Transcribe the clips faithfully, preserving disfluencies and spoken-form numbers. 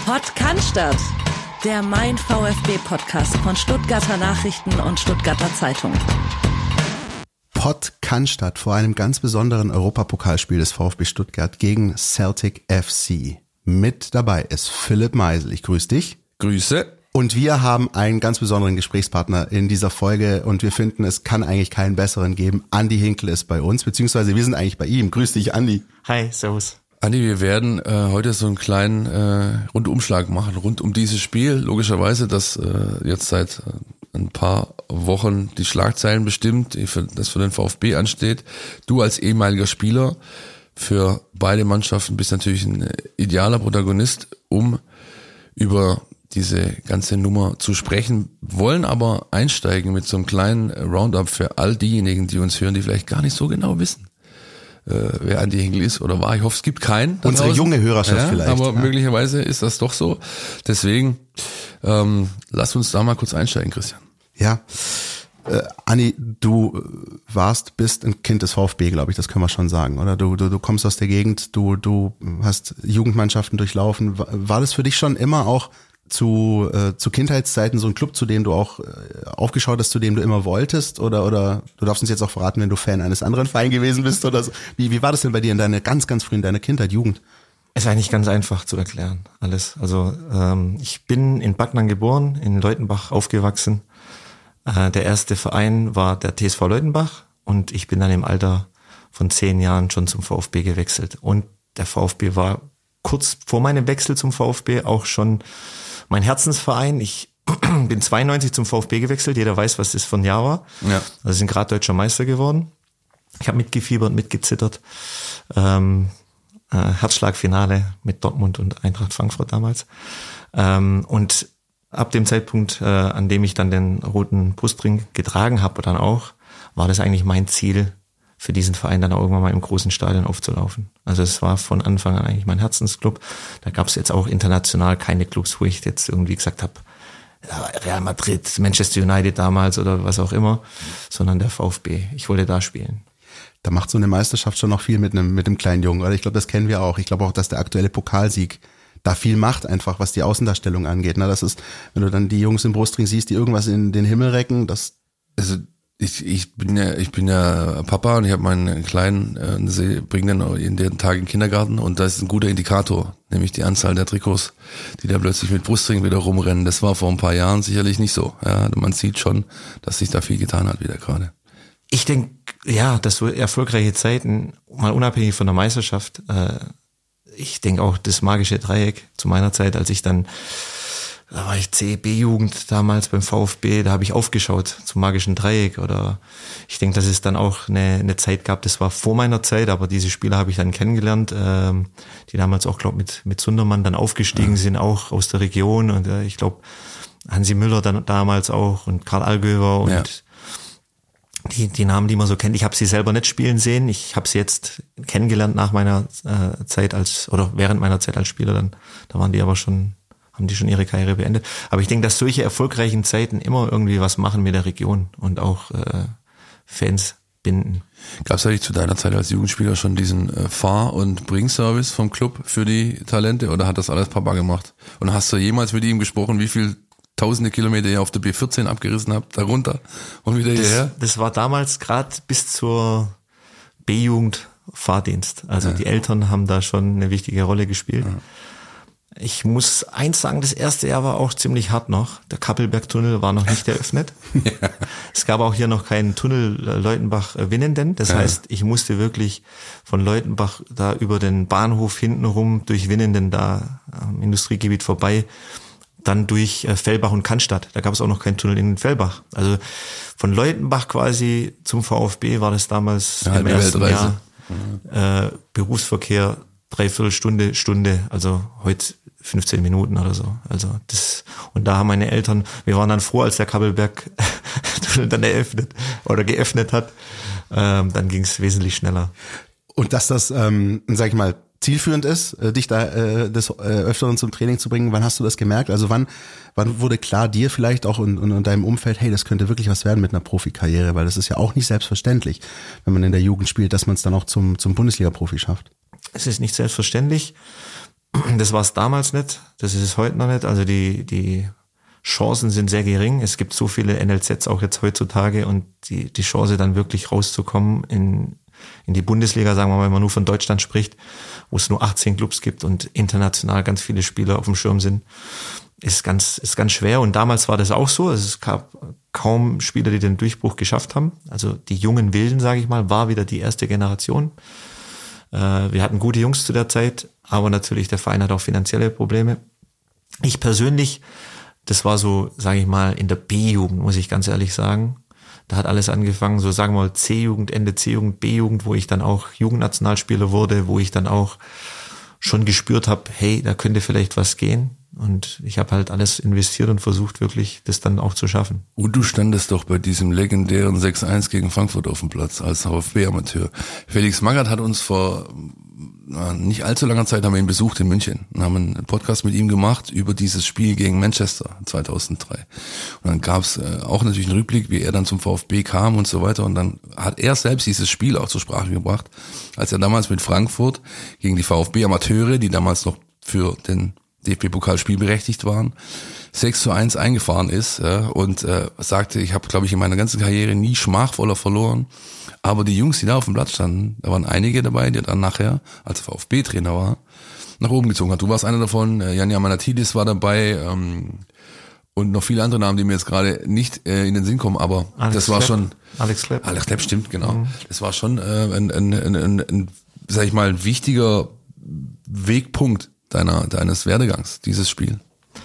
Pod Cannstatt, der Mein VfB-Podcast von Stuttgarter Nachrichten und Stuttgarter Zeitung. Pod Cannstatt vor einem ganz besonderen Europapokalspiel des VfB Stuttgart gegen Celtic F C. Mit dabei ist Philipp Meisel. Ich grüße dich. Grüße. Und wir haben einen ganz besonderen Gesprächspartner in dieser Folge und wir finden, es kann eigentlich keinen besseren geben. Andi Hinkel ist bei uns, beziehungsweise wir sind eigentlich bei ihm. Grüß dich, Andi. Hi, servus. Andi, wir werden äh, heute so einen kleinen äh, Rundumschlag machen, rund um dieses Spiel. Logischerweise, dass äh, jetzt seit äh, ein paar Wochen die Schlagzeilen bestimmt, die für, das für den VfB ansteht. Du als ehemaliger Spieler für beide Mannschaften bist natürlich ein idealer Protagonist, um über diese ganze Nummer zu sprechen, wollen aber einsteigen mit so einem kleinen Roundup für all diejenigen, die uns hören, die vielleicht gar nicht so genau wissen, äh, wer Andi Hinkel ist oder war. Ich hoffe, es gibt keinen. Unsere draußen. junge Hörerschaft ja, vielleicht. Aber ja. möglicherweise ist das doch so. Deswegen ähm, lass uns da mal kurz einsteigen, Christian. Ja, äh, Andi, du warst, bist ein Kind des VfB, glaube ich, das können wir schon sagen, oder? Du, du, du kommst aus der Gegend, du, du hast Jugendmannschaften durchlaufen. War, war das für dich schon immer auch zu äh, zu Kindheitszeiten so ein Club, zu dem du auch äh, aufgeschaut hast, zu dem du immer wolltest, oder oder du darfst uns jetzt auch verraten, wenn du Fan eines anderen Vereins gewesen bist oder so. Wie wie war das denn bei dir in deiner ganz ganz früh in deiner Kindheit, Jugend? Es ist eigentlich ganz einfach zu erklären, alles. Also ähm, ich bin in Backnang geboren, in Leutenbach aufgewachsen. Äh, der erste Verein war der T S V Leutenbach und ich bin dann im Alter von zehn Jahren schon zum VfB gewechselt. Und der VfB war kurz vor meinem Wechsel zum VfB auch schon mein Herzensverein. Ich bin zweiundneunzig zum VfB gewechselt. Jeder weiß, was das für ein Jahr war. Ja. Also sind gerade deutscher Meister geworden. Ich habe mitgefiebert, mitgezittert. Ähm, äh, Herzschlagfinale mit Dortmund und Eintracht Frankfurt damals. Ähm, und ab dem Zeitpunkt, äh, an dem ich dann den roten Brustring getragen habe, dann auch, war das eigentlich mein Ziel, für diesen Verein dann auch irgendwann mal im großen Stadion aufzulaufen. Also es war von Anfang an eigentlich mein Herzensclub. Da gab es jetzt auch international keine Clubs, wo ich jetzt irgendwie gesagt habe, Real Madrid, Manchester United damals oder was auch immer, sondern der VfB. Ich wollte da spielen. Da macht so eine Meisterschaft schon noch viel mit einem mit einem kleinen Jungen, oder? Ich glaube, das kennen wir auch. Ich glaube auch, dass der aktuelle Pokalsieg da viel macht, einfach was die Außendarstellung angeht. Na, das ist, wenn du dann die Jungs im Brustring siehst, die irgendwas in den Himmel recken, das also Ich, ich bin ja, ich bin ja Papa und ich habe meinen Kleinen, äh, bringe den in den Tag in den Kindergarten und das ist ein guter Indikator, nämlich die Anzahl der Trikots, die da plötzlich mit Brustring wieder rumrennen. Das war vor ein paar Jahren sicherlich nicht so. Ja, man sieht schon, dass sich da viel getan hat wieder gerade. Ich denke, ja, das so erfolgreiche Zeiten, mal unabhängig von der Meisterschaft, äh, ich denke auch das magische Dreieck zu meiner Zeit, als ich dann da war ich C B-Jugend damals beim VfB, da habe ich aufgeschaut zum magischen Dreieck oder ich denke, dass es dann auch eine, eine Zeit gab, das war vor meiner Zeit, aber diese Spieler habe ich dann kennengelernt, ähm, die damals auch, glaube mit mit Sundermann dann aufgestiegen ja. sind, auch aus der Region und äh, ich glaube Hansi Müller dann damals auch und Karl Allgöwer und ja. die die Namen, die man so kennt. Ich habe sie selber nicht spielen sehen, ich habe sie jetzt kennengelernt nach meiner äh, Zeit als, oder während meiner Zeit als Spieler, dann da waren die aber schon haben die schon ihre Karriere beendet. Aber ich denke, dass solche erfolgreichen Zeiten immer irgendwie was machen mit der Region und auch äh, Fans binden. Gab es eigentlich zu deiner Zeit als Jugendspieler schon diesen äh, Fahr- und Bringservice vom Club für die Talente oder hat das alles Papa gemacht? Und hast du jemals mit ihm gesprochen, wie viel tausende Kilometer ihr auf der B vierzehn abgerissen habt, darunter und wieder hierher? Das, das war damals gerade bis zur B-Jugend Fahrdienst. Also ja. die Eltern haben da schon eine wichtige Rolle gespielt. Ja. Ich muss eins sagen, das erste Jahr war auch ziemlich hart noch. Der Kappelberg-Tunnel war noch nicht eröffnet. Ja. Es gab auch hier noch keinen Tunnel Leutenbach-Winnenden. Das ja. heißt, ich musste wirklich von Leutenbach da über den Bahnhof hintenrum durch Winnenden da am Industriegebiet vorbei, dann durch Fellbach und Cannstatt. Da gab es auch noch keinen Tunnel in Fellbach. Also von Leutenbach quasi zum VfB war das damals ja, im ersten Jahr ja. äh, Berufsverkehr dreiviertel Stunde, Stunde, also heute fünfzehn Minuten oder so. Also das, und da haben meine Eltern, wir waren dann froh, als der Kappelberg dann eröffnet oder geöffnet hat, ähm, dann ging es wesentlich schneller. Und dass das, ähm, sag ich mal, zielführend ist, äh, dich da äh, des äh, Öfteren zum Training zu bringen, wann hast du das gemerkt? Also wann wann wurde klar dir vielleicht auch in, in, in deinem Umfeld, hey, das könnte wirklich was werden mit einer Profikarriere, weil das ist ja auch nicht selbstverständlich, wenn man in der Jugend spielt, dass man es dann auch zum zum Bundesliga-Profi schafft. Es ist nicht selbstverständlich. Das war es damals nicht, das ist es heute noch nicht. Also die die Chancen sind sehr gering. Es gibt so viele N L Zs auch jetzt heutzutage und die die Chance dann wirklich rauszukommen in in die Bundesliga, sagen wir mal, wenn man nur von Deutschland spricht, wo es nur achtzehn Clubs gibt und international ganz viele Spieler auf dem Schirm sind, ist ganz ist ganz schwer. Und damals war das auch so. Es gab kaum Spieler, die den Durchbruch geschafft haben. Also die jungen Wilden, sage ich mal, war wieder die erste Generation. Wir hatten gute Jungs zu der Zeit, aber natürlich der Verein hat auch finanzielle Probleme. Ich persönlich, das war so, sage ich mal, in der B-Jugend, muss ich ganz ehrlich sagen. Da hat alles angefangen, so sagen wir mal C-Jugend, Ende C-Jugend, B-Jugend, wo ich dann auch Jugendnationalspieler wurde, wo ich dann auch schon gespürt habe, hey, da könnte vielleicht was gehen. Und ich habe halt alles investiert und versucht wirklich, das dann auch zu schaffen. Und du standest doch bei diesem legendären sechs eins gegen Frankfurt auf dem Platz als VfB-Amateur. Felix Magath hat uns vor na, nicht allzu langer Zeit, haben wir ihn besucht in München und haben einen Podcast mit ihm gemacht über dieses Spiel gegen Manchester zweitausenddrei. Und dann gab es äh, auch natürlich einen Rückblick, wie er dann zum VfB kam und so weiter. Und dann hat er selbst dieses Spiel auch zur Sprache gebracht, als er damals mit Frankfurt gegen die VfB-Amateure, die damals noch für den D F B-Pokal spielberechtigt waren, sechs zu eins eingefahren ist ja, und äh, sagte, ich habe, glaube ich, in meiner ganzen Karriere nie schmachvoller verloren. Aber die Jungs, die da auf dem Platz standen, da waren einige dabei, die dann nachher, als er VfB-Trainer war, nach oben gezogen hat. Du warst einer davon, äh, Janja Manatidis war dabei ähm, und noch viele andere Namen, die mir jetzt gerade nicht äh, in den Sinn kommen, aber Alex das war Klepp. schon... Alex Klepp. Alex Klepp, stimmt, genau. Mhm. Das war schon äh, ein, ein, ein, ein, ein, sag ich mal, ein wichtiger Wegpunkt deiner deines Werdegangs, dieses Spiel.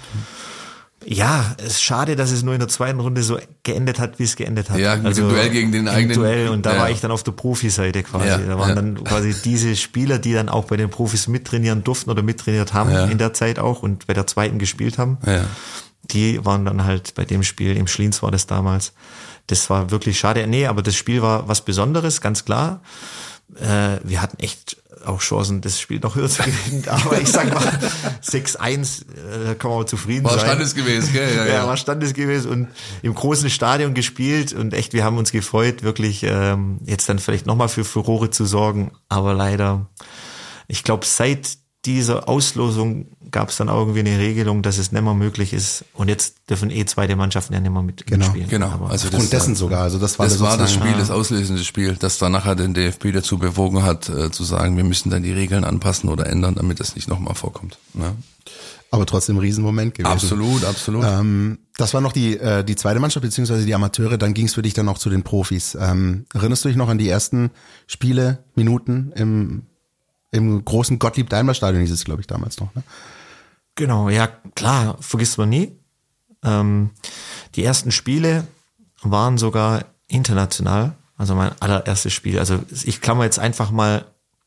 Ja, es ist schade, dass es nur in der zweiten Runde so geendet hat, wie es geendet hat. Ja, mit also, dem Duell gegen den eigenen... Duell und da ja. war ich dann auf der Profiseite quasi. Ja, da waren ja. dann quasi diese Spieler, die dann auch bei den Profis mittrainieren durften oder mittrainiert haben ja. in der Zeit auch und bei der zweiten gespielt haben. Ja. Die waren dann halt bei dem Spiel, im Schliens war das damals. Das war wirklich schade. Nee, aber das Spiel war was Besonderes, ganz klar. Äh, wir hatten echt auch Chancen, das Spiel noch höher zu gewinnen. Aber ich sag mal, sechs eins, da kann man auch zufrieden war sein. War standesgemäß, gell? Ja, ja, ja. war standesgemäß und im großen Stadion gespielt und echt, wir haben uns gefreut, wirklich ähm, jetzt dann vielleicht nochmal für Furore zu sorgen. Aber leider, ich glaube, seit dieser Auslosung gab es dann auch irgendwie eine Regelung, dass es nicht mehr möglich ist. Und jetzt dürfen eh zweite Mannschaften ja nicht mehr mit, genau, mitspielen. Genau, Aber also aufgrund das, dessen sogar. Also das war das, war das Spiel, ah. das auslösende Spiel, das dann nachher den D F B dazu bewogen hat, äh, zu sagen, wir müssen dann die Regeln anpassen oder ändern, damit das nicht nochmal vorkommt. Ja. Aber trotzdem ein Riesenmoment gewesen. Absolut, absolut. Ähm, das war noch die äh, die zweite Mannschaft, beziehungsweise die Amateure. Dann ging es für dich dann auch zu den Profis. Ähm, erinnerst du dich noch an die ersten Spiele, Minuten im im großen Gottlieb-Daimler-Stadion, hieß es, glaube ich, damals noch, ne? Genau, ja, klar, vergisst man nie. Ähm, die ersten Spiele waren sogar international, also mein allererstes Spiel. Also ich klammer jetzt einfach mal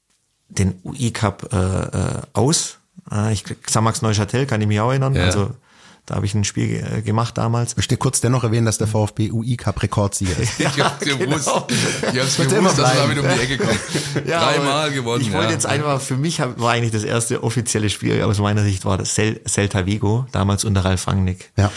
den U I-Cup äh, äh, aus. Äh, ich Xamax Neuchâtel kann ich mich auch erinnern. Ja. Also da habe ich ein Spiel äh, gemacht damals. Ich möchte kurz dennoch erwähnen, dass der VfB U I-Cup-Rekordsieger ist. Ich hab's genau. gewusst, ich hab's Wird gewusst, immer dass du bleiben. damit um die Ecke kommst. Ja, Dreimal gewonnen. Ich wollte ja. jetzt einfach, für mich hab, war eigentlich das erste offizielle Spiel aus meiner Sicht war das Cel- Celta Vigo, damals unter Ralf Rangnick. Ja.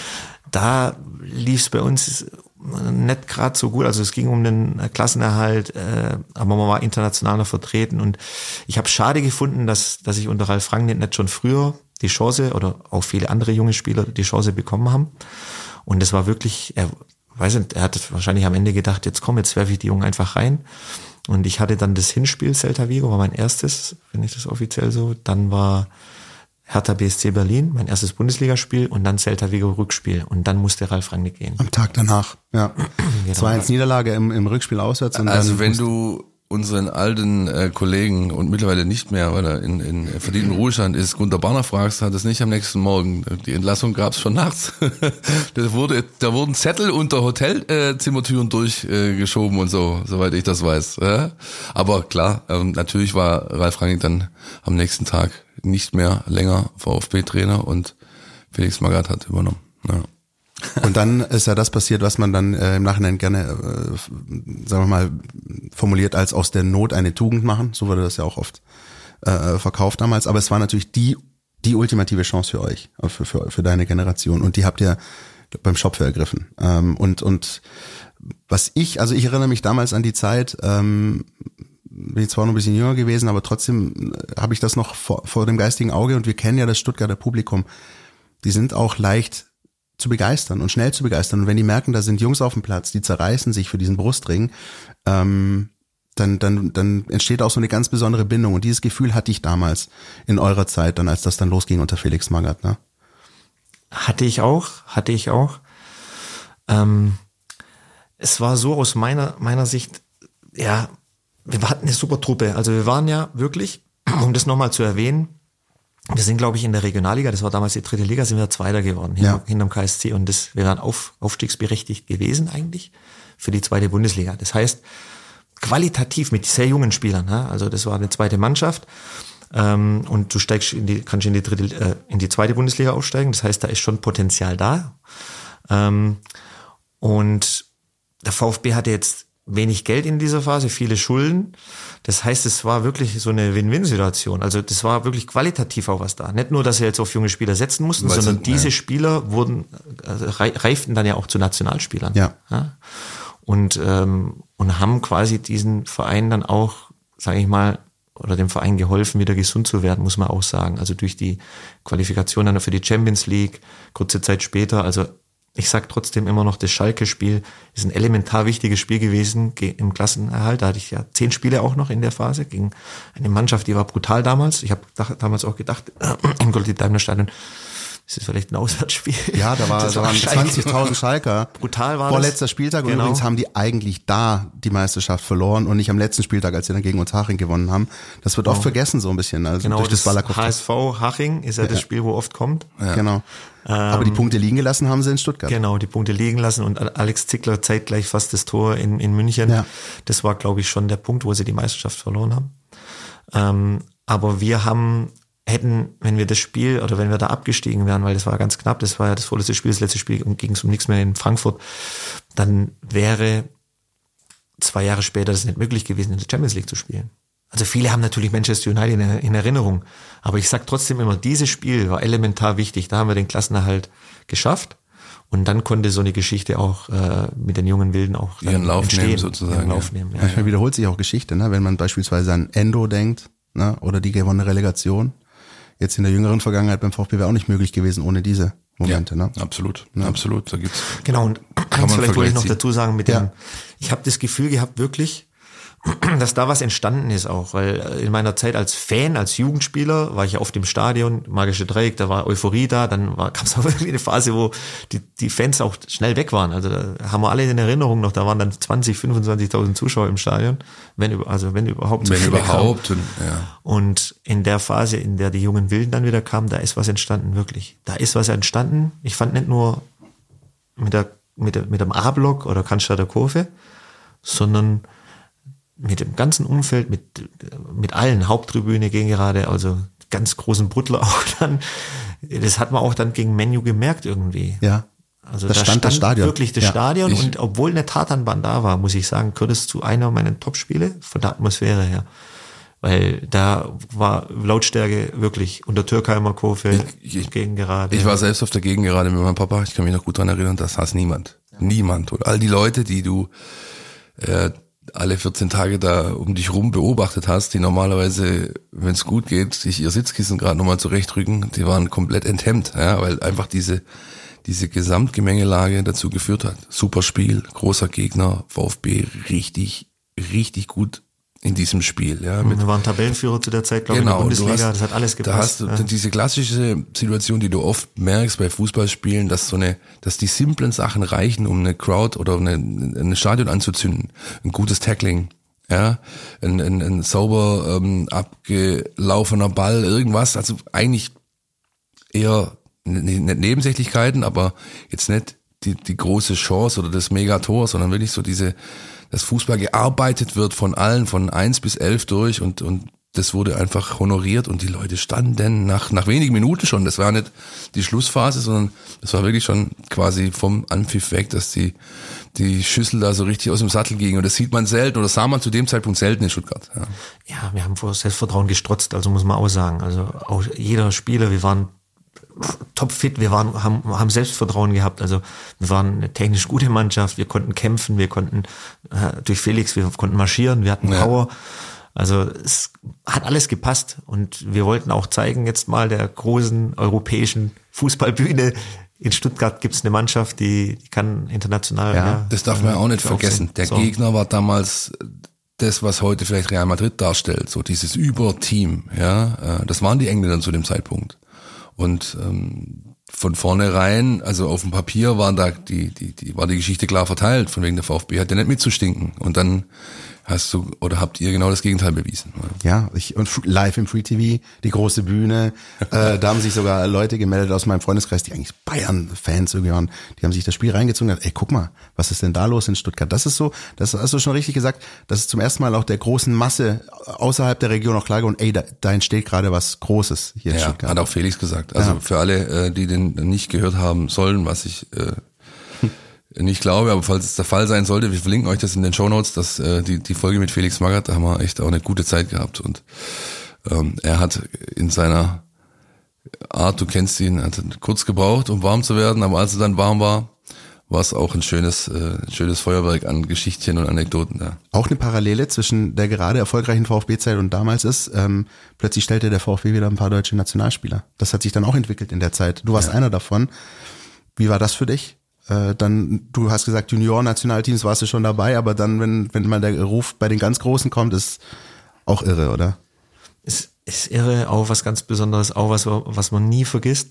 Da lief es bei uns nicht gerade so gut, also es ging um den Klassenerhalt, äh, aber man war international noch vertreten und ich habe schade gefunden, dass dass ich unter Ralf Rangnick nicht schon früher die Chance oder auch viele andere junge Spieler die Chance bekommen haben und das war wirklich, er weiß nicht, er hat wahrscheinlich am Ende gedacht, jetzt komm, jetzt werfe ich die Jungen einfach rein und ich hatte dann das Hinspiel Celta Vigo, war mein erstes, wenn ich das offiziell so, dann war Hertha B S C Berlin, mein erstes Bundesligaspiel und dann Celta Vigo Rückspiel und dann musste Ralf Rangnick gehen. Am Tag danach, ja. Genau. zwei eins Niederlage im, im Rückspiel auswärts. Und Also dann wenn du unseren alten äh, Kollegen und mittlerweile nicht mehr, weil er in, in verdienten Ruhestand ist, Gunter Barner fragst, hat es nicht am nächsten Morgen. Die Entlassung gab es schon nachts. Das wurde, da wurden Zettel unter Hotelzimmertüren durchgeschoben äh, geschoben und so, soweit ich das weiß. Ja? Aber klar, ähm, natürlich war Ralf Rangnick dann am nächsten Tag nicht mehr länger VfB-Trainer und Felix Magath hat übernommen. Ja. Und dann ist ja das passiert, was man dann äh, im Nachhinein gerne, äh, sagen wir mal, formuliert als aus der Not eine Tugend machen. So wurde das ja auch oft äh, verkauft damals. Aber es war natürlich die die ultimative Chance für euch, für für, für deine Generation. Und die habt ihr beim Schopf ergriffen. Ähm, und und was ich, also ich erinnere mich damals an die Zeit, ähm, bin ich zwar noch ein bisschen jünger gewesen, aber trotzdem habe ich das noch vor, vor dem geistigen Auge und wir kennen ja das Stuttgarter Publikum. Die sind auch leicht zu begeistern und schnell zu begeistern. Und wenn die merken, da sind Jungs auf dem Platz, die zerreißen sich für diesen Brustring, ähm, dann, dann, dann entsteht auch so eine ganz besondere Bindung. Und dieses Gefühl hatte ich damals in eurer Zeit, dann als das dann losging unter Felix Magath, ne? Hatte ich auch, hatte ich auch. Ähm, es war so aus meiner, meiner Sicht, ja, wir hatten eine super Truppe. Also wir waren ja wirklich, um das nochmal zu erwähnen, wir sind, glaube ich, in der Regionalliga, das war damals die dritte Liga, sind wir Zweiter geworden, ja. hinterm K S C. Und das, wir wären auf, aufstiegsberechtigt gewesen eigentlich für die zweite Bundesliga. Das heißt, qualitativ mit sehr jungen Spielern, ne? Also das war eine zweite Mannschaft. Ähm, und du steigst in die, kannst in die dritte, äh, in die zweite Bundesliga aufsteigen. Das heißt, da ist schon Potenzial da. Ähm, und der VfB hatte jetzt wenig Geld in dieser Phase, viele Schulden. Das heißt, es war wirklich so eine Win-Win-Situation. Also das war wirklich qualitativ auch was da. Nicht nur, dass sie jetzt auf junge Spieler setzen mussten, Weil sondern sie, diese ja. Spieler wurden also reiften dann ja auch zu Nationalspielern. Ja. ja? Und ähm, und haben quasi diesen Verein dann auch, sage ich mal, oder dem Verein geholfen, wieder gesund zu werden, muss man auch sagen. Also durch die Qualifikation dann für die Champions League, kurze Zeit später. Also ich sag trotzdem immer noch, das Schalke-Spiel ist ein elementar wichtiges Spiel gewesen im Klassenerhalt. Da hatte ich ja zehn Spiele auch noch in der Phase gegen eine Mannschaft, die war brutal damals. Ich habe damals auch gedacht, äh, im Gottlieb-Daimler-Stadion, ist das vielleicht ein Auswärtsspiel? Ja, da, war, da waren zwanzigtausend Schalker. Brutal war Vorletzter das. Spieltag. Und genau. übrigens haben die eigentlich da die Meisterschaft verloren und nicht am letzten Spieltag, als sie dann gegen Unterhaching gewonnen haben. Das wird genau. oft vergessen so ein bisschen. Also genau, durch das, das H S V Haching ist ja, ja das Spiel, wo oft kommt. Ja. Genau. Ähm, Aber die Punkte liegen gelassen haben sie in Stuttgart. Genau, die Punkte liegen lassen und Alex Zickler zeitgleich fast das Tor in, in München. Ja. Das war, glaube ich, schon der Punkt, wo sie die Meisterschaft verloren haben. Ähm, aber wir haben hätten, wenn wir das Spiel oder wenn wir da abgestiegen wären, weil das war ganz knapp, das war ja das vorletzte Spiel, das letzte Spiel und ging es um nichts mehr in Frankfurt, dann wäre zwei Jahre später das nicht möglich gewesen, in der Champions League zu spielen. Also viele haben natürlich Manchester United in, in Erinnerung, aber ich sag trotzdem immer, dieses Spiel war elementar wichtig, da haben wir den Klassenerhalt geschafft und dann konnte so eine Geschichte auch äh, mit den jungen Wilden auch ihren Lauf entstehen, nehmen sozusagen. Ihren Lauf nehmen, ja. Manchmal wiederholt sich auch Geschichte, ne? Wenn man beispielsweise an Endo denkt, ne? Oder die gewonnene Relegation. Jetzt in der jüngeren Vergangenheit beim VfB wäre auch nicht möglich gewesen ohne diese Momente. Ja, ne? Absolut, ja. absolut. Da gibt's. Genau, und eins vielleicht wollte ich noch dazu sagen, mit ja. dem, ich habe das Gefühl gehabt, wirklich, dass da was entstanden ist auch, weil in meiner Zeit als Fan, als Jugendspieler war ich ja oft im Stadion, Magische Dreieck, da war Euphorie da, dann kam es auch irgendwie eine Phase, wo die, die Fans auch schnell weg waren. Also da haben wir alle in Erinnerung noch, da waren dann zwanzig, fünfundzwanzigtausend Zuschauer im Stadion, wenn also wenn überhaupt. Wenn überhaupt. Und, ja. und in der Phase, in der die jungen Wilden dann wieder kamen, da ist was entstanden, wirklich. Da ist was entstanden. Ich fand nicht nur mit der mit der mit dem A-Block oder Cannstatter Kurve, sondern mit dem ganzen Umfeld, mit mit allen, Haupttribüne gegen gerade, also ganz großen Bruttler auch dann. Das hat man auch dann gegen Menu gemerkt irgendwie. Ja. Also das da stand, stand das Stadion. wirklich das ja. Stadion Ich, und obwohl eine Tatanbahn da war, muss ich sagen, gehört es zu einer meiner Top-Spiele von der Atmosphäre her. Weil da war Lautstärke wirklich unter Türkheimer Kurve ich, ich, gegen gerade. Ich war selbst auf der Gegengerade mit meinem Papa, ich kann mich noch gut dran erinnern, das saß niemand. Ja. Niemand. Und all die Leute, die du äh, alle vierzehn Tage da um dich rum beobachtet hast, die normalerweise, wenn es gut geht, sich ihr Sitzkissen gerade nochmal zurechtrücken, die waren komplett enthemmt, ja, weil einfach diese diese Gesamtgemengelage dazu geführt hat. Super Spiel, großer Gegner, VfB richtig, richtig gut in diesem Spiel. Ja, mit, wir waren Tabellenführer zu der Zeit, glaube genau, ich, in der Bundesliga, hast, das hat alles gepasst. Da hast du ja. diese klassische Situation, die du oft merkst bei Fußballspielen, dass so eine, dass die simplen Sachen reichen, um eine Crowd oder eine, ein Stadion anzuzünden. Ein gutes Tackling, ja, ein, ein, ein sauber ähm, abgelaufener Ball, irgendwas, also eigentlich eher nicht Nebensächlichkeiten, aber jetzt nicht die, die große Chance oder das Megator, sondern wirklich so diese, dass Fußball gearbeitet wird von allen, von eins bis elf durch und, und das wurde einfach honoriert und die Leute standen nach, nach wenigen Minuten schon. Das war nicht die Schlussphase, sondern das war wirklich schon quasi vom Anpfiff weg, dass die, die Schüssel da so richtig aus dem Sattel ging. Und das sieht man selten oder sah man zu dem Zeitpunkt selten in Stuttgart. Ja, ja wir haben vor Selbstvertrauen gestrotzt, also muss man auch sagen. Also auch jeder Spieler, wir waren topfit, wir waren, haben, haben Selbstvertrauen gehabt, also wir waren eine technisch gute Mannschaft, wir konnten kämpfen, wir konnten äh, durch Felix, wir konnten marschieren, wir hatten Power, Also es hat alles gepasst und wir wollten auch zeigen jetzt mal der großen europäischen Fußballbühne, in Stuttgart gibt's eine Mannschaft, die, die kann international. Ja, ja das darf man ja auch nicht vergessen. Der so. Gegner war damals das, was heute vielleicht Real Madrid darstellt, so dieses Überteam, ja, das waren die Engländer zu dem Zeitpunkt. Und ähm, von vornherein, also auf dem Papier waren da die, die, die war die Geschichte klar verteilt, von wegen der VfB hat ja nicht mitzustinken. Und dann hast du oder habt ihr genau das Gegenteil bewiesen. Ja, ich und live im Free T V, die große Bühne, äh, da haben sich sogar Leute gemeldet aus meinem Freundeskreis, die eigentlich Bayern-Fans gehören, die haben sich das Spiel reingezogen und gesagt, ey, guck mal, was ist denn da los in Stuttgart? Das ist so, das hast du schon richtig gesagt, das ist zum ersten Mal auch der großen Masse außerhalb der Region auch klar geworden, ey, da, da entsteht gerade was Großes hier in ja, Stuttgart. Hat auch Felix gesagt. Also ja. Für alle, die den nicht gehört haben sollen, was ich äh, nicht glaube, aber falls es der Fall sein sollte, wir verlinken euch das in den Shownotes, dass äh, die die Folge mit Felix Magath, da haben wir echt auch eine gute Zeit gehabt und ähm, er hat in seiner Art, du kennst ihn, hat kurz gebraucht, um warm zu werden, aber als er dann warm war, war es auch ein schönes äh, ein schönes Feuerwerk an Geschichtchen und Anekdoten da. Auch eine Parallele zwischen der gerade erfolgreichen VfB-Zeit und damals ist, ähm, plötzlich stellte der VfB wieder ein paar deutsche Nationalspieler. Das hat sich dann auch entwickelt in der Zeit. Du warst ja. einer davon. Wie war das für dich? Äh, dann, du hast gesagt, Junior-Nationalteams warst du schon dabei, aber dann, wenn wenn mal der Ruf bei den ganz Großen kommt, ist auch irre, oder? Es ist irre, auch was ganz Besonderes, auch was, was man nie vergisst.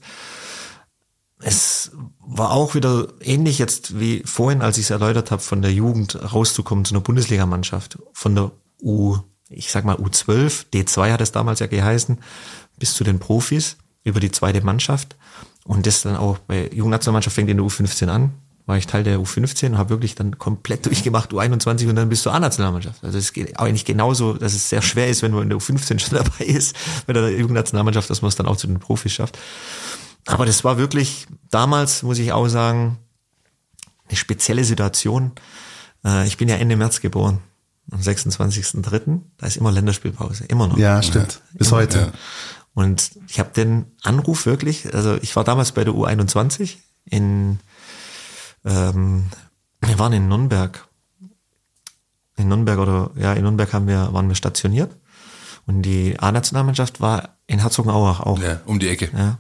Es war auch wieder ähnlich jetzt wie vorhin, als ich es erläutert habe, von der Jugend rauszukommen zu einer Bundesligamannschaft. Von der U, ich sag mal U zwölf, D zwei hat es damals ja geheißen, bis zu den Profis über die zweite Mannschaft. Und das dann auch bei Jugendnationalmannschaft fängt in der U fünfzehn an, war ich Teil der U fünfzehn und habe wirklich dann komplett durchgemacht, U einundzwanzig und dann bis zur A-Nationalmannschaft. Also es geht eigentlich genauso, dass es sehr schwer ist, wenn man in der U fünfzehn schon dabei ist, bei der Jugendnationalmannschaft, dass man es dann auch zu den Profis schafft. Aber das war wirklich damals, muss ich auch sagen, eine spezielle Situation. Ich bin ja Ende März geboren, am sechsundzwanzigsten dritten Da ist immer Länderspielpause, immer noch. Ja, stimmt, ja, bis heute. Ja. Und ich habe den Anruf wirklich, also ich war damals bei der U einundzwanzig in, ähm, wir waren in Nürnberg. In Nürnberg oder, ja, in Nürnberg haben wir, waren wir stationiert. Und die A-Nationalmannschaft war in Herzogenaurach auch. Ja, um die Ecke. Ja.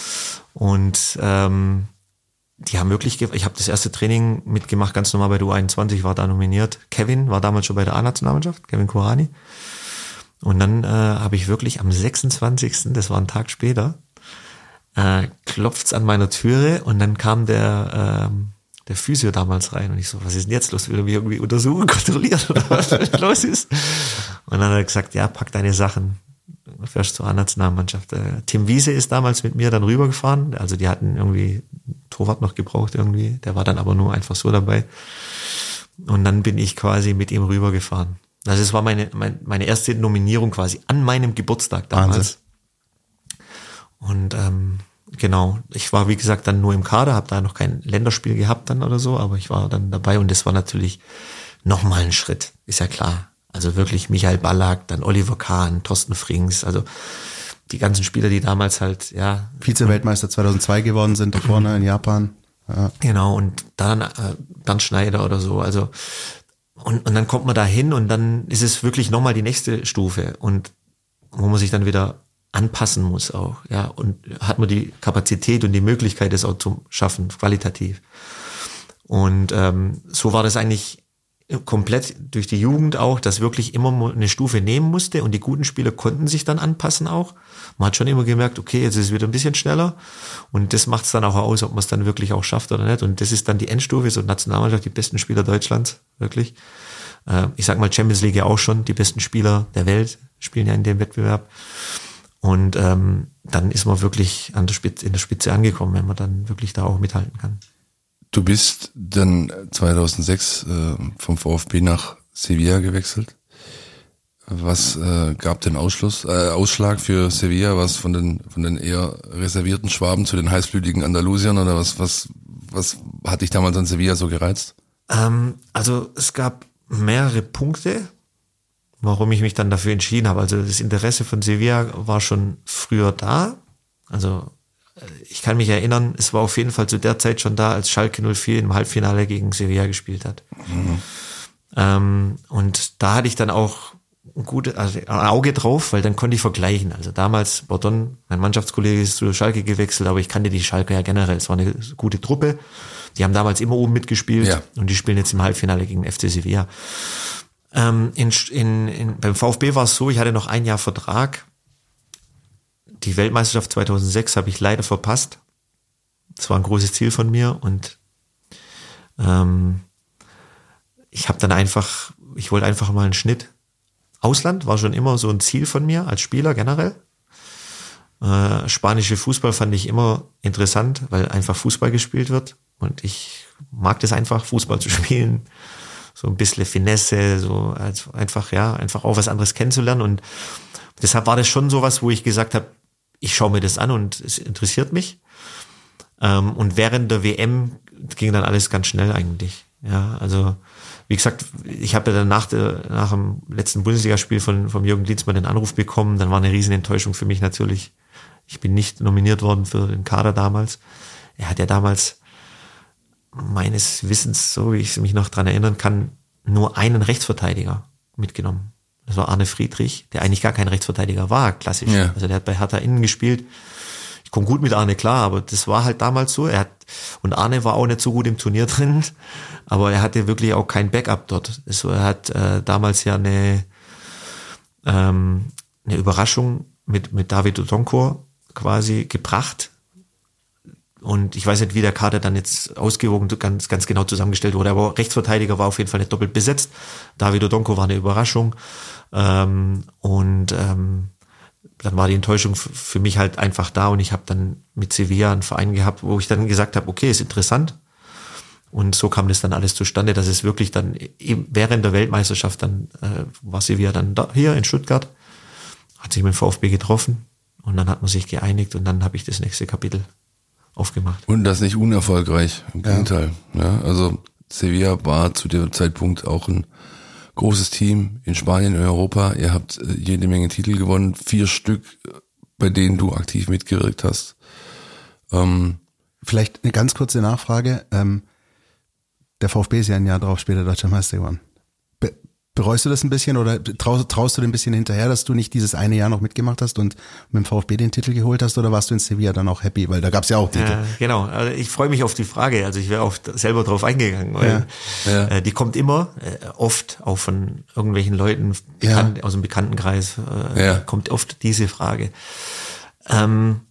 Und ähm, die haben wirklich, ich habe das erste Training mitgemacht, ganz normal bei der U einundzwanzig, war da nominiert. Kevin war damals schon bei der A-Nationalmannschaft, Kevin Kurani. Und dann äh, habe ich wirklich am sechsundzwanzigsten das war ein Tag später, äh, klopft's an meiner Türe und dann kam der ähm, der Physio damals rein und ich so, was ist denn jetzt los? Will er mich irgendwie untersuchen, kontrollieren oder was los ist? Und dann hat er gesagt, ja, pack deine Sachen, fährst zur A-Nationalmannschaft. Äh, Tim Wiese ist damals mit mir dann rübergefahren, also die hatten irgendwie Torwart noch gebraucht irgendwie, der war dann aber nur einfach so dabei. Und dann bin ich quasi mit ihm rübergefahren. Also es war meine, meine meine erste Nominierung quasi an meinem Geburtstag damals. Wahnsinn. Und ähm, genau, ich war wie gesagt dann nur im Kader, habe da noch kein Länderspiel gehabt dann oder so, aber ich war dann dabei und das war natürlich nochmal ein Schritt, ist ja klar. Also wirklich Michael Ballack, dann Oliver Kahn, Thorsten Frings, also die ganzen Spieler, die damals halt, ja. Vize-Weltmeister zweitausendzwei geworden sind da vorne in Japan. Ja. Genau, und dann äh, Dan Schneider oder so, also Und, und dann kommt man da hin und dann ist es wirklich nochmal die nächste Stufe und wo man sich dann wieder anpassen muss auch, ja, und hat man die Kapazität und die Möglichkeit, das auch zu schaffen, qualitativ. Und ähm, so war das eigentlich komplett durch die Jugend auch, dass wirklich immer eine Stufe nehmen musste und die guten Spieler konnten sich dann anpassen auch. Man hat schon immer gemerkt, okay, jetzt ist es wieder ein bisschen schneller und das macht es dann auch aus, ob man es dann wirklich auch schafft oder nicht. Und das ist dann die Endstufe, so Nationalmannschaft, die besten Spieler Deutschlands, wirklich. Ich sag mal Champions League ja auch schon, die besten Spieler der Welt spielen ja in dem Wettbewerb. Und ähm, dann ist man wirklich an der Spitze, in der Spitze angekommen, wenn man dann wirklich da auch mithalten kann. Du bist dann zweitausendsechs äh, vom VfB nach Sevilla gewechselt. Was äh, gab den Ausschluss, äh, Ausschlag für Sevilla? Was von den von den eher reservierten Schwaben zu den heißblütigen Andalusiern oder was was was hat dich damals an Sevilla so gereizt? Ähm, also es gab mehrere Punkte, warum ich mich dann dafür entschieden habe. Also das Interesse von Sevilla war schon früher da. Also ich kann mich erinnern, es war auf jeden Fall zu der Zeit schon da, als Schalke null vier im Halbfinale gegen Sevilla gespielt hat. Mhm. Ähm, und da hatte ich dann auch ein gutes also ein Auge drauf, weil dann konnte ich vergleichen. Also damals, Bordon, mein Mannschaftskollege ist zu Schalke gewechselt, aber ich kannte die Schalke ja generell. Es war eine gute Truppe. Die haben damals immer oben mitgespielt ja. und die spielen jetzt im Halbfinale gegen F C Sevilla. Ähm, in, in, in, beim VfB war es so, ich hatte noch ein Jahr Vertrag. Die Weltmeisterschaft zweitausendsechs habe ich leider verpasst. Das war ein großes Ziel von mir und ähm, ich habe dann einfach, ich wollte einfach mal einen Schnitt. Ausland war schon immer so ein Ziel von mir als Spieler generell. Äh, spanische Fußball fand ich immer interessant, weil einfach Fußball gespielt wird und ich mag das einfach, Fußball zu spielen. So ein bisschen Finesse, so also einfach, ja, einfach auch was anderes kennenzulernen und deshalb war das schon sowas, wo ich gesagt habe, ich schaue mir das an und es interessiert mich. Ähm, und während der W M ging dann alles ganz schnell eigentlich. Ja, also wie gesagt, ich habe ja dann nach, der, nach dem letzten Bundesligaspiel von vom Jürgen Klinsmann den Anruf bekommen. Dann war eine riesen Enttäuschung für mich natürlich. Ich bin nicht nominiert worden für den Kader damals. Er hat ja damals meines Wissens, so wie ich mich noch dran erinnern kann, nur einen Rechtsverteidiger mitgenommen. Das war Arne Friedrich, der eigentlich gar kein Rechtsverteidiger war, klassisch. Ja. Also der hat bei Hertha innen gespielt. Ich komme gut mit Arne klar, aber das war halt damals so. Er hat, und Arne war auch nicht so gut im Turnier drin, aber er hatte wirklich auch kein Backup dort. Es, er hat äh, damals ja eine, ähm, eine Überraschung mit, mit David Odonkor quasi gebracht. Und ich weiß nicht, wie der Kader dann jetzt ausgewogen, ganz, ganz genau zusammengestellt wurde, aber Rechtsverteidiger war auf jeden Fall nicht doppelt besetzt. David Odonkor war eine Überraschung. Ähm, und ähm, dann war die Enttäuschung f- für mich halt einfach da und ich habe dann mit Sevilla einen Verein gehabt, wo ich dann gesagt habe, okay, ist interessant. Und so kam das dann alles zustande, dass es wirklich dann eben während der Weltmeisterschaft dann äh, war Sevilla dann da, hier in Stuttgart, hat sich mit dem VfB getroffen und dann hat man sich geeinigt und dann habe ich das nächste Kapitel aufgemacht. Und das nicht unerfolgreich, im Gegenteil. Ja. Ja, also Sevilla war zu dem Zeitpunkt auch ein großes Team in Spanien, in Europa. Ihr habt äh, jede Menge Titel gewonnen, vier Stück, bei denen du aktiv mitgewirkt hast. Ähm, Vielleicht eine ganz kurze Nachfrage. Ähm, der VfB ist ja ein Jahr drauf später Deutscher Meister geworden. Be- bereust du das ein bisschen oder traust, traust du dir ein bisschen hinterher, dass du nicht dieses eine Jahr noch mitgemacht hast und mit dem VfB den Titel geholt hast oder warst du in Sevilla dann auch happy? Weil da gab es ja auch Titel. Ja, genau, also ich freue mich auf die Frage, also ich wäre auch selber drauf eingegangen, weil ja. Ja. Äh, die kommt immer, äh, oft auch von irgendwelchen Leuten bekannt, ja. aus dem Bekanntenkreis, äh, ja. kommt oft diese Frage. Ähm,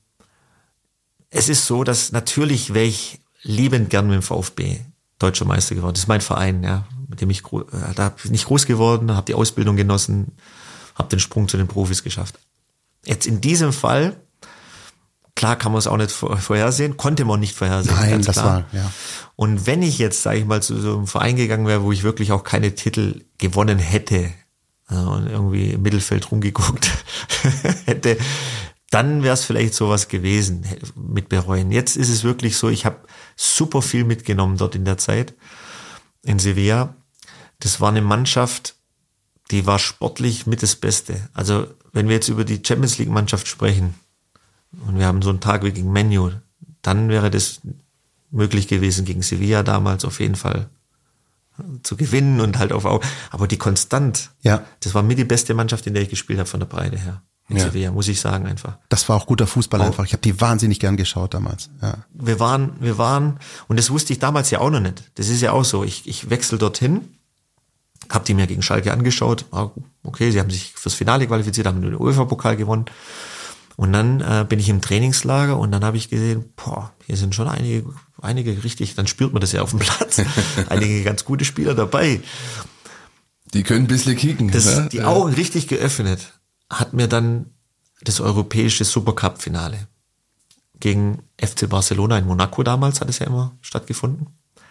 es ist so, dass natürlich wäre ich liebend gern mit dem VfB Deutscher Meister geworden. Das ist mein Verein, ja, mit dem ich gro- äh, da bin ich groß geworden, habe die Ausbildung genossen, habe den Sprung zu den Profis geschafft. Jetzt in diesem Fall, klar kann man es auch nicht vorhersehen, konnte man nicht vorhersehen. Nein, ganz das klar. war, ja. Und wenn ich jetzt, sage ich mal, zu so einem Verein gegangen wäre, wo ich wirklich auch keine Titel gewonnen hätte äh, und irgendwie im Mittelfeld rumgeguckt hätte, dann wäre es vielleicht sowas gewesen mit bereuen. Jetzt ist es wirklich so, ich habe super viel mitgenommen dort in der Zeit in Sevilla. Das war eine Mannschaft, die war sportlich mit das Beste. Also wenn wir jetzt über die Champions League Mannschaft sprechen und wir haben so einen Tag wie gegen Man U, dann wäre das möglich gewesen gegen Sevilla damals auf jeden Fall zu gewinnen und halt auf auch. Aber die konstant, ja. das war mit die beste Mannschaft, in der ich gespielt habe von der Breite her. In ja. Sevilla, muss ich sagen einfach. Das war auch guter Fußball auch. einfach. Ich habe die wahnsinnig gern geschaut damals. Ja. Wir waren, wir waren, und das wusste ich damals ja auch noch nicht. Das ist ja auch so. Ich, ich wechsle dorthin, hab die mir gegen Schalke angeschaut. Okay, sie haben sich fürs Finale qualifiziert, haben den UEFA-Pokal gewonnen. Und dann äh, bin ich im Trainingslager und dann habe ich gesehen, boah, hier sind schon einige, einige richtig, dann spürt man das ja auf dem Platz, einige ganz gute Spieler dabei. Die können ein bisschen kicken. Das, ne? Die Augen richtig geöffnet hat mir dann das europäische Supercup-Finale gegen F C Barcelona in Monaco damals, hat es ja immer stattgefunden.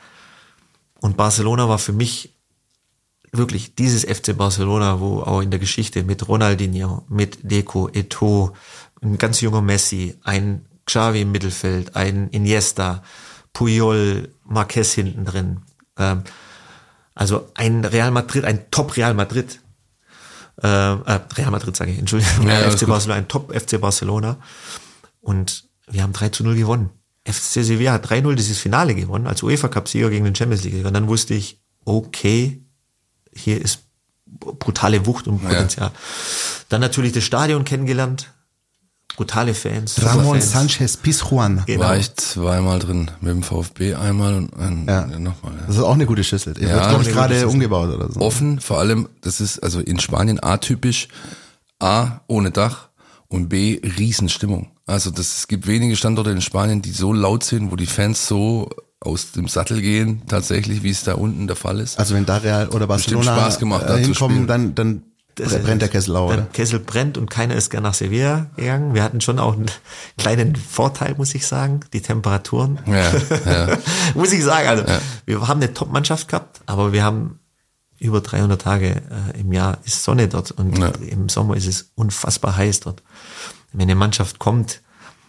Und Barcelona war für mich wirklich dieses F C Barcelona, wo auch in der Geschichte mit Ronaldinho, mit Deco, Eto'o, ein ganz junger Messi, ein Xavi im Mittelfeld, ein Iniesta, Puyol, Marquez hinten drin. Ähm, also ein Real Madrid, ein Top Real Madrid. Äh, äh, Real Madrid sage ich, Entschuldigung. Ja, F C gut. Barcelona, ein Top F C Barcelona. Und wir haben drei zu null gewonnen. F C Sevilla hat drei null dieses Finale gewonnen, als UEFA-Cup-Sieger gegen den Champions League. Und dann wusste ich, okay, hier ist brutale Wucht und Potenzial. Ja. Dann natürlich das Stadion kennengelernt. Brutale Fans. Ramon Fans. Sanchez Pizjuan. Genau. War ich zweimal drin, mit dem VfB einmal und ein, ja. nochmal. Ja. Das ist auch eine gute Schüssel. Ihr ja, wird, glaube ich, gerade umgebaut oder so. Offen, vor allem, das ist also in Spanien atypisch, A, ohne Dach und B, Riesenstimmung. Also das, es gibt wenige Standorte in Spanien, die so laut sind, wo die Fans so aus dem Sattel gehen, tatsächlich, wie es da unten der Fall ist. Also wenn da Real oder Barcelona Spaß gemacht, äh, hinkommen, dann, dann Das brennt der Kessel auch, der oder? Kessel brennt und keiner ist gern nach Sevilla gegangen. Wir hatten schon auch einen kleinen Vorteil, muss ich sagen, die Temperaturen. Ja, ja. muss ich sagen, also ja. wir haben eine Top-Mannschaft gehabt, aber wir haben über dreihundert Tage äh, im Jahr ist Sonne dort und ja. im Sommer ist es unfassbar heiß dort. Wenn eine Mannschaft kommt,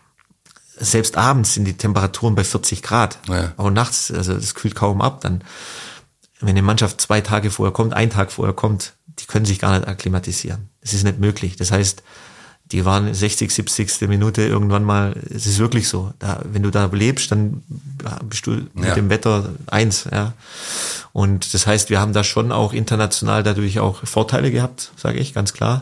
selbst abends sind die Temperaturen bei vierzig Grad, ja. auch nachts, also das kühlt kaum ab. Dann, wenn eine Mannschaft zwei Tage vorher kommt, einen Tag vorher kommt, die können sich gar nicht akklimatisieren. Das ist nicht möglich. Das heißt, die waren sechzig, siebzig Minute irgendwann mal, es ist wirklich so. Da, wenn du da lebst, dann bist du mit ja. dem Wetter eins, ja. Und das heißt, wir haben da schon auch international dadurch auch Vorteile gehabt, sage ich, ganz klar.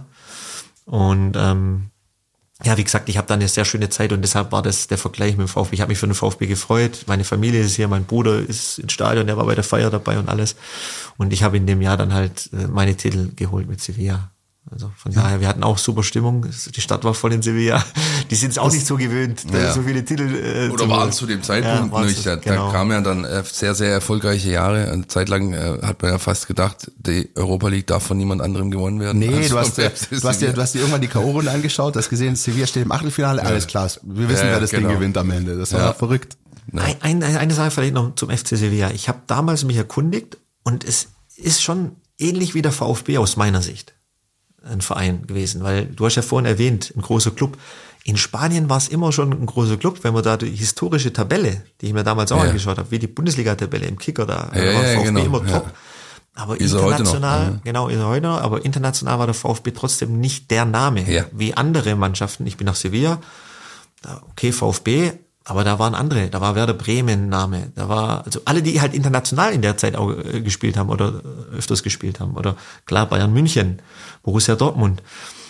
Und ähm, ja, wie gesagt, ich habe da eine sehr schöne Zeit und deshalb war das der Vergleich mit dem VfB. Ich habe mich für den VfB gefreut. Meine Familie ist hier, mein Bruder ist im Stadion, der war bei der Feier dabei und alles. Und ich habe in dem Jahr dann halt meine Titel geholt mit Sevilla. Also von ja. daher, wir hatten auch super Stimmung. Die Stadt war voll in Sevilla. Die sind es auch das, nicht so gewöhnt, ja. so viele Titel äh, Oder waren zu dem Zeitpunkt ja, nicht. Da, genau. da kamen ja dann äh, sehr, sehr erfolgreiche Jahre. Eine Zeit lang äh, hat man ja fast gedacht, die Europa League darf von niemand anderem gewonnen werden. Nee, also du, hast, ja, du, hast dir, du hast dir irgendwann die K O-Runde angeschaut, hast gesehen, Sevilla steht im Achtelfinale, ja. alles klar. Wir wissen, ja, wer das genau. Ding gewinnt am Ende. Das war ja. verrückt. Ja. Ein, ein, eine Sache vielleicht noch zum F C Sevilla. Ich habe damals mich erkundigt und es ist schon ähnlich wie der VfB aus meiner Sicht ein Verein gewesen, weil du hast ja vorhin erwähnt, ein großer Club. In Spanien war es immer schon ein großer Club, wenn man da die historische Tabelle, die ich mir damals auch ja. angeschaut habe, wie die Bundesliga-Tabelle im Kicker, da ja, war ja, VfB genau. immer top. Ja. Aber ist international, er heute noch. genau, ist er heute noch, aber international war der VfB trotzdem nicht der Name, ja. wie andere Mannschaften. Ich bin nach Sevilla, da, okay, VfB, aber da waren andere, da war Werder Bremen Name, da war, also alle, die halt international in der Zeit auch äh, gespielt haben oder äh, öfters gespielt haben, oder klar Bayern München, Borussia Dortmund.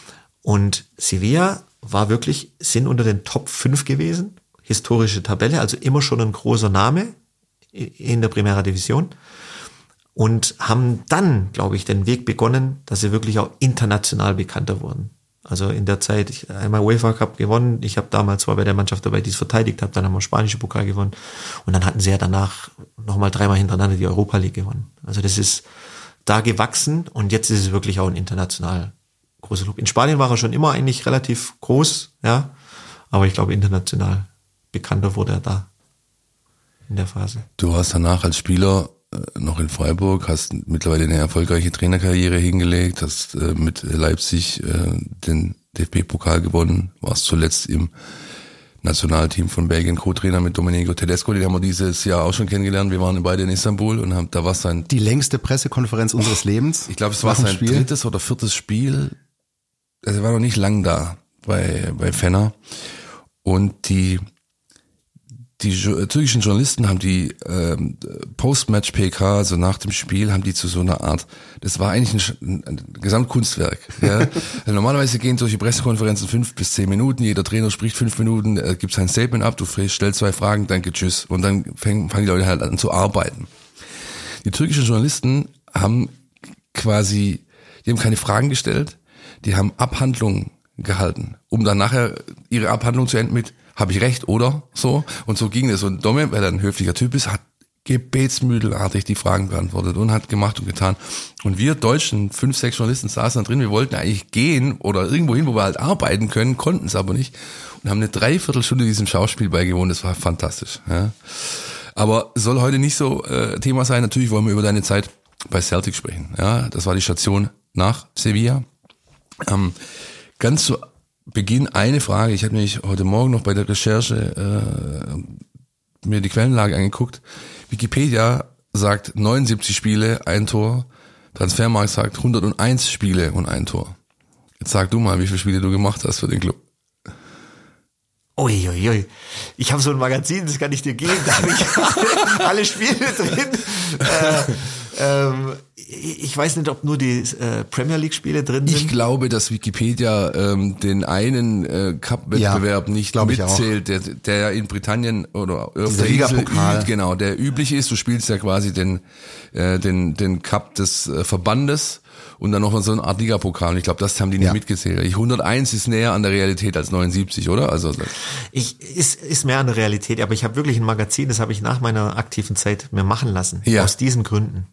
Und Sevilla war wirklich, sind unter den Top fünf gewesen, historische Tabelle, also immer schon ein großer Name in der Primera Division. Und haben dann, glaube ich, den Weg begonnen, dass sie wirklich auch international bekannter wurden. Also in der Zeit, ich einmal UEFA Cup gewonnen, ich habe damals war bei der Mannschaft dabei, die es verteidigt hat, dann haben wir spanische Pokal gewonnen und dann hatten sie ja danach nochmal dreimal hintereinander die Europa League gewonnen. Also das ist da gewachsen und jetzt ist es wirklich auch ein international großer Club. In Spanien war er schon immer eigentlich relativ groß, ja, aber ich glaube international bekannter wurde er da in der Phase. Du hast danach als Spieler noch in Freiburg, hast mittlerweile eine erfolgreiche Trainerkarriere hingelegt, hast äh, mit Leipzig äh, den D F B-Pokal gewonnen, warst zuletzt im Nationalteam von Belgien Co-Trainer mit Domenico Tedesco, den haben wir dieses Jahr auch schon kennengelernt. Wir waren beide in Istanbul und haben, da war sein... Die längste Pressekonferenz oh, unseres Lebens. Ich glaube, es war sein Spiel. drittes oder viertes Spiel. Also er war noch nicht lang da bei, bei Fenner. Und die... Die türkischen Journalisten haben die ähm, Post-Match-P K, also nach dem Spiel, haben die zu so einer Art, das war eigentlich ein, ein Gesamtkunstwerk. Ja? Also normalerweise gehen solche Pressekonferenzen fünf bis zehn Minuten, jeder Trainer spricht fünf Minuten, äh, gibt sein Statement ab, du stellst zwei Fragen, danke, tschüss. Und dann fangen, fangen die Leute halt an zu arbeiten. Die türkischen Journalisten haben quasi, die haben keine Fragen gestellt, die haben Abhandlungen gehalten, um dann nachher ihre Abhandlung zu enden mit habe ich recht, oder? So. Und so ging es. Und Domme, weil er ein höflicher Typ ist, hat gebetsmühlenartig die Fragen beantwortet und hat gemacht und getan. Und wir Deutschen, fünf, sechs Journalisten saßen da drin, wir wollten eigentlich gehen oder irgendwo hin, wo wir halt arbeiten können, konnten es aber nicht. Und haben eine Dreiviertelstunde diesem Schauspiel beigewohnt. Das war fantastisch. Ja. Aber soll heute nicht so äh, Thema sein. Natürlich wollen wir über deine Zeit bei Celtic sprechen. Ja, das war die Station nach Sevilla. Ähm, ganz so Beginn eine Frage. Ich habe nämlich heute Morgen noch bei der Recherche äh, mir die Quellenlage angeguckt. Wikipedia sagt neunundsiebzig Spiele, ein Tor. Transfermarkt sagt hunderteins Spiele und ein Tor. Jetzt sag du mal, wie viele Spiele du gemacht hast für den Club. Uiuiui. Ui. Ich habe so ein Magazin, das kann ich dir geben. Da habe ich alle, alle Spiele drin. Äh, ähm, ich weiß nicht, ob nur die äh, Premier League Spiele drin sind. Ich glaube, dass Wikipedia ähm, den einen äh, Cup-Wettbewerb Ja, nicht glaub ich mitzählt, der, der in Britannien oder auf Dieser der Insel Ligapokal. übt, genau, der üblich ist. Du spielst ja quasi den äh, den den Cup des äh, Verbandes und dann noch so eine Art Ligapokal. Und ich glaube, das haben die nicht Ja. mitgezählt. Ich, hunderteins ist näher an der Realität als neunundsiebzig, oder? Also Ich ist ist mehr an der Realität, aber ich habe wirklich ein Magazin, das habe ich nach meiner aktiven Zeit mir machen lassen. Ja. Aus diesen Gründen.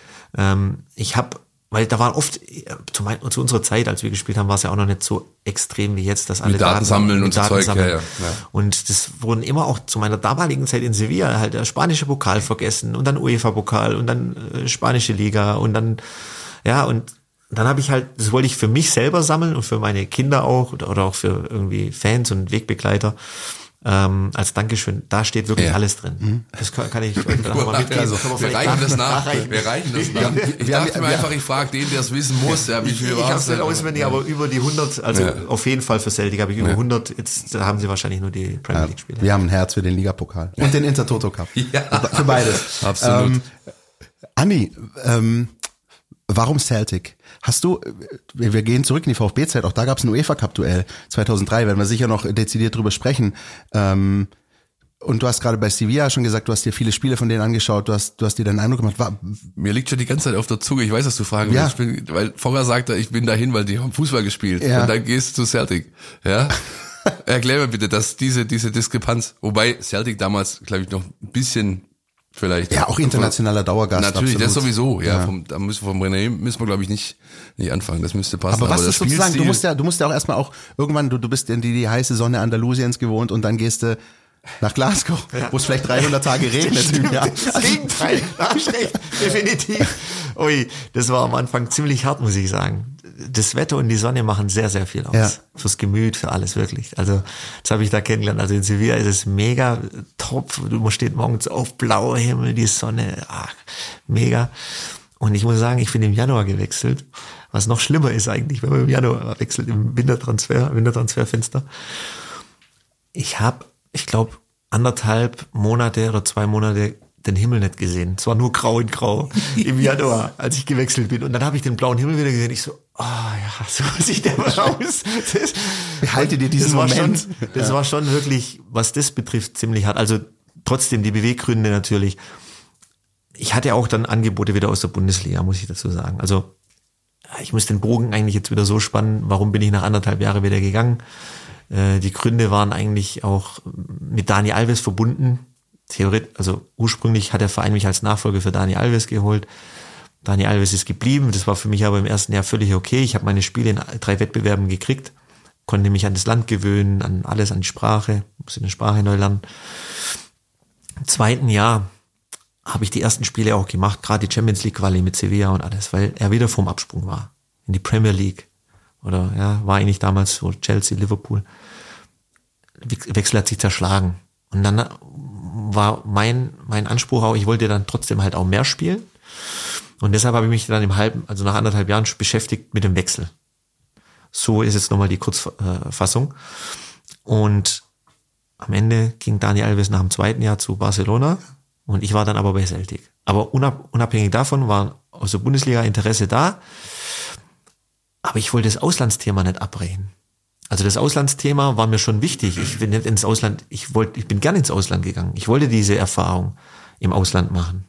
Ähm, ich habe, weil da waren oft äh, zu, mein, zu unserer Zeit, als wir gespielt haben, war es ja auch noch nicht so extrem wie jetzt, dass alle Mit Daten sammeln und so Daten Zeug, sammeln. ja, ja, ja. Und das wurden immer auch zu meiner damaligen Zeit in Sevilla halt der spanische Pokal vergessen und dann UEFA-Pokal und dann äh, spanische Liga und dann ja und dann habe ich halt, das wollte ich für mich selber sammeln und für meine Kinder auch oder, oder auch für irgendwie Fans und Wegbegleiter. Ähm, als Dankeschön, da steht wirklich Ja. alles drin. Mhm. Das kann, kann ich euch dann noch mal mitgeben. Also, Können wir vielleicht reichen das nach- nach. nachreichen. Wir reichen das nach. Ich wir haben- dachte mir wir- einfach, ich frage den, der es wissen muss. Ja, wie Ich, viel ich war habe es es nicht denn? auswendig, aber über die hundert, also Ja. auf jeden Fall für Celtic habe ich über Ja. hundert, jetzt da haben sie wahrscheinlich nur die Premier League Spiele. Wir haben ein Herz für den Ligapokal und den Intertoto Cup. Ja. Für beides. Absolut. Ähm, Andi, ähm, warum Celtic? Hast du, wir wir gehen zurück in die VfB-Zeit, auch da gab es ein UEFA-Cup-Duell zweitausenddrei, werden wir sicher noch dezidiert drüber sprechen. Ähm, und du hast gerade bei Sevilla schon gesagt, du hast dir viele Spiele von denen angeschaut, du hast, du hast dir deinen Eindruck gemacht. War, Mir liegt schon die ganze Zeit auf der Zunge. Ich weiß, dass du fragen Ja. willst. Ich bin, weil vorher sagte, ich bin dahin, weil die haben Fußball gespielt. Ja. Und dann gehst du zu Celtic. Ja. Erklär mir bitte, dass diese, diese Diskrepanz, wobei Celtic damals, glaube ich, noch ein bisschen vielleicht. ja, auch internationaler Dauergast. Natürlich, absolut. das sowieso, ja. Ja. Vom, da müssen wir vom René müssen wir, glaube ich, nicht, nicht anfangen. Das müsste passen. Aber was der ist sozusagen, du Spielstil- musst ja, du musst ja auch erstmal auch, irgendwann, du, du bist in die, die heiße Sonne Andalusiens gewohnt und dann gehst du nach Glasgow, wo es vielleicht dreihundert Tage regnet im Jahr. Das Gegenteil, da hast du recht, definitiv. Ui, das war am Anfang ziemlich hart, muss ich sagen. Das Wetter und die Sonne machen sehr, sehr viel aus. Ja. Fürs Gemüt, für alles wirklich. Also, das habe ich da kennengelernt. Also in Sevilla ist es mega top. Man steht morgens auf, blauer Himmel, die Sonne, ach, mega. Und ich muss sagen, ich bin im Januar gewechselt. Was noch schlimmer ist eigentlich, wenn man im Januar wechselt, im Wintertransfer, Wintertransferfenster. Ich habe, ich glaube, anderthalb Monate oder zwei Monate den Himmel nicht gesehen. Es war nur grau in grau im Januar, als ich gewechselt bin. Und dann habe ich den blauen Himmel wieder gesehen. Ich so, ah oh, ja, so sieht der mal aus. Das, Behalte dir diesen das war Moment. Schon, das ja. war schon wirklich, was das betrifft, ziemlich hart. Also trotzdem die Beweggründe natürlich. Ich hatte auch dann Angebote wieder aus der Bundesliga, muss ich dazu sagen. Also ich muss den Bogen eigentlich jetzt wieder so spannen. Warum bin ich nach anderthalb Jahren wieder gegangen? Die Gründe waren eigentlich auch mit Dani Alves verbunden. Theoretisch, also ursprünglich hat der Verein mich als Nachfolger für Dani Alves geholt. Dani Alves ist geblieben. Das war für mich aber im ersten Jahr völlig okay. Ich habe meine Spiele in drei Wettbewerben gekriegt, konnte mich an das Land gewöhnen, an alles, an die Sprache, musste eine Sprache neu lernen. Im zweiten Jahr habe ich die ersten Spiele auch gemacht, gerade die Champions League Quali mit Sevilla und alles, weil er wieder vom Absprung war in die Premier League. Oder ja, war eigentlich damals so Chelsea, Liverpool. Wechsel hat sich zerschlagen. Und dann war mein mein Anspruch auch, ich wollte dann trotzdem halt auch mehr spielen. Und deshalb habe ich mich dann im halben, also nach anderthalb Jahren beschäftigt mit dem Wechsel. So ist jetzt nochmal die Kurzfassung. Und am Ende ging Dani Alves nach dem zweiten Jahr zu Barcelona und ich war dann aber bei Celtic. Aber unabhängig davon war aus der Bundesliga Interesse da. Aber ich wollte das Auslandsthema nicht abbrechen. Also das Auslandsthema war mir schon wichtig. Ich bin nicht ins Ausland, ich wollte, ich bin gern ins Ausland gegangen. Ich wollte diese Erfahrung im Ausland machen.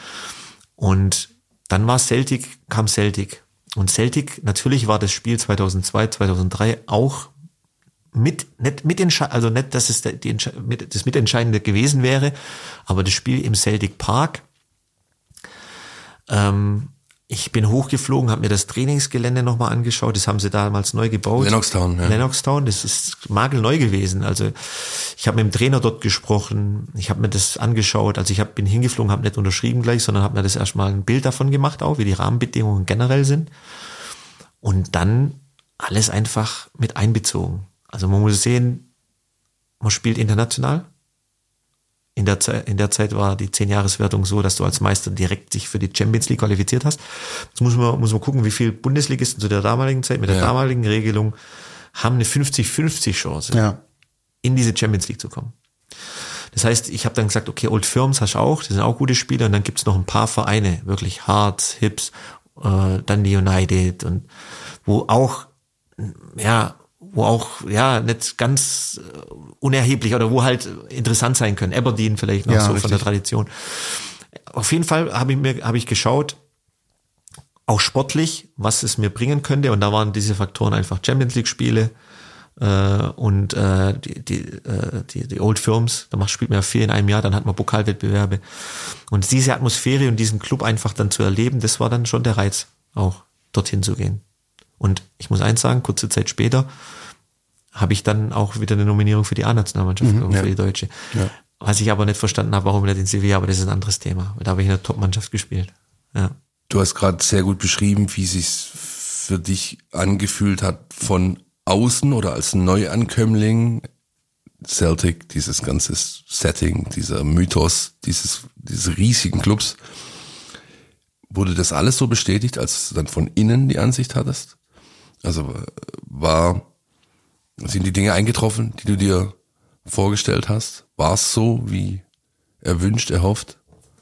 Und dann war Celtic, kam Celtic. Und Celtic, natürlich war das Spiel zweitausendzwei, zweitausenddrei auch mit, nicht mitentscheidend, also nicht, dass es die, das Mitentscheidende gewesen wäre, aber das Spiel im Celtic Park, ähm, ich bin hochgeflogen, habe mir das Trainingsgelände nochmal angeschaut. Das haben sie damals neu gebaut. Lennoxtown, ja. Lennoxtown, das ist magelneu gewesen. Also ich habe mit dem Trainer dort gesprochen. Ich habe mir das angeschaut. Also ich hab, bin hingeflogen, habe nicht unterschrieben gleich, sondern habe mir das erstmal ein Bild davon gemacht, auch wie die Rahmenbedingungen generell sind. Und dann alles einfach mit einbezogen. Also man muss sehen, man spielt international. In der Zeit, in der Zeit war die zehn-Jahres-Wertung so, dass du als Meister direkt dich für die Champions League qualifiziert hast. Jetzt muss man, muss man gucken, wie viele Bundesligisten zu der damaligen Zeit, mit der ja. damaligen Regelung, haben eine fünfzig fünfzig Chance, ja. in diese Champions League zu kommen. Das heißt, ich habe dann gesagt, okay, Old Firms hast du auch, die sind auch gute Spieler und dann gibt's noch ein paar Vereine, wirklich Hearts, Hibs, äh, Dundee United und wo auch, ja, wo auch, ja, nicht ganz unerheblich oder wo halt interessant sein können. Aberdeen vielleicht noch ja, so richtig. von der Tradition. Auf jeden Fall habe ich mir, habe ich geschaut, auch sportlich, was es mir bringen könnte. Und da waren diese Faktoren einfach Champions League Spiele, äh, und, äh, die, die, äh, die, die Old Firms. Da macht, spielt man ja vier in einem Jahr, dann hat man Pokalwettbewerbe. Und diese Atmosphäre und diesen Club einfach dann zu erleben, das war dann schon der Reiz, auch dorthin zu gehen. Und ich muss eins sagen, kurze Zeit später habe ich dann auch wieder eine Nominierung für die A-Nationalmannschaft, mhm, für ja. die Deutsche. Ja. Was ich aber nicht verstanden habe, warum nicht in Sevilla, aber das ist ein anderes Thema. Da habe ich in der Top-Mannschaft gespielt. Ja. Du hast gerade sehr gut beschrieben, wie es sich für dich angefühlt hat von außen oder als Neuankömmling. Celtic, dieses ganze Setting, dieser Mythos, dieses, dieses riesigen Clubs. Wurde das alles so bestätigt, als du dann von innen die Ansicht hattest? Also war, sind die Dinge eingetroffen, die du dir vorgestellt hast? War es so, wie erwünscht, erhofft?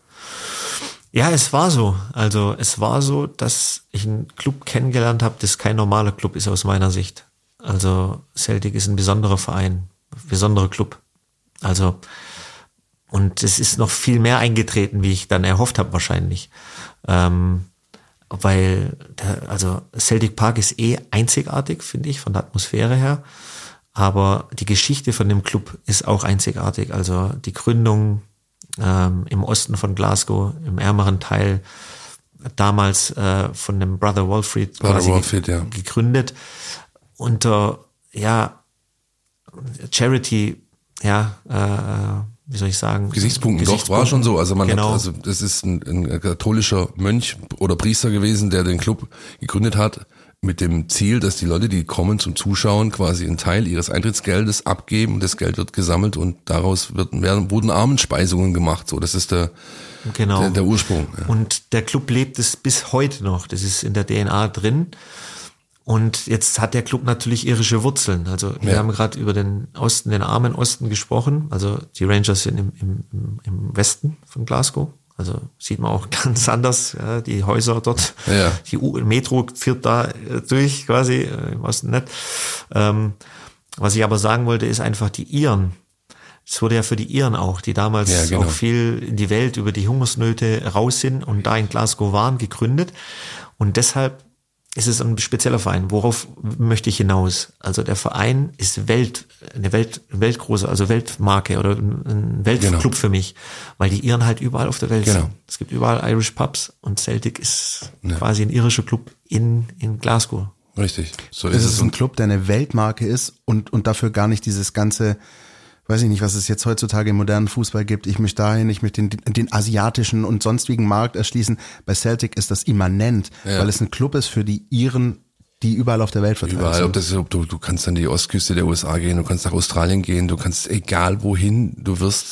Ja, es war so. Also es war so, dass ich einen Club kennengelernt habe, das kein normaler Club ist aus meiner Sicht. Also Celtic ist ein besonderer Verein, ein besonderer Club. Also und es ist noch viel mehr eingetreten, wie ich dann erhofft habe wahrscheinlich. Ähm, weil der, also Celtic Park ist eh einzigartig, finde ich, von der Atmosphäre her. Aber die Geschichte von dem Club ist auch einzigartig. Also die Gründung ähm, im Osten von Glasgow, im ärmeren Teil, damals äh, von dem Brother Walfrid quasi Walfrid, ja. gegründet. Unter, ja, Charity, ja, äh, wie soll ich sagen? Gesichtspunkten, Gesichtspunkten. Doch, war schon so. Also man genau. hat, also das ist ein, ein katholischer Mönch oder Priester gewesen, der den Club gegründet hat, mit dem Ziel, dass die Leute, die kommen zum Zuschauen, quasi einen Teil ihres Eintrittsgeldes abgeben und das Geld wird gesammelt und daraus wird, werden, wurden Armenspeisungen gemacht. So, das ist der, genau. der, der Ursprung. Ja. Und der Club lebt es bis heute noch. Das ist in der D N A drin. Und jetzt hat der Club natürlich irische Wurzeln. Also wir ja. haben gerade über den Osten, den armen Osten gesprochen. Also die Rangers sind im, im, im Westen von Glasgow. Also sieht man auch ganz anders, ja, die Häuser dort. Ja. Die U- Metro führt da durch quasi, im Osten nicht. Ähm, was ich aber sagen wollte, ist einfach die Iren. Es wurde ja für die Iren auch, die damals ja, genau. auch viel in die Welt über die Hungersnöte raus sind und da in Glasgow waren, gegründet. Und deshalb ist es ein spezieller Verein. Worauf möchte ich hinaus? Also der Verein ist Welt, eine Welt, weltgroße, also Weltmarke oder ein Weltclub genau. für mich, weil die Iren halt überall auf der Welt genau. sind. Es gibt überall Irish Pubs und Celtic ist ja. quasi ein irischer Club in, in Glasgow. Richtig. So ist es. Es ist ein Club, der eine Weltmarke ist und, und dafür gar nicht dieses ganze, weiß ich nicht, was es jetzt heutzutage im modernen Fußball gibt. Ich möchte dahin, ich möchte den, den asiatischen und sonstigen Markt erschließen. Bei Celtic ist das immanent, ja. weil es ein Club ist für die Iren, die überall auf der Welt verteilt überall, sind. Ob das ist, ob du, du kannst an die Ostküste der U S A gehen, du kannst nach Australien gehen, du kannst egal wohin, du wirst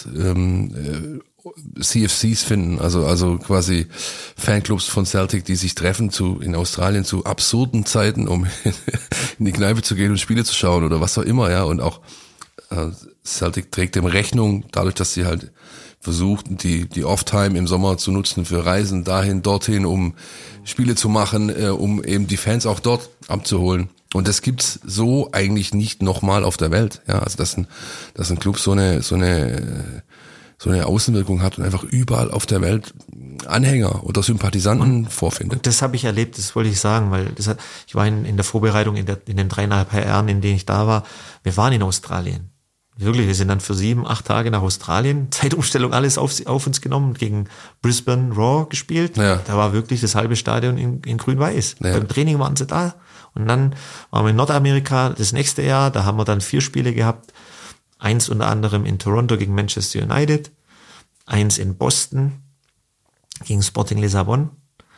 ähm, C F Cs finden, also also quasi Fanclubs von Celtic, die sich treffen zu in Australien zu absurden Zeiten, um in die Kneipe zu gehen und Spiele zu schauen oder was auch immer, ja, und auch äh, Celtic trägt dem Rechnung, dadurch, dass sie halt versuchten, die die Off-Time im Sommer zu nutzen für Reisen dahin, dorthin, um Spiele zu machen, äh, um eben die Fans auch dort abzuholen. Und das gibt's so eigentlich nicht nochmal auf der Welt. Ja, also dass ein, dass ein Club so eine so eine so eine Außenwirkung hat und einfach überall auf der Welt Anhänger oder Sympathisanten und, vorfindet. Und das habe ich erlebt, das wollte ich sagen, weil das hat, ich war in, in der Vorbereitung in, der, in den dreieinhalb Jahren, in denen ich da war, wir waren in Australien. Wirklich, wir sind dann für sieben, acht Tage nach Australien, Zeitumstellung, alles auf, auf uns genommen, gegen Brisbane Raw gespielt. Ja. Da war wirklich das halbe Stadion in, in grün-weiß. Ja. Beim Training waren sie da. Und dann waren wir in Nordamerika das nächste Jahr, da haben wir dann vier Spiele gehabt. Eins unter anderem in Toronto gegen Manchester United, eins in Boston gegen Sporting Lissabon,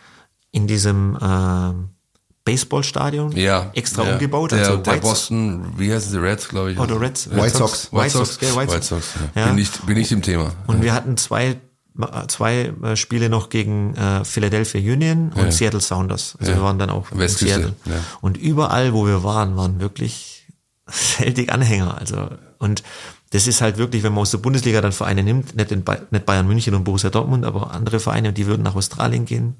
in diesem äh, Baseballstadion, ja, extra ja. umgebaut. Der, also der Boston, wie heißen sie, Reds, glaube ich. Oder Reds. White Sox. White Sox, White Sox, White Sox ja. Ja. Bin, ich, bin ich im Thema. Und ja. wir hatten zwei zwei Spiele noch gegen äh, Philadelphia Union und ja. Seattle Sounders. Also ja. wir waren dann auch in Westküste. Seattle. Ja. Und überall, wo wir waren, waren wirklich Celtic-Anhänger. Also, und das ist halt wirklich, wenn man aus der Bundesliga dann Vereine nimmt, nicht, in Bay- nicht Bayern München und Borussia Dortmund, aber andere Vereine, die würden nach Australien gehen,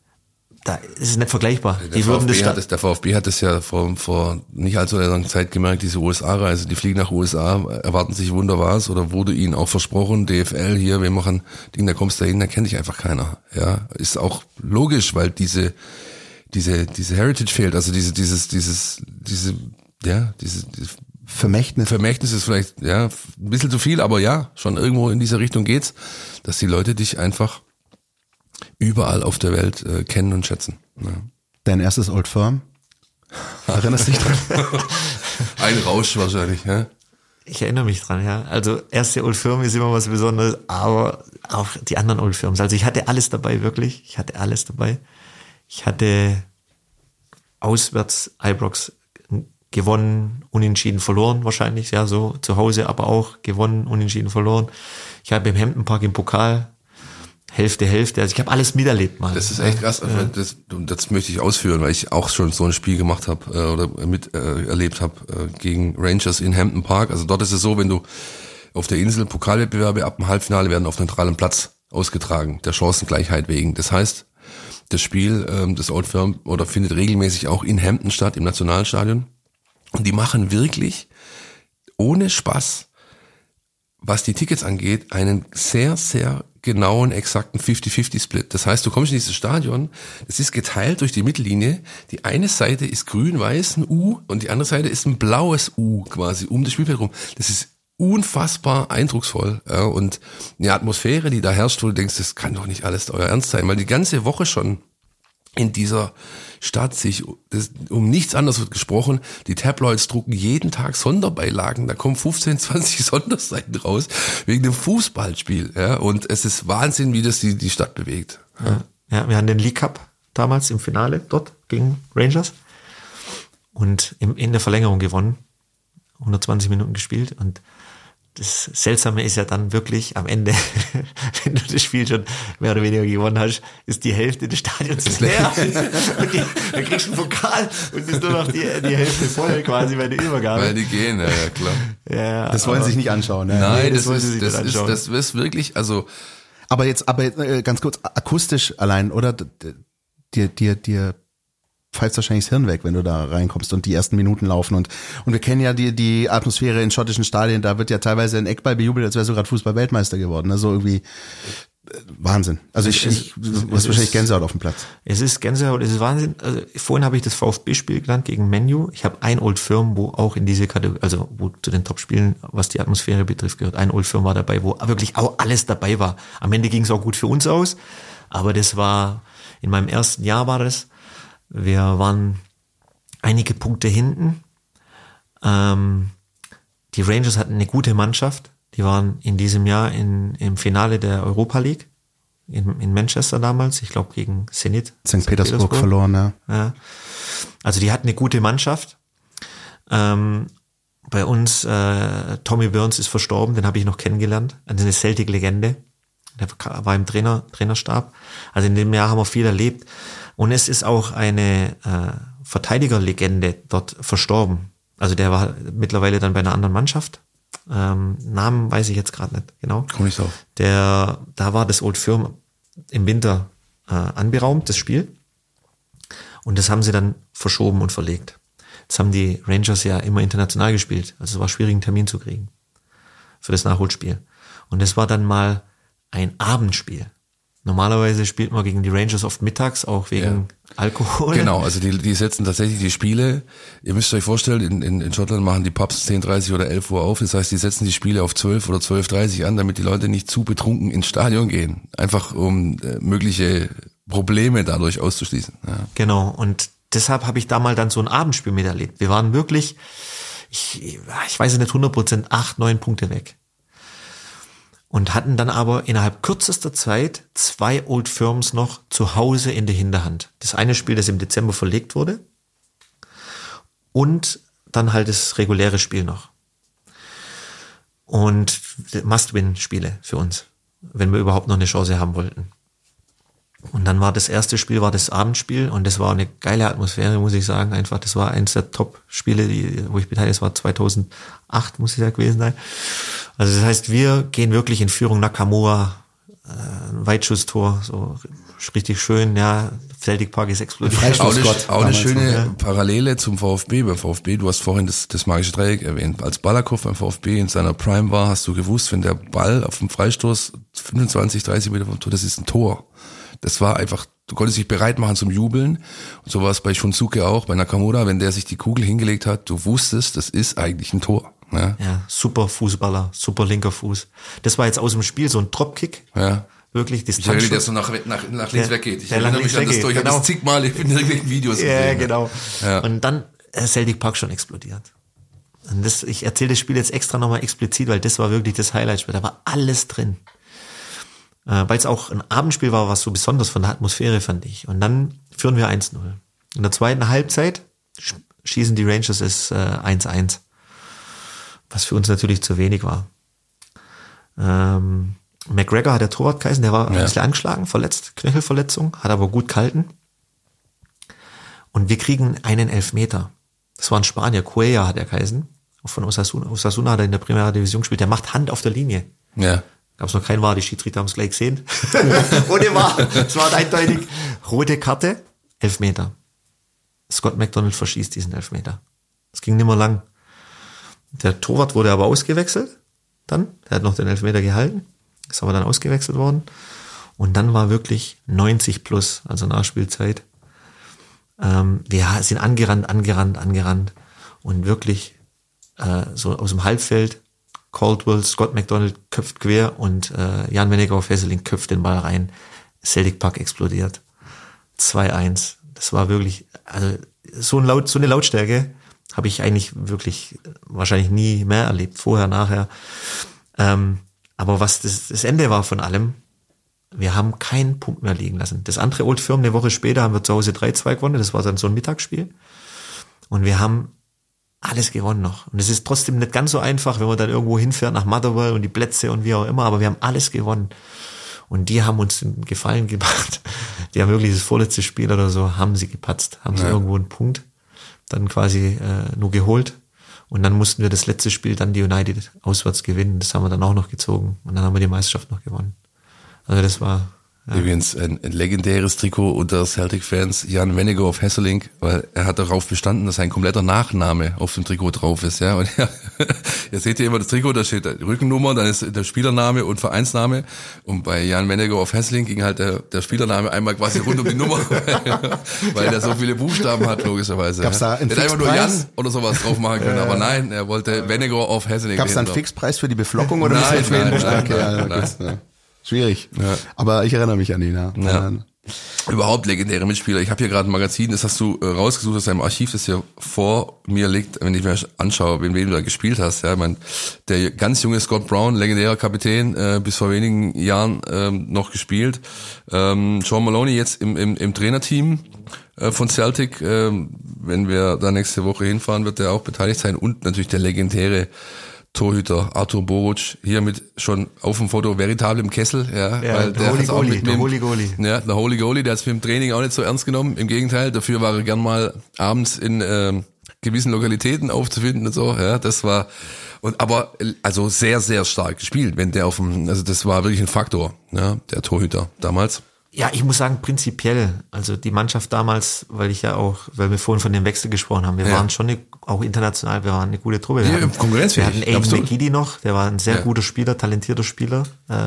da ist es nicht vergleichbar. Der Die würden das VfB, sta- hat es, der VfB hat es ja vor, vor nicht allzu langer Zeit gemerkt, diese U S A-Reise, die fliegen nach U S A, erwarten sich Wunder was oder wurde ihnen auch versprochen, D F L hier, wir machen Ding, da kommst du hin, da kennt dich einfach keiner. Ja, ist auch logisch, weil diese, diese, diese Heritage fehlt, also diese, dieses, dieses, diese, ja, diese, diese Vermächtnis. Vermächtnis ist vielleicht, ja, ein bisschen zu viel, aber ja, schon irgendwo in diese Richtung geht's, dass die Leute dich einfach überall auf der Welt äh, kennen und schätzen. Ja. Dein erstes Old Firm? Erinnerst du dich dran? Ein Rausch wahrscheinlich, ja. Ich erinnere mich dran, ja. Also erste Old Firm ist immer was Besonderes, aber auch die anderen Old Firms. Also ich hatte alles dabei, wirklich. Ich hatte alles dabei. Ich hatte auswärts Ibrox gewonnen, unentschieden verloren wahrscheinlich, ja, so zu Hause, aber auch gewonnen, unentschieden verloren. Ich habe im Hampton Park im Pokal Hälfte, Hälfte. Also ich habe alles miterlebt mal. Das ist echt krass. Ja. Das, das möchte ich ausführen, weil ich auch schon so ein Spiel gemacht habe äh, oder mit äh, erlebt habe äh, gegen Rangers in Hampton Park. Also dort ist es so, wenn du auf der Insel Pokalwettbewerbe ab dem Halbfinale werden auf neutralem Platz ausgetragen, der Chancengleichheit wegen. Das heißt, das Spiel, ähm, das Old Firm, oder findet regelmäßig auch in Hampton statt, im Nationalstadion. Und die machen wirklich ohne Spaß, was die Tickets angeht, einen sehr, sehr genauen, exakten fünfzig fünfzig Split. Das heißt, du kommst in dieses Stadion, das ist geteilt durch die Mittellinie, die eine Seite ist grün-weiß, ein U, und die andere Seite ist ein blaues U quasi um das Spielfeld rum. Das ist unfassbar eindrucksvoll, ja, und die Atmosphäre, die da herrscht, wo du denkst, das kann doch nicht alles euer Ernst sein, weil die ganze Woche schon in dieser Stadt sich das, um nichts anderes wird gesprochen. Die Tabloids drucken jeden Tag Sonderbeilagen. Da kommen fünfzehn, zwanzig Sonderseiten raus wegen dem Fußballspiel. Ja, und es ist Wahnsinn, wie das die, die Stadt bewegt. Ja. Ja, wir hatten den League Cup damals im Finale dort gegen Rangers und im, in der Verlängerung gewonnen. hundertzwanzig Minuten gespielt, und das Seltsame ist ja dann wirklich am Ende, wenn du das Spiel schon mehr oder weniger gewonnen hast, ist die Hälfte des Stadions leer. Und die, dann kriegst du einen Pokal und ist nur noch die, die Hälfte voll quasi bei der Übergabe. Weil die gehen, ja, ja klar. Ja, Das wollen sie sich nicht anschauen. Ne? Nein, Nee, das das, wollen sie ist, sich das, nicht ist, anschauen. das ist wirklich, also Aber jetzt, aber jetzt, äh, ganz kurz, akustisch allein, oder? D- d- Dir, dir, dir pfeift wahrscheinlich das Hirn weg, wenn du da reinkommst und die ersten Minuten laufen, und und wir kennen ja die die Atmosphäre in schottischen Stadien, da wird ja teilweise ein Eckball bejubelt, als wärst du gerade Fußball-Weltmeister geworden, also irgendwie äh, Wahnsinn. Also ich, ich du hast wahrscheinlich Gänsehaut auf dem Platz. Es ist Gänsehaut, es ist Wahnsinn. Also vorhin habe ich das VfB-Spiel genannt gegen Man U. Ich habe ein Old Firm, wo auch in diese Kategorie, also wo zu den Top-Spielen, was die Atmosphäre betrifft, gehört. Ein Old Firm war dabei, wo wirklich auch alles dabei war. Am Ende ging es auch gut für uns aus, aber das war, in meinem ersten Jahr war das, wir waren einige Punkte hinten. Ähm, die Rangers hatten eine gute Mannschaft. Die waren in diesem Jahr in, im Finale der Europa League in, in Manchester damals. Ich glaube gegen Zenit. Sankt Petersburg verloren, ja. Ja. Also die hatten eine gute Mannschaft. Ähm, bei uns, äh, Tommy Burns ist verstorben, den habe ich noch kennengelernt. Also eine Celtic-Legende. Der war im Trainer, Trainerstab. Also in dem Jahr haben wir viel erlebt. Und es ist auch eine äh, Verteidigerlegende dort verstorben. Also der war mittlerweile dann bei einer anderen Mannschaft. Ähm, Namen weiß ich jetzt gerade nicht genau. komm nicht drauf. Der, da war das Old Firm im Winter äh, anberaumt, das Spiel. Und das haben sie dann verschoben und verlegt. Jetzt haben die Rangers ja immer international gespielt. Also es war schwierig, einen Termin zu kriegen für das Nachholspiel. Und es war dann mal ein Abendspiel. Normalerweise spielt man gegen die Rangers oft mittags, auch wegen Ja. Alkohol. Genau, also die, die setzen tatsächlich die Spiele, ihr müsst euch vorstellen, in, in, in Schottland machen die Pubs zehn Uhr dreißig oder elf Uhr auf, das heißt, die setzen die Spiele auf zwölf oder zwölf Uhr dreißig an, damit die Leute nicht zu betrunken ins Stadion gehen. Einfach um äh, mögliche Probleme dadurch auszuschließen. Ja. Genau, und deshalb habe ich da mal dann so ein Abendspiel miterlebt. Wir waren wirklich, ich, ich weiß nicht, hundert Prozent, acht, neun Punkte weg. Und hatten dann aber innerhalb kürzester Zeit zwei Old Firms noch zu Hause in der Hinterhand. Das eine Spiel, das im Dezember verlegt wurde, und dann halt das reguläre Spiel noch. Und Must-Win-Spiele für uns, wenn wir überhaupt noch eine Chance haben wollten. Und dann war das erste Spiel, war das Abendspiel und das war eine geile Atmosphäre, muss ich sagen. Einfach, das war eins der Top-Spiele, die, wo ich beteiligt, das war zweitausendacht, muss es ja gewesen sein. Also das heißt, wir gehen wirklich in Führung, Nakamura, äh, ein Weitschusstor, so richtig schön, ja, Celtic Park ist explodiert. Auch eine, auch eine schöne ja. Parallele zum VfB. Beim VfB, du hast vorhin das, das magische Dreieck erwähnt. Als Balakow beim VfB in seiner Prime war, hast du gewusst, wenn der Ball auf dem Freistoß fünfundzwanzig, dreißig Meter vom Tor, das ist ein Tor. Das war einfach, du konntest dich bereit machen zum Jubeln. Und so war es bei Shunsuke auch, bei Nakamura, wenn der sich die Kugel hingelegt hat, du wusstest, das ist eigentlich ein Tor. Ja, ja, super Fußballer, super linker Fuß. Das war jetzt aus dem Spiel so ein Dropkick. Ja. Wirklich, ich erinnere, der so nach, nach, nach links der, weggeht. Ich erinnere mich an das durch. Ich genau. habe das zigmal in irgendwelchen Videos gesehen. Ja, genau. Ja. Und dann äh, Celtic Park schon explodiert. Und das, ich erzähle das Spiel jetzt extra nochmal explizit, weil das war wirklich das Highlight-Spiel. Da war alles drin. Äh, weil es auch ein Abendspiel war, was so besonders von der Atmosphäre, fand ich. Und dann führen wir eins null. In der zweiten Halbzeit schießen die Rangers es äh, eins eins. Was für uns natürlich zu wenig war. Ähm, McGregor hat der Torwart geheißen, der war ja. ein bisschen angeschlagen, verletzt, Knöchelverletzung, hat aber gut gehalten. Und wir kriegen einen Elfmeter. Das war ein Spanier, Cuellar hat er geheißen, von Osasuna. Osasuna hat er in der Primera Division gespielt, der macht Hand auf der Linie. Ja. Gab es noch keinen V A R, die Schiedsrichter haben es gleich gesehen. Ohne V A R, es war eindeutig. Rote Karte, Elfmeter. Scott McDonald verschießt diesen Elfmeter. Es ging nicht mehr lang. Der Torwart wurde aber ausgewechselt, dann, der hat noch den Elfmeter gehalten. Ist aber dann ausgewechselt worden. Und dann war wirklich neunzig plus, also Nachspielzeit. Ähm, wir sind angerannt, angerannt, angerannt. Und wirklich äh, so aus dem Halbfeld, Caldwell, Scott McDonald köpft quer und äh, Jan Wenneger auf Hesseling köpft den Ball rein. Celtic Park explodiert. zwei eins. Das war wirklich, also so, ein Laut, so eine Lautstärke habe ich eigentlich wirklich wahrscheinlich nie mehr erlebt. Vorher, nachher. Ähm, Aber was das, das Ende war von allem, wir haben keinen Punkt mehr liegen lassen. Das andere Old Firm, eine Woche später, haben wir zu Hause drei zwei gewonnen. Das war dann so ein Mittagsspiel. Und wir haben alles gewonnen noch. Und es ist trotzdem nicht ganz so einfach, wenn man dann irgendwo hinfährt nach Motherwell und die Plätze und wie auch immer. Aber wir haben alles gewonnen. Und die haben uns einen Gefallen gemacht. Die haben wirklich das vorletzte Spiel oder so, haben sie gepatzt. Haben ja. sie irgendwo einen Punkt dann quasi äh, nur geholt. Und dann mussten wir das letzte Spiel dann die United auswärts gewinnen. Das haben wir dann auch noch gezogen. Und dann haben wir die Meisterschaft noch gewonnen. Also das war... Ja. Übrigens ein, ein legendäres Trikot unter Celtic-Fans, Jan Wenneger auf Hesseling, weil er hat darauf bestanden, dass ein kompletter Nachname auf dem Trikot drauf ist. Ja. Und ja, ihr seht ja immer das Trikot, da steht die Rückennummer, dann ist der Spielername und Vereinsname. Und bei Jan Wenneger auf Hesseling ging halt der, der Spielername einmal quasi rund um die Nummer, weil ja. er so viele Buchstaben hat, logischerweise. Gab's da einen er hätte einfach nur Jan oder sowas drauf machen können, aber nein, er wollte Wenneger auf Hesseling. Gab es da einen Fixpreis für die Beflockung oder nein, was? Nein, nein, nein, okay, nein, nein, nein. Schwierig. Ja. Aber ich erinnere mich an ihn, ja. ja. Überhaupt legendäre Mitspieler. Ich habe hier gerade ein Magazin, das hast du äh, rausgesucht aus deinem Archiv, das hier vor mir liegt, wenn ich mir anschaue, wen, wen du da gespielt hast. Ja, ich mein, der ganz junge Scott Brown, legendärer Kapitän, äh, bis vor wenigen Jahren ähm, noch gespielt. Ähm, Sean Maloney jetzt im, im, im Trainerteam äh, von Celtic. Ähm, wenn wir da nächste Woche hinfahren, wird der auch beteiligt sein. Und natürlich der legendäre Torhüter Artur Boruc, hier mit schon auf dem Foto veritabel im Kessel, ja, ja weil der, der Holy hat's auch Goalie, mit der dem, Holy Goalie. Ja, der Holy Goalie, der hat's mit dem Training auch nicht so ernst genommen, im Gegenteil, dafür war er gern mal abends in äh, gewissen Lokalitäten aufzufinden und so, ja, das war und aber also sehr sehr stark gespielt, wenn der auf dem, also das war wirklich ein Faktor, ja, der Torhüter damals. Ja, ich muss sagen, prinzipiell, also die Mannschaft damals, weil ich ja auch, weil wir vorhin von dem Wechsel gesprochen haben, wir ja. waren schon eine, auch international, wir waren eine gute Truppe. Wir ja, hatten, konkurrenzfähig. Wir hatten Aiden McGeady noch, der war ein sehr ja. guter Spieler, talentierter Spieler.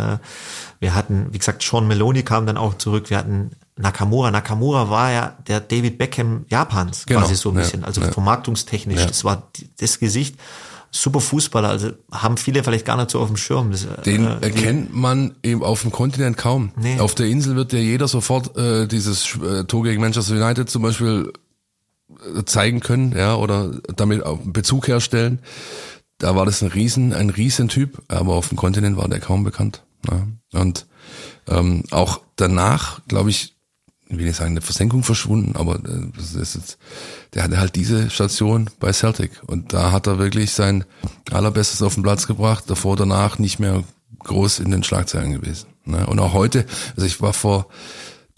Wir hatten, wie gesagt, Sean Maloney kam dann auch zurück, wir hatten Nakamura. Nakamura war ja der David Beckham Japans, genau. quasi so ein bisschen, ja. also ja. vermarktungstechnisch, ja. das war das Gesicht. Super Fußballer, also haben viele vielleicht gar nicht so auf dem Schirm. Das, Den äh, erkennt man eben auf dem Kontinent kaum. Nee. Auf der Insel wird ja jeder sofort äh, dieses äh, Tor gegen Manchester United zum Beispiel äh, zeigen können, ja, oder damit auch Bezug herstellen. Da war das ein Riesen, ein Riesentyp, aber auf dem Kontinent war der kaum bekannt. Ja. Und ähm, auch danach, glaube ich, ich will nicht sagen, eine Versenkung verschwunden, aber das ist jetzt, der hatte halt diese Station bei Celtic und da hat er wirklich sein Allerbestes auf den Platz gebracht, davor, danach nicht mehr groß in den Schlagzeilen gewesen. Und auch heute, also ich war vor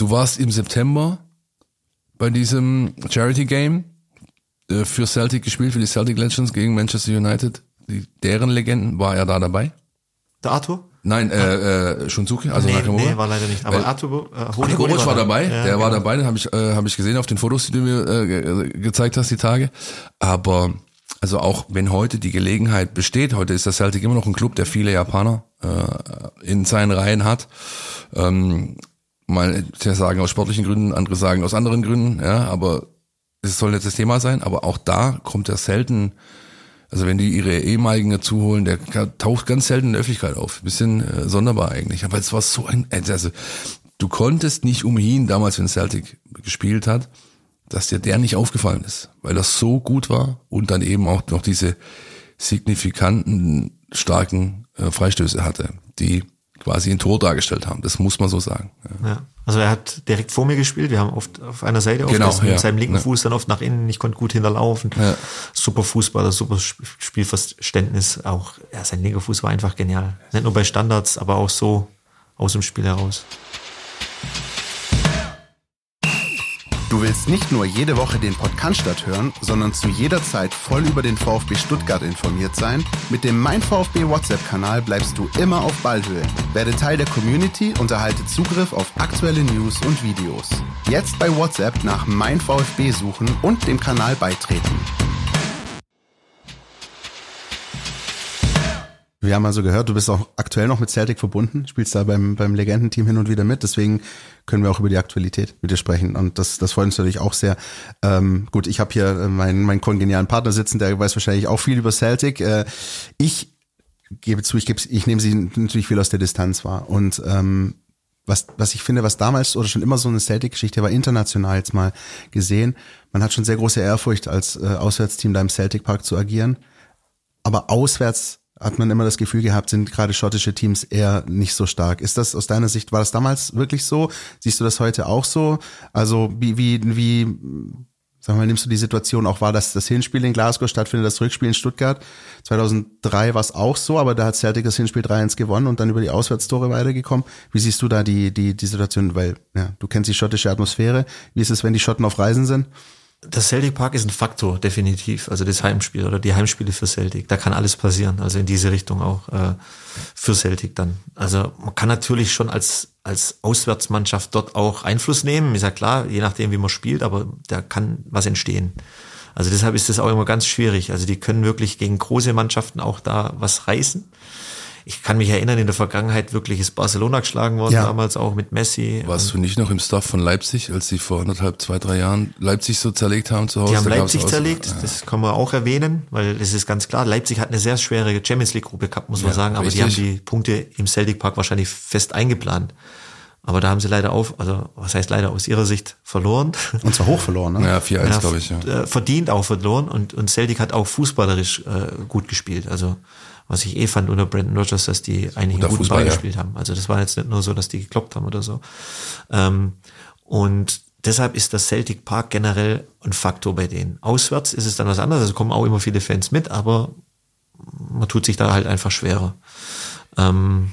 du warst im September bei diesem Charity Game äh, für Celtic gespielt, für die Celtic Legends gegen Manchester United. Die, deren Legenden, war er da dabei? Der Arthur? Nein, äh, äh, Shunsuke, also nee, Nakamura. nee, war leider nicht. Aber Weil, Arthur, äh, Holy Holy war, war dabei, ja, der genau. war dabei, den habe ich, äh, hab ich gesehen auf den Fotos, die du mir äh, ge gezeigt hast, die Tage. Aber also auch wenn heute die Gelegenheit besteht, heute ist der Celtic immer noch ein Club, der viele Japaner äh, in seinen Reihen hat. Ähm, mal sagen aus sportlichen Gründen, andere sagen aus anderen Gründen, ja, aber es soll nicht das Thema sein. Aber auch da kommt er selten. Also wenn die ihre ehemaligen dazu holen, der taucht ganz selten in der Öffentlichkeit auf. Bisschen äh, sonderbar eigentlich. Aber es war so ein, also du konntest nicht umhin, damals wenn Celtic gespielt hat, dass dir der nicht aufgefallen ist, weil das so gut war und dann eben auch noch diese signifikanten, starken äh, Freistöße hatte, die quasi ein Tor dargestellt haben. Das muss man so sagen. Ja. Ja. Also er hat direkt vor mir gespielt. Wir haben oft auf einer Seite genau, aufgesetzt, mit ja. seinem linken ja. Fuß dann oft nach innen. Ich konnte gut hinterlaufen. Ja. Super Fußballer, super Spielverständnis. Auch ja, sein linker Fuß war einfach genial. Nicht nur bei Standards, aber auch so aus dem Spiel heraus. Du willst nicht nur jede Woche den Podcast hören, sondern zu jeder Zeit voll über den VfB Stuttgart informiert sein? Mit dem Mein VfB WhatsApp-Kanal bleibst du immer auf Ballhöhe. Werde Teil der Community und erhalte Zugriff auf aktuelle News und Videos. Jetzt bei WhatsApp nach Mein VfB suchen und dem Kanal beitreten. Wir haben also gehört, du bist auch aktuell noch mit Celtic verbunden, spielst da beim beim Legendenteam hin und wieder mit, deswegen können wir auch über die Aktualität mit dir sprechen und das das freut uns natürlich auch sehr. Ähm, gut, ich habe hier meinen meinen kongenialen Partner sitzen, der weiß wahrscheinlich auch viel über Celtic. Äh, ich gebe zu, ich gebe, ich nehme sie natürlich viel aus der Distanz wahr und ähm, was was ich finde, was damals oder schon immer so eine Celtic-Geschichte war, international jetzt mal gesehen, man hat schon sehr große Ehrfurcht als äh, Auswärtsteam da im Celtic Park zu agieren, aber auswärts hat man immer das Gefühl gehabt, sind gerade schottische Teams eher nicht so stark. Ist das aus deiner Sicht, war das damals wirklich so? Siehst du das heute auch so? Also wie, wie, wie, sag mal, nimmst du die Situation auch wahr, dass das Hinspiel in Glasgow stattfindet, das Rückspiel in Stuttgart? zweitausenddrei war es auch so, aber da hat Celtic das Hinspiel drei eins gewonnen und dann über die Auswärtstore weitergekommen. Wie siehst du da die, die, die Situation? Weil, ja, du kennst die schottische Atmosphäre. Wie ist es, wenn die Schotten auf Reisen sind? Der Celtic Park ist ein Faktor, definitiv. Also das Heimspiel oder die Heimspiele für Celtic. Da kann alles passieren. Also in diese Richtung auch äh, für Celtic dann. Also man kann natürlich schon als als Auswärtsmannschaft dort auch Einfluss nehmen. Ist ja klar, je nachdem wie man spielt, aber da kann was entstehen. Also deshalb ist das auch immer ganz schwierig. Also die können wirklich gegen große Mannschaften auch da was reißen. Ich kann mich erinnern, in der Vergangenheit wirklich ist Barcelona geschlagen worden, ja. Damals auch mit Messi. Warst du nicht noch im Staff von Leipzig, als sie vor anderthalb, zwei, drei Jahren Leipzig so zerlegt haben zu Hause? Die haben da Leipzig zerlegt, ja. Das kann man auch erwähnen, weil es ist ganz klar, Leipzig hat eine sehr schwere Champions League Gruppe gehabt, muss man ja, sagen, aber richtig. Die haben die Punkte im Celtic Park wahrscheinlich fest eingeplant. Aber da haben sie leider auf, also was heißt leider aus ihrer Sicht verloren. Und zwar hoch verloren, ne? Ja, vier eins, ja, glaube ich. Ja. Verdient auch verloren und, und Celtic hat auch fußballerisch äh, gut gespielt, also was ich eh fand unter Brendan Rodgers, dass die eigentlich einen guten Ball ja. gespielt haben. Also das war jetzt nicht nur so, dass die gekloppt haben oder so. Ähm, und deshalb ist das Celtic Park generell ein Faktor bei denen. Auswärts ist es dann was anderes, also kommen auch immer viele Fans mit, aber man tut sich da halt einfach schwerer. Ähm,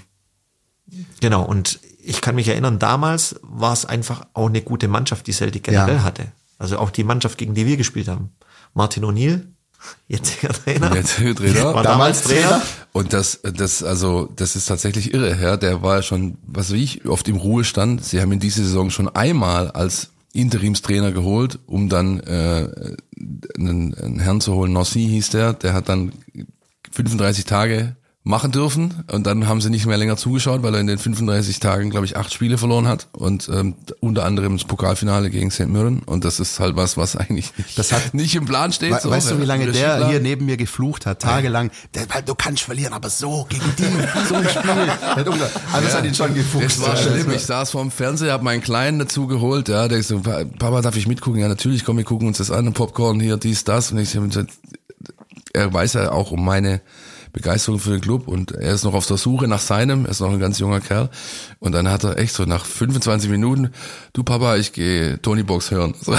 genau, und ich kann mich erinnern, damals war es einfach auch eine gute Mannschaft, die Celtic generell ja. hatte. Also auch die Mannschaft, gegen die wir gespielt haben. Martin O'Neill, jetziger Trainer. Jetziger Trainer. War damals Trainer. Und das, das, also, das ist tatsächlich irre, ja. Der war schon, was weiß ich, oft im Ruhestand. Sie haben ihn diese Saison schon einmal als Interimstrainer geholt, um dann äh, einen, einen Herrn zu holen. Nancy hieß der, der hat dann fünfunddreißig Tage machen dürfen und dann haben sie nicht mehr länger zugeschaut, weil er in den fünfunddreißig Tagen, glaube ich, acht Spiele verloren hat und ähm, unter anderem das Pokalfinale gegen Sankt Mirren und das ist halt was, was eigentlich nicht, das hat, nicht im Plan steht. We- so, weißt du, wie lange der Spielplan? hier neben mir geflucht hat, tagelang, der, du kannst verlieren, aber so, gegen die, so ein Spiel. Alles ja, hat ihn schon gefuchst. Das war schlimm, ich saß vorm Fernseher, hab meinen Kleinen dazu geholt, ja, der so, Papa, darf ich mitgucken? Ja, natürlich, komm, wir gucken uns das an, Popcorn hier, dies, das und ich, er weiß ja auch um meine Begeisterung für den Club und er ist noch auf der Suche nach seinem, er ist noch ein ganz junger Kerl und dann hat er echt so nach fünfundzwanzig Minuten, du Papa, ich gehe Tony Box hören. So.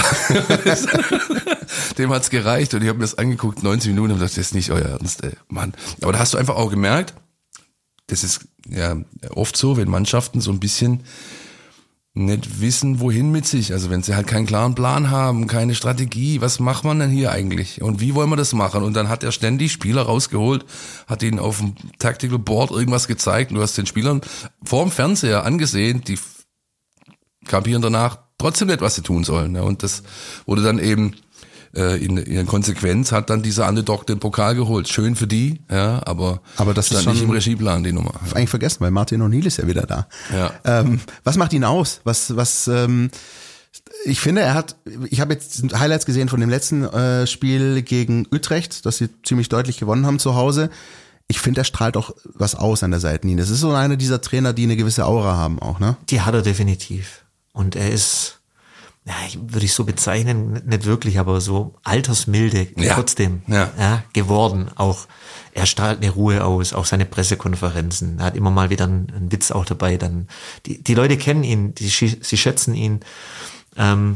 Dem hat's gereicht und ich habe mir das angeguckt, neunzig Minuten und dachte, das ist nicht euer Ernst, ey, Mann. Aber da hast du einfach auch gemerkt, das ist ja oft so, wenn Mannschaften so ein bisschen nicht wissen, wohin mit sich. Also wenn sie halt keinen klaren Plan haben, keine Strategie, was macht man denn hier eigentlich? Und wie wollen wir das machen? Und dann hat er ständig Spieler rausgeholt, hat ihnen auf dem Tactical Board irgendwas gezeigt. Und du hast den Spielern vor dem Fernseher angesehen, die kapieren danach trotzdem nicht, was sie tun sollen. Und das wurde dann eben in, in Konsequenz hat dann dieser Underdog den Pokal geholt. Schön für die, ja, aber, aber das ist dann schon nicht im Regieplan, die Nummer. Eigentlich vergessen, weil Martin O'Neill ist ja wieder da. Ja. Ähm, was macht ihn aus? Was, was, ähm, ich finde, er hat, ich habe jetzt Highlights gesehen von dem letzten äh, Spiel gegen Utrecht, das sie ziemlich deutlich gewonnen haben zu Hause. Ich finde, er strahlt auch was aus an der Seitenlinie. Das ist so einer dieser Trainer, die eine gewisse Aura haben auch, ne? Die hat er definitiv. Und er ist, ja, würde ich so bezeichnen, nicht wirklich, aber so altersmilde ja. trotzdem ja. Ja, geworden. Auch er strahlt eine Ruhe aus, auch seine Pressekonferenzen. Er hat immer mal wieder einen, einen Witz auch dabei. Dann die, die Leute kennen ihn, die, sie schätzen ihn. Ähm,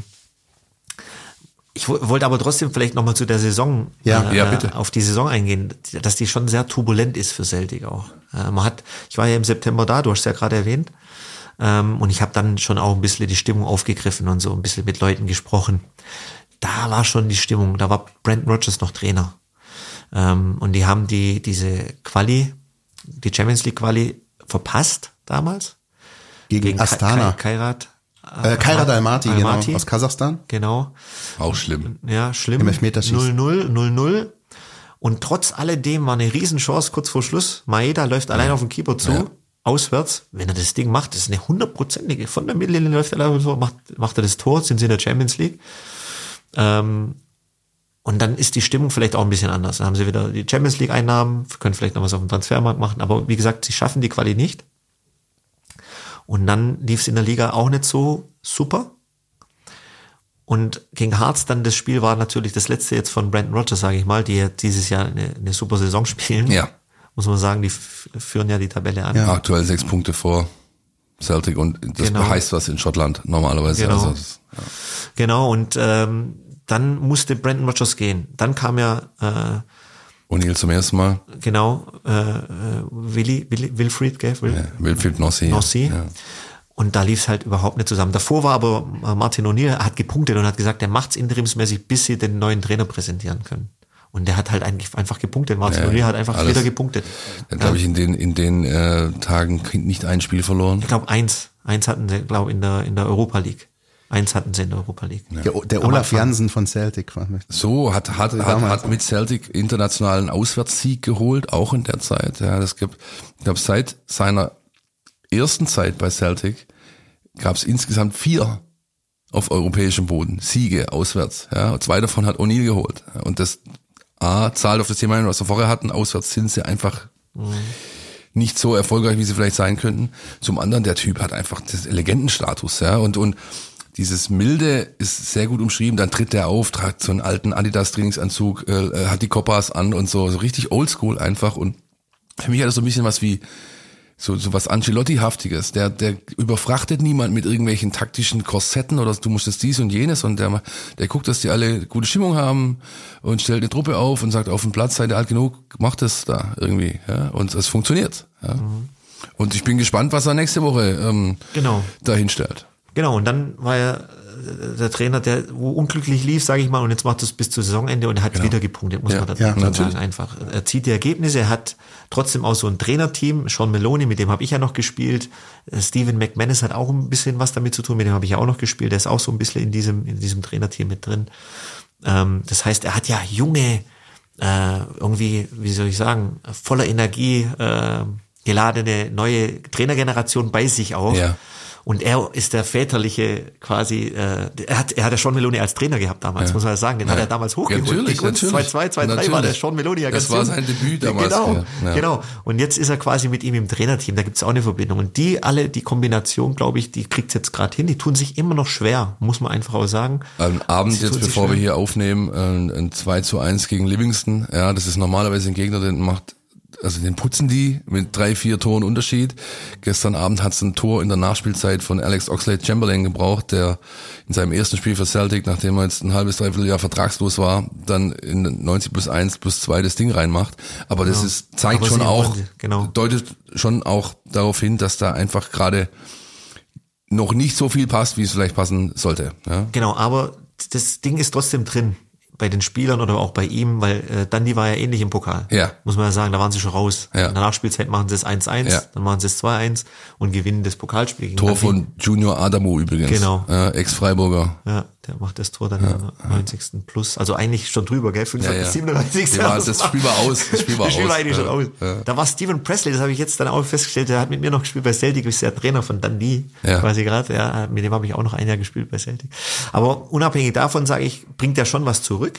ich w- wollte aber trotzdem vielleicht nochmal zu der Saison ja, äh, ja, bitte. auf die Saison eingehen, dass die schon sehr turbulent ist für Celtic auch. Äh, man hat, ich war ja im September da, du hast es ja gerade erwähnt. Ähm, und ich habe dann schon auch ein bisschen die Stimmung aufgegriffen und so ein bisschen mit Leuten gesprochen. Da war schon die Stimmung, da war Brendan Rodgers noch Trainer. Ähm, und die haben die diese Quali, die Champions League Quali verpasst damals. Gegen, Gegen Astana. Ka- Kairat. Äh, Kairat Almaty, Almaty, genau, aus Kasachstan. Genau. Auch schlimm. Ja, schlimm. Im Elfmeterschießen. null null, null null. Und trotz alledem war eine Riesenchance kurz vor Schluss. Maeda läuft allein auf den Keeper zu. Ja. Auswärts, wenn er das Ding macht, das ist eine hundertprozentige, von der Mittellinie läuft er allein so, macht, macht er das Tor, sind sie in der Champions League. Ähm, und dann ist die Stimmung vielleicht auch ein bisschen anders. Dann haben sie wieder die Champions League Einnahmen, können vielleicht noch was auf dem Transfermarkt machen, aber wie gesagt, sie schaffen die Quali nicht. Und dann lief es in der Liga auch nicht so super. Und gegen Hearts dann das Spiel war natürlich das letzte jetzt von Brendan Rodgers, sage ich mal, die ja dieses Jahr eine, eine super Saison spielen. Ja. Muss man sagen, die f- führen ja die Tabelle an. Ja. Aktuell sechs Punkte vor Celtic und das genau. heißt was in Schottland normalerweise. Genau, also das, ja. genau. Und ähm, dann musste Brendan Rodgers gehen. Dann kam ja äh, O'Neill zum ersten Mal. Genau, äh, Willi, Willi, Wilfried, gell? Will, ja, Wilfried Nossi. Nossi. Ja. Und da lief es halt überhaupt nicht zusammen. Davor war aber Martin O'Neill, hat gepunktet und hat gesagt, der macht's interimsmäßig, bis sie den neuen Trainer präsentieren können. Und der hat halt eigentlich einfach gepunktet. Martin ja, O'Neill hat einfach alles, wieder gepunktet. Dann glaube ich in den in den äh, Tagen nicht ein Spiel verloren. Ich glaube eins, eins hatten sie, glaube in der in der Europa League. Eins hatten sie in der Europa League. Ja. Der, der Olaf Jansen von Celtic. So hat hat, hat hat mit Celtic internationalen Auswärtssieg geholt, auch in der Zeit. Ja, das gibt, ich glaube seit seiner ersten Zeit bei Celtic gab es insgesamt vier auf europäischem Boden Siege auswärts. Ja, und zwei davon hat O'Neill geholt. Und das A, zahlt auf das Thema hin, was wir vorher hatten, auswärts sind sie einfach mhm. nicht so erfolgreich, wie sie vielleicht sein könnten. Zum anderen, der Typ hat einfach das Legendenstatus, ja, und, und dieses Milde ist sehr gut umschrieben, dann tritt der auf, tragt so einen alten Adidas-Trainingsanzug, äh, hat die Koppas an und so, so richtig oldschool einfach und für mich hat das so ein bisschen was wie so so was Ancelotti-haftiges. Der der überfrachtet niemand mit irgendwelchen taktischen Korsetten oder du musst das dies und jenes und der der guckt, dass die alle gute Stimmung haben und stellt eine Truppe auf und sagt, auf dem Platz seid ihr alt genug, macht es da irgendwie, ja, und es funktioniert. Ja. Mhm. Und ich bin gespannt, was er nächste Woche ähm, genau. dahin stellt. Genau, und dann war er der Trainer, der wo unglücklich lief, sage ich mal, und jetzt macht das bis zum Saisonende und er hat genau. wieder gepunktet, muss ja, man dazu ja, sagen, einfach. Er zieht die Ergebnisse, er hat trotzdem auch so ein Trainerteam, Sean Maloney, mit dem habe ich ja noch gespielt, Stephen McManus hat auch ein bisschen was damit zu tun, mit dem habe ich ja auch noch gespielt, der ist auch so ein bisschen in diesem in diesem Trainerteam mit drin. Ähm, das heißt, er hat ja junge, äh, irgendwie, wie soll ich sagen, voller Energie äh, geladene neue Trainergeneration bei sich auch. Ja. Und er ist der väterliche quasi, äh, er hat er hat ja Sean Maloney als Trainer gehabt damals, ja. muss man ja sagen. Den ja. hat er damals hochgeholt. Natürlich, natürlich. zwei zwei, zwei drei war der Sean Maloney ja ganz Das war sein Debüt damals. Genau, ja. genau. Und jetzt ist er quasi mit ihm im Trainerteam, da gibt's auch eine Verbindung. Und die alle, die Kombination, glaube ich, die kriegt's jetzt gerade hin. Die tun sich immer noch schwer, muss man einfach auch sagen. Am Abend jetzt, bevor wir hier aufnehmen, ein zwei zu eins gegen Livingston. Ja, das ist normalerweise ein Gegner, der macht, also den putzen die mit drei, vier Toren Unterschied. Gestern Abend hat es ein Tor in der Nachspielzeit von Alex Oxlade-Chamberlain gebraucht, der in seinem ersten Spiel für Celtic, nachdem er jetzt ein halbes, dreiviertel Jahr vertragslos war, dann in neunzig plus eins plus zwei das Ding reinmacht. Aber das genau. ist, zeigt Aber schon auch, genau. deutet schon auch darauf hin, dass da einfach gerade noch nicht so viel passt, wie es vielleicht passen sollte. Ja? Genau, aber das Ding ist trotzdem drin. Bei den Spielern oder auch bei ihm, weil äh, Dundee war ja ähnlich im Pokal. Ja. Muss man ja sagen, da waren sie schon raus. Ja. In der Nachspielzeit machen sie es eins eins, Ja. dann machen sie es zwei eins und gewinnen das Pokalspiel gegen Tor Dundee. von Junior Adamo übrigens. Genau. Äh, Ex-Freiburger. Ja, der macht das Tor dann ja, im neunzigsten Plus. Also eigentlich schon drüber, gell? fünfundneunzig, Ja, ja. siebenundneunzigsten Ja, das Spiel war aus. Das Spiel war Das Spiel war aus. eigentlich Ja. schon aus. Ja. Da war Stephen Presley, das habe ich jetzt dann auch festgestellt, der hat mit mir noch gespielt bei Celtic, ist der Trainer von Dundee, Ja. quasi gerade. Ja, mit dem habe ich auch noch ein Jahr gespielt bei Celtic. Aber unabhängig davon, sage ich, bringt er schon was zurück.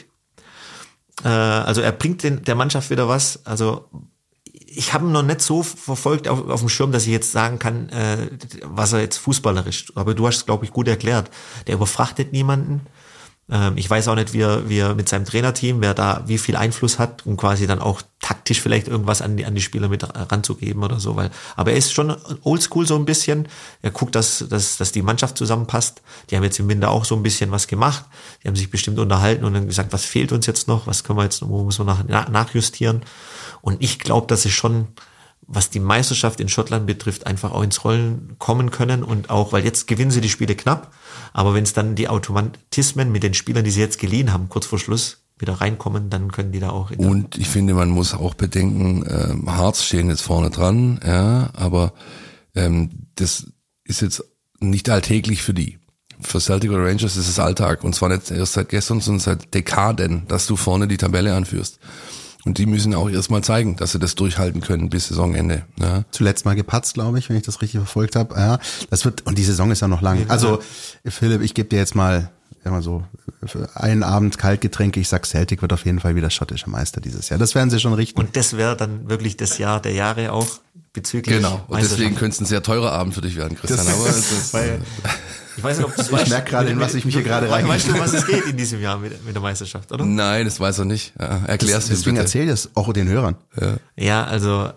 Also er bringt den, der Mannschaft wieder was. Also ich habe ihn noch nicht so verfolgt auf, auf dem Schirm, dass ich jetzt sagen kann, äh, was er jetzt fußballerisch. Aber du hast es, glaube ich, gut erklärt. Der überfrachtet niemanden. Ähm, ich weiß auch nicht, wie er, wie er mit seinem Trainerteam, wer da wie viel Einfluss hat, um quasi dann auch taktisch vielleicht irgendwas an die, an die Spieler mit ranzugeben oder so. Weil, aber er ist schon oldschool so ein bisschen. Er guckt, dass, dass, dass die Mannschaft zusammenpasst. Die haben jetzt im Winter auch so ein bisschen was gemacht. Die haben sich bestimmt unterhalten und dann gesagt, was fehlt uns jetzt noch? Was können wir jetzt, wo müssen wir nach, nach, nachjustieren? Und ich glaube, dass sie schon, was die Meisterschaft in Schottland betrifft, einfach auch ins Rollen kommen können und auch, weil jetzt gewinnen sie die Spiele knapp, aber wenn es dann die Automatismen mit den Spielern, die sie jetzt geliehen haben, kurz vor Schluss wieder reinkommen, dann können die da auch. In Und ich finde, man muss auch bedenken, ähm, Hearts stehen jetzt vorne dran, ja, aber ähm, das ist jetzt nicht alltäglich für die. Für Celtic oder Rangers ist es Alltag und zwar nicht erst seit gestern, sondern seit Dekaden, dass du vorne die Tabelle anführst. Und die müssen auch erstmal zeigen, dass sie das durchhalten können bis Saisonende. Ja. Zuletzt mal gepatzt, glaube ich, wenn ich das richtig verfolgt habe. Ja, das wird, und die Saison ist ja noch lang. Also, Philipp, ich gebe dir jetzt mal, immer so, für einen Abend Kaltgetränke, ich sag, Celtic wird auf jeden Fall wieder schottischer Meister dieses Jahr. Das werden sie schon richten. Und das wäre dann wirklich das Jahr der Jahre auch bezüglich Genau. Und deswegen Meisterschaft. könnte es ein sehr teurer Abend für dich werden, Christian. Das- Aber das, Weil, ich weiß nicht, ob das Ich merke gerade, in was ich mich hier gerade rein. Weißt du, um was es geht in diesem Jahr mit, mit der Meisterschaft, oder? nein, das weiß er nicht. Ja, erklär's ihm Deswegen bitte. erzähl das auch den Hörern. Ja, also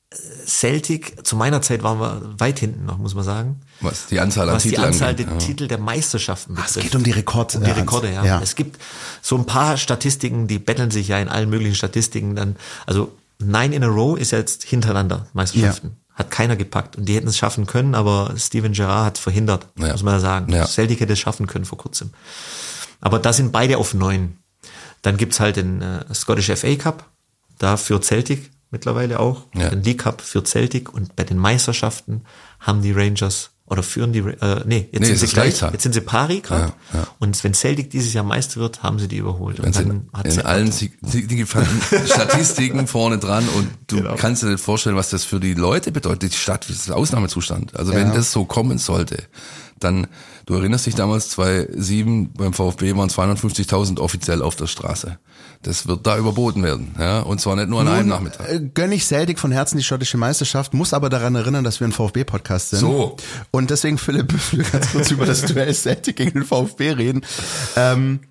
Celtic, zu meiner Zeit waren wir weit hinten noch, muss man sagen. Was die Anzahl an Was die Titeln Anzahl angeht. der Ja. Titel der Meisterschaften betrifft. Es geht um die Rekord. Um die äh, Rekorde, ja. ja. Es gibt so ein paar Statistiken, die betteln sich ja in allen möglichen Statistiken dann. Also nine in a row ist ja jetzt hintereinander Meisterschaften. Hat keiner gepackt. Und die hätten es schaffen können, aber Steven Gerrard hat es verhindert, Ja. muss man ja sagen. Ja. Celtic hätte es schaffen können vor kurzem. Aber da sind beide auf neun. Dann gibt's halt den äh, Scottish F A Cup, da führt Celtic mittlerweile auch. Ja. Den League Cup führt Celtic und bei den Meisterschaften haben die Rangers oder führen die, äh, nee, jetzt Nee, sind es sie ist gleich, Gleichzahl. jetzt sind sie pari gerade. Ja, ja. Und wenn Celtic dieses Jahr Meister wird, haben sie die überholt. Wenn Und sie dann in, hat in sie allen sig- signifikanten Statistiken vorne dran und du Genau. kannst dir nicht vorstellen, was das für die Leute bedeutet. Die Stadt das ist ein Ausnahmezustand. Also Ja. wenn das so kommen sollte, dann, du erinnerst dich damals, zweitausendsieben beim VfB waren zweihundertfünfzigtausend offiziell auf der Straße. Das wird da überboten werden, ja, und zwar nicht nur an einem Nachmittag. Äh, Gönn ich Celtic von Herzen die schottische Meisterschaft, muss aber daran erinnern, dass wir ein VfB-Podcast sind. So. Und deswegen, Philipp, ich will ganz kurz über das Duell Celtic gegen den VfB reden. Ähm,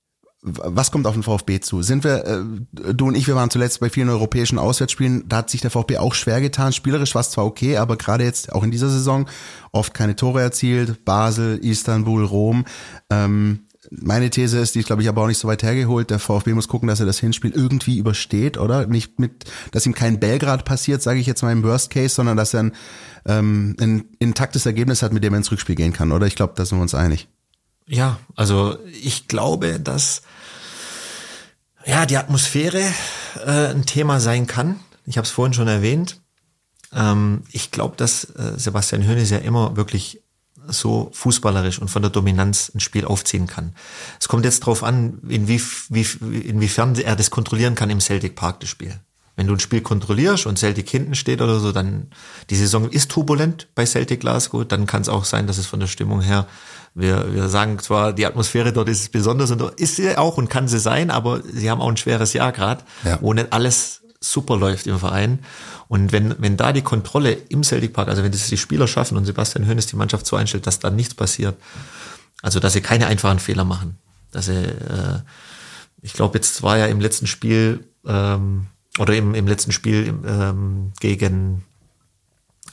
was kommt auf den VfB zu? Sind wir, äh, du und ich, wir waren zuletzt bei vielen europäischen Auswärtsspielen, da hat sich der VfB auch schwer getan. Spielerisch war es zwar okay, aber gerade jetzt auch in dieser Saison oft keine Tore erzielt. Basel, Istanbul, Rom. Ähm, meine These ist, die ist, glaube ich, aber auch nicht so weit hergeholt. Der VfB muss gucken, dass er das Hinspiel irgendwie übersteht, oder? Nicht mit, dass ihm kein Belgrad passiert, sage ich jetzt mal im Worst Case, sondern dass er ein, ähm, ein intaktes Ergebnis hat, mit dem er ins Rückspiel gehen kann, oder? Ich glaube, da sind wir uns einig. Ja, also ich glaube, dass ja die Atmosphäre äh, ein Thema sein kann. Ich habe es vorhin schon erwähnt. Ähm, ich glaube, dass äh, Sebastian Hoeneß ja immer wirklich so fußballerisch und von der Dominanz ein Spiel aufziehen kann. Es kommt jetzt drauf an, inwie, wie, inwiefern er das kontrollieren kann im Celtic Park, das Spiel. Wenn du ein Spiel kontrollierst und Celtic hinten steht oder so, dann, die Saison ist turbulent bei Celtic Glasgow, dann kann es auch sein, dass es von der Stimmung her, wir, wir sagen zwar, die Atmosphäre dort ist besonders und ist sie auch und kann sie sein, aber sie haben auch ein schweres Jahr gerade, Ja. wo nicht alles super läuft im Verein. Und wenn, wenn da die Kontrolle im Celtic Park, also wenn das die Spieler schaffen und Sebastian Hoeneß die Mannschaft so einstellt, dass da nichts passiert, also dass sie keine einfachen Fehler machen, dass sie, äh, ich glaube, jetzt war ja im letzten Spiel, ähm, oder im, im letzten Spiel ähm, gegen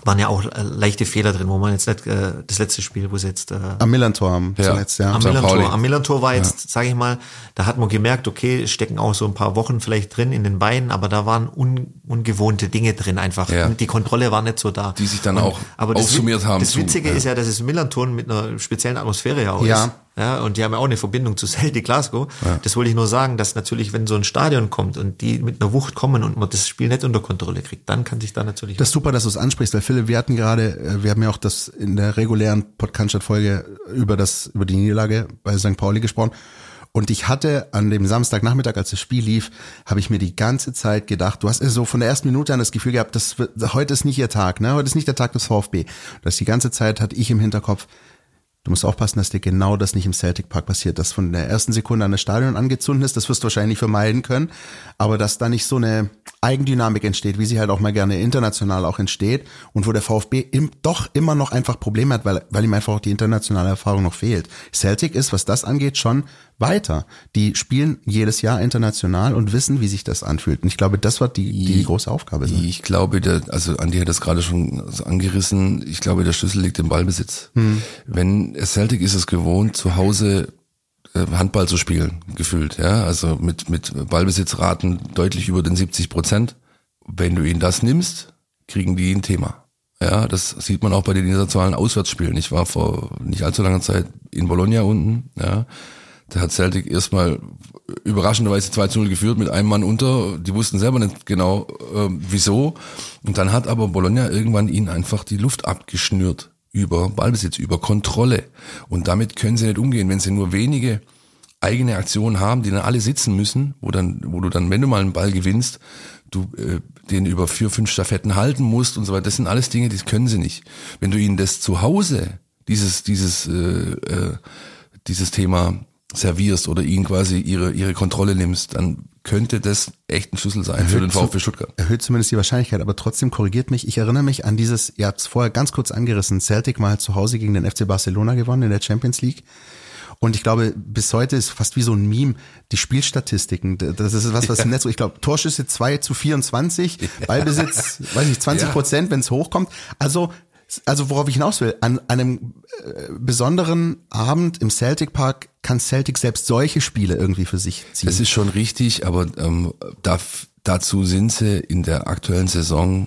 waren ja auch äh, leichte Fehler drin, wo man jetzt nicht, äh, das letzte Spiel, wo sie jetzt... Äh, am Millantor haben ja. zuletzt, ja. Am Sankt Millantor. Pauli. Am Millantor war jetzt, ja. sage ich mal, da hat man gemerkt, okay, stecken auch so ein paar Wochen vielleicht drin in den Beinen, aber da waren un, ungewohnte Dinge drin einfach. Ja. Die Kontrolle war nicht so da. Die sich dann Und, auch aber das, aufsummiert haben. Das zu, Witzige ja. ist ja, dass es Millantor mit einer speziellen Atmosphäre ja auch ja. ist. Ja, und die haben ja auch eine Verbindung zu Celtic Glasgow. Ja. Das wollte ich nur sagen, dass natürlich, wenn so ein Stadion kommt und die mit einer Wucht kommen und man das Spiel nicht unter Kontrolle kriegt, dann kann sich da natürlich... Das ist super, dass du es ansprichst, weil Philipp, wir hatten gerade, wir haben ja auch das in der regulären Podcast-Folge über das, über die Niederlage bei Sankt Pauli gesprochen. Und ich hatte an dem Samstagnachmittag, als das Spiel lief, habe ich mir die ganze Zeit gedacht, du hast so von der ersten Minute an das Gefühl gehabt, das wird, heute ist nicht ihr Tag, ne? Heute ist nicht der Tag des VfB. Das die ganze Zeit hatte ich im Hinterkopf, du musst aufpassen, dass dir genau das nicht im Celtic Park passiert, dass von der ersten Sekunde an das Stadion angezündet ist, das wirst du wahrscheinlich vermeiden können, aber dass da nicht so eine Eigendynamik entsteht, wie sie halt auch mal gerne international auch entsteht und wo der VfB im, doch immer noch einfach Probleme hat, weil, weil ihm einfach auch die internationale Erfahrung noch fehlt. Celtic ist, was das angeht, schon weiter. Die spielen jedes Jahr international und wissen, wie sich das anfühlt. Und ich glaube, das wird die, die große Aufgabe sein. Ich glaube, der, also Andi hat das gerade schon angerissen, ich glaube, der Schlüssel liegt im Ballbesitz. Hm. Wenn Celtic ist es gewohnt, zu Hause Handball zu spielen, gefühlt, ja, also mit mit Ballbesitzraten deutlich über den siebzig Prozent. Wenn du ihnen das nimmst, kriegen die ein Thema. Ja, das sieht man auch bei den internationalen Auswärtsspielen. Ich war vor nicht allzu langer Zeit in Bologna unten, ja. Da hat Celtic erstmal überraschenderweise zwei zu null geführt mit einem Mann unter. Die wussten selber nicht genau, äh, wieso. Und dann hat aber Bologna irgendwann ihnen einfach die Luft abgeschnürt. Über Ballbesitz, über Kontrolle. Und damit können sie nicht umgehen, wenn sie nur wenige eigene Aktionen haben, die dann alle sitzen müssen, wo dann, wo du dann, wenn du mal einen Ball gewinnst, du äh, den über vier, fünf Stafetten halten musst und so weiter. Das sind alles Dinge, die können sie nicht. Wenn du ihnen das zu Hause, dieses, dieses, äh, äh, dieses Thema servierst oder ihnen quasi ihre, ihre Kontrolle nimmst, dann könnte das echt ein Schlüssel sein erhöht für den VfB Stuttgart. Erhöht zumindest die Wahrscheinlichkeit, aber trotzdem korrigiert mich. Ich erinnere mich an dieses, ihr habt es vorher ganz kurz angerissen, Celtic mal zu Hause gegen den F C Barcelona gewonnen in der Champions League. Und ich glaube, bis heute ist fast wie so ein Meme, die Spielstatistiken, das ist was, was ja. im Netz, ich glaube, Torschüsse zwei zu vierundzwanzig, ja. Ballbesitz, weiß nicht, zwanzig Prozent, ja. wenn es hochkommt. Also, Also worauf ich hinaus will, an einem äh, besonderen Abend im Celtic Park kann Celtic selbst solche Spiele irgendwie für sich ziehen. Das ist schon richtig, aber ähm, da, dazu sind sie in der aktuellen Saison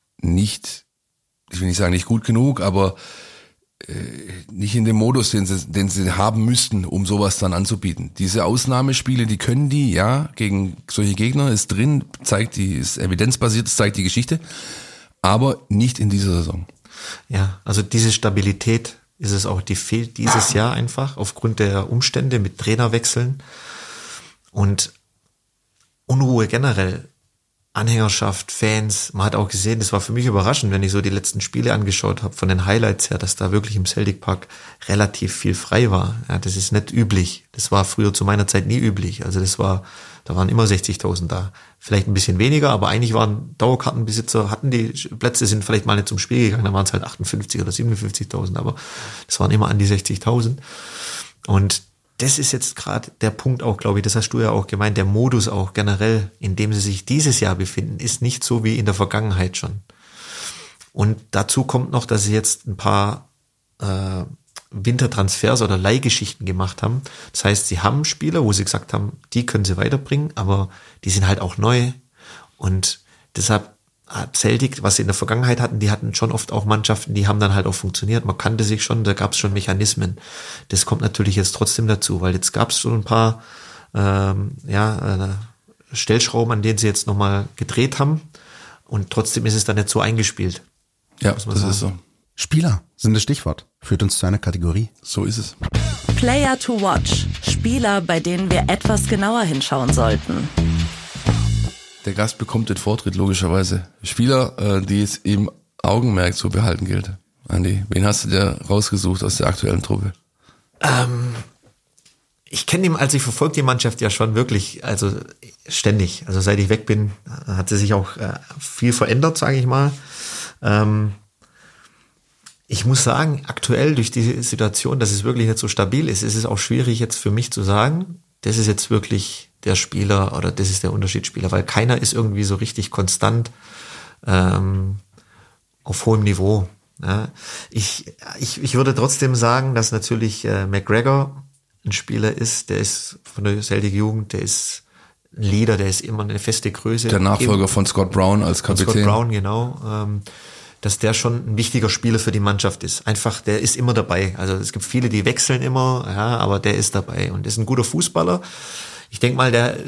nicht, ich will nicht sagen nicht gut genug, aber äh, nicht in dem Modus, den sie, den sie haben müssten, um sowas dann anzubieten. Diese Ausnahmespiele, die können die, ja, gegen solche Gegner ist drin, zeigt die, ist evidenzbasiert, das zeigt die Geschichte, aber nicht in dieser Saison. Ja, also diese Stabilität ist es auch, die fehlt dieses Jahr einfach aufgrund der Umstände mit Trainerwechseln und Unruhe generell. Anhängerschaft, Fans, man hat auch gesehen, das war für mich überraschend, wenn ich so die letzten Spiele angeschaut habe, von den Highlights her, dass da wirklich im Celtic Park relativ viel frei war. Ja, das ist nicht üblich. Das war früher zu meiner Zeit nie üblich. Also das war, da waren immer sechzigtausend da. Vielleicht ein bisschen weniger, aber eigentlich waren Dauerkartenbesitzer, hatten die Plätze, sind vielleicht mal nicht zum Spiel gegangen, dann waren es halt achtundfünfzig oder siebenundfünfzigtausend, aber das waren immer an die sechzigtausend. Und das ist jetzt gerade der Punkt auch, glaube ich, das hast du ja auch gemeint, der Modus auch generell, in dem sie sich dieses Jahr befinden, ist nicht so wie in der Vergangenheit schon. Und dazu kommt noch, dass sie jetzt ein paar äh, Wintertransfers oder Leihgeschichten gemacht haben. Das heißt, sie haben Spieler, wo sie gesagt haben, die können sie weiterbringen, aber die sind halt auch neu. Und deshalb Celtic, was sie in der Vergangenheit hatten, die hatten schon oft auch Mannschaften, die haben dann halt auch funktioniert. Man kannte sich schon, da gab es schon Mechanismen. Das kommt natürlich jetzt trotzdem dazu, weil jetzt gab es schon ein paar ähm, ja, äh, Stellschrauben, an denen sie jetzt nochmal gedreht haben. Und trotzdem ist es dann nicht so eingespielt. Ja, das sagen. ist so. Spieler sind das Stichwort. Führt uns zu einer Kategorie. So ist es. Player to watch. Spieler, bei denen wir etwas genauer hinschauen sollten. Der Gast bekommt den Vortritt, logischerweise. Spieler, die es im Augenmerk zu behalten gilt. Andi, wen hast du dir rausgesucht aus der aktuellen Truppe? Ähm, ich kenne ihn, also ich verfolge die Mannschaft ja schon wirklich, also ständig. Also seit ich weg bin, hat sie sich auch äh, viel verändert, sage ich mal. Ähm, ich muss sagen, aktuell durch die Situation, dass es wirklich nicht so stabil ist, ist es auch schwierig jetzt für mich zu sagen, das ist jetzt wirklich der Spieler oder das ist der Unterschiedsspieler, weil keiner ist irgendwie so richtig konstant ähm, auf hohem Niveau. Ja, ich, ich, ich würde trotzdem sagen, dass natürlich äh, McGregor ein Spieler ist, der ist von der Celtic Jugend, der ist ein Leader, der ist immer eine feste Größe. Der Nachfolger Eben, von Scott Brown als Kapitän. Scott Brown, genau. Ähm, dass der schon ein wichtiger Spieler für die Mannschaft ist. Einfach, der ist immer dabei. Also es gibt viele, die wechseln immer, ja, aber der ist dabei und ist ein guter Fußballer. Ich denke mal, der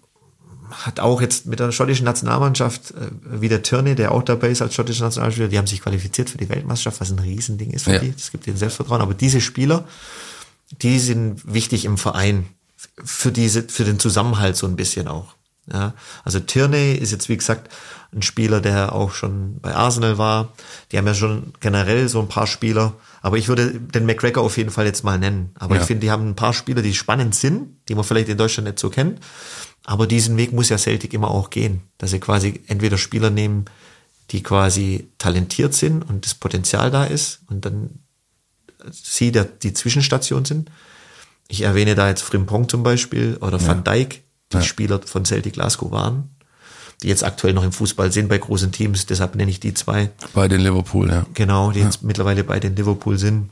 hat auch jetzt mit der schottischen Nationalmannschaft, äh, wie der Tierney, der auch dabei ist als schottischer Nationalspieler, die haben sich qualifiziert für die Weltmeisterschaft, was ein Riesending ist für ja. die. Das gibt ihnen Selbstvertrauen. Aber diese Spieler, die sind wichtig im Verein für diese, für den Zusammenhalt so ein bisschen auch. Ja, also Tierney ist jetzt, wie gesagt, ein Spieler, der auch schon bei Arsenal war. Die haben ja schon generell so ein paar Spieler. Aber ich würde den McGregor auf jeden Fall jetzt mal nennen. Aber ja. ich finde, die haben ein paar Spieler, die spannend sind, die man vielleicht in Deutschland nicht so kennt. Aber diesen Weg muss ja Celtic immer auch gehen, dass sie quasi entweder Spieler nehmen, die quasi talentiert sind und das Potenzial da ist und dann sie der, die Zwischenstation sind. Ich erwähne da jetzt Frimpong zum Beispiel oder ja. Van Dijk, die ja. Spieler von Celtic Glasgow waren, die jetzt aktuell noch im Fußball sind bei großen Teams, deshalb nenne ich die zwei. Bei den Liverpool, ja. Genau, die ja. jetzt mittlerweile bei den Liverpool sind.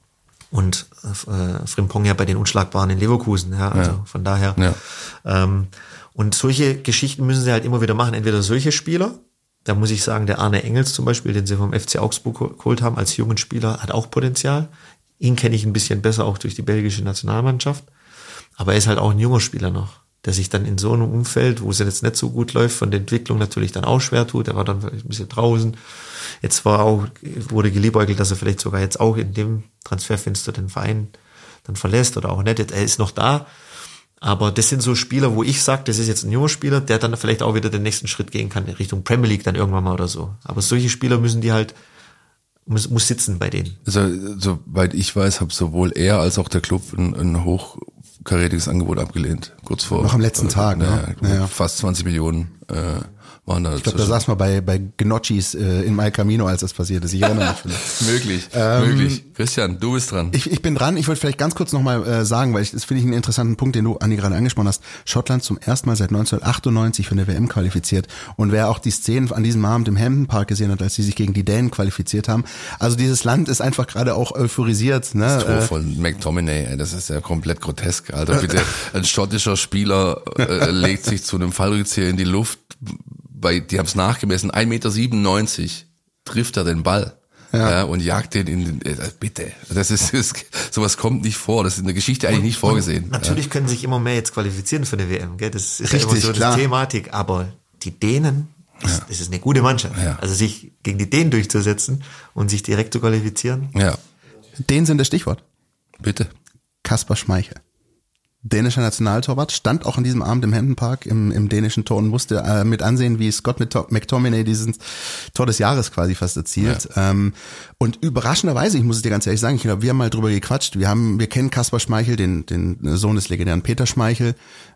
Und äh, Frimpong ja bei den Unschlagbaren in Leverkusen, ja, also ja. von daher. Ja. Ähm, und solche Geschichten müssen sie halt immer wieder machen. Entweder solche Spieler, da muss ich sagen, der Arne Engels zum Beispiel, den sie vom F C Augsburg geholt haben als jungen Spieler, hat auch Potenzial. Ihn kenne ich ein bisschen besser auch durch die belgische Nationalmannschaft. Aber er ist halt auch ein junger Spieler noch, der sich dann in so einem Umfeld, wo es jetzt nicht so gut läuft, von der Entwicklung natürlich dann auch schwer tut. Er war dann ein bisschen draußen. Jetzt war auch, wurde geliebäugelt, dass er vielleicht sogar jetzt auch in dem Transferfenster den Verein dann verlässt oder auch nicht. Er ist noch da. Aber das sind so Spieler, wo ich sage, das ist jetzt ein junger Spieler, der dann vielleicht auch wieder den nächsten Schritt gehen kann in Richtung Premier League dann irgendwann mal oder so. Aber solche Spieler müssen die halt, muss, muss sitzen bei denen. Also, soweit ich weiß, habe sowohl er als auch der Club ein, ein hochkarätiges Angebot abgelehnt. Kurz vor. Noch am letzten äh, Tag, ne? Ja, ja. Fast zwanzig Millionen äh, waren da. Ich glaube, da saß man bei, bei Gnocchis äh, in El Camino, als das passiert ist. Ich erinnere mich. möglich, ähm, möglich. Christian, du bist dran. Ich, ich bin dran. Ich wollte vielleicht ganz kurz nochmal äh, sagen, weil ich, das finde ich einen interessanten Punkt, den du, Andi, gerade angesprochen hast. Schottland zum ersten Mal seit neunzehnhundertachtundneunzig für eine W M qualifiziert. Und wer auch die Szenen an diesem Abend im Hampden Park gesehen hat, als sie sich gegen die Dänen qualifiziert haben. Also dieses Land ist einfach gerade auch euphorisiert. Ne? Das Tor von McTominay, das ist ja komplett grotesk. Alter, bitte, ein schottischer Spieler äh, legt sich zu einem Fallrückzieher in die Luft. Bei, die haben es nachgemessen, ein Meter siebenundneunzig trifft er den Ball. Ja. Ja, und jagt den in den, äh, bitte. Das ist, das, sowas kommt nicht vor. Das ist in der Geschichte eigentlich und, nicht vorgesehen. Natürlich ja. können sich immer mehr jetzt qualifizieren für eine W M, gell? Das ist Richtig, ja immer so eine Thematik. Aber die Dänen, das, ja. das ist eine gute Mannschaft. Ja. Also sich gegen die Dänen durchzusetzen und sich direkt zu qualifizieren. Ja. Dänen sind das Stichwort. Bitte. Kasper Schmeichel. Dänischer Nationaltorwart, stand auch an diesem Abend im Hampden Park im, im dänischen Tor und musste äh, mit ansehen, wie Scott McTominay diesen Tor des Jahres quasi fast erzielt. Ja. Ähm, und überraschenderweise, ich muss es dir ganz ehrlich sagen, ich glaube, wir haben mal drüber gequatscht, wir haben, wir kennen Kasper Schmeichel, den, den Sohn des legendären Peter Schmeichel,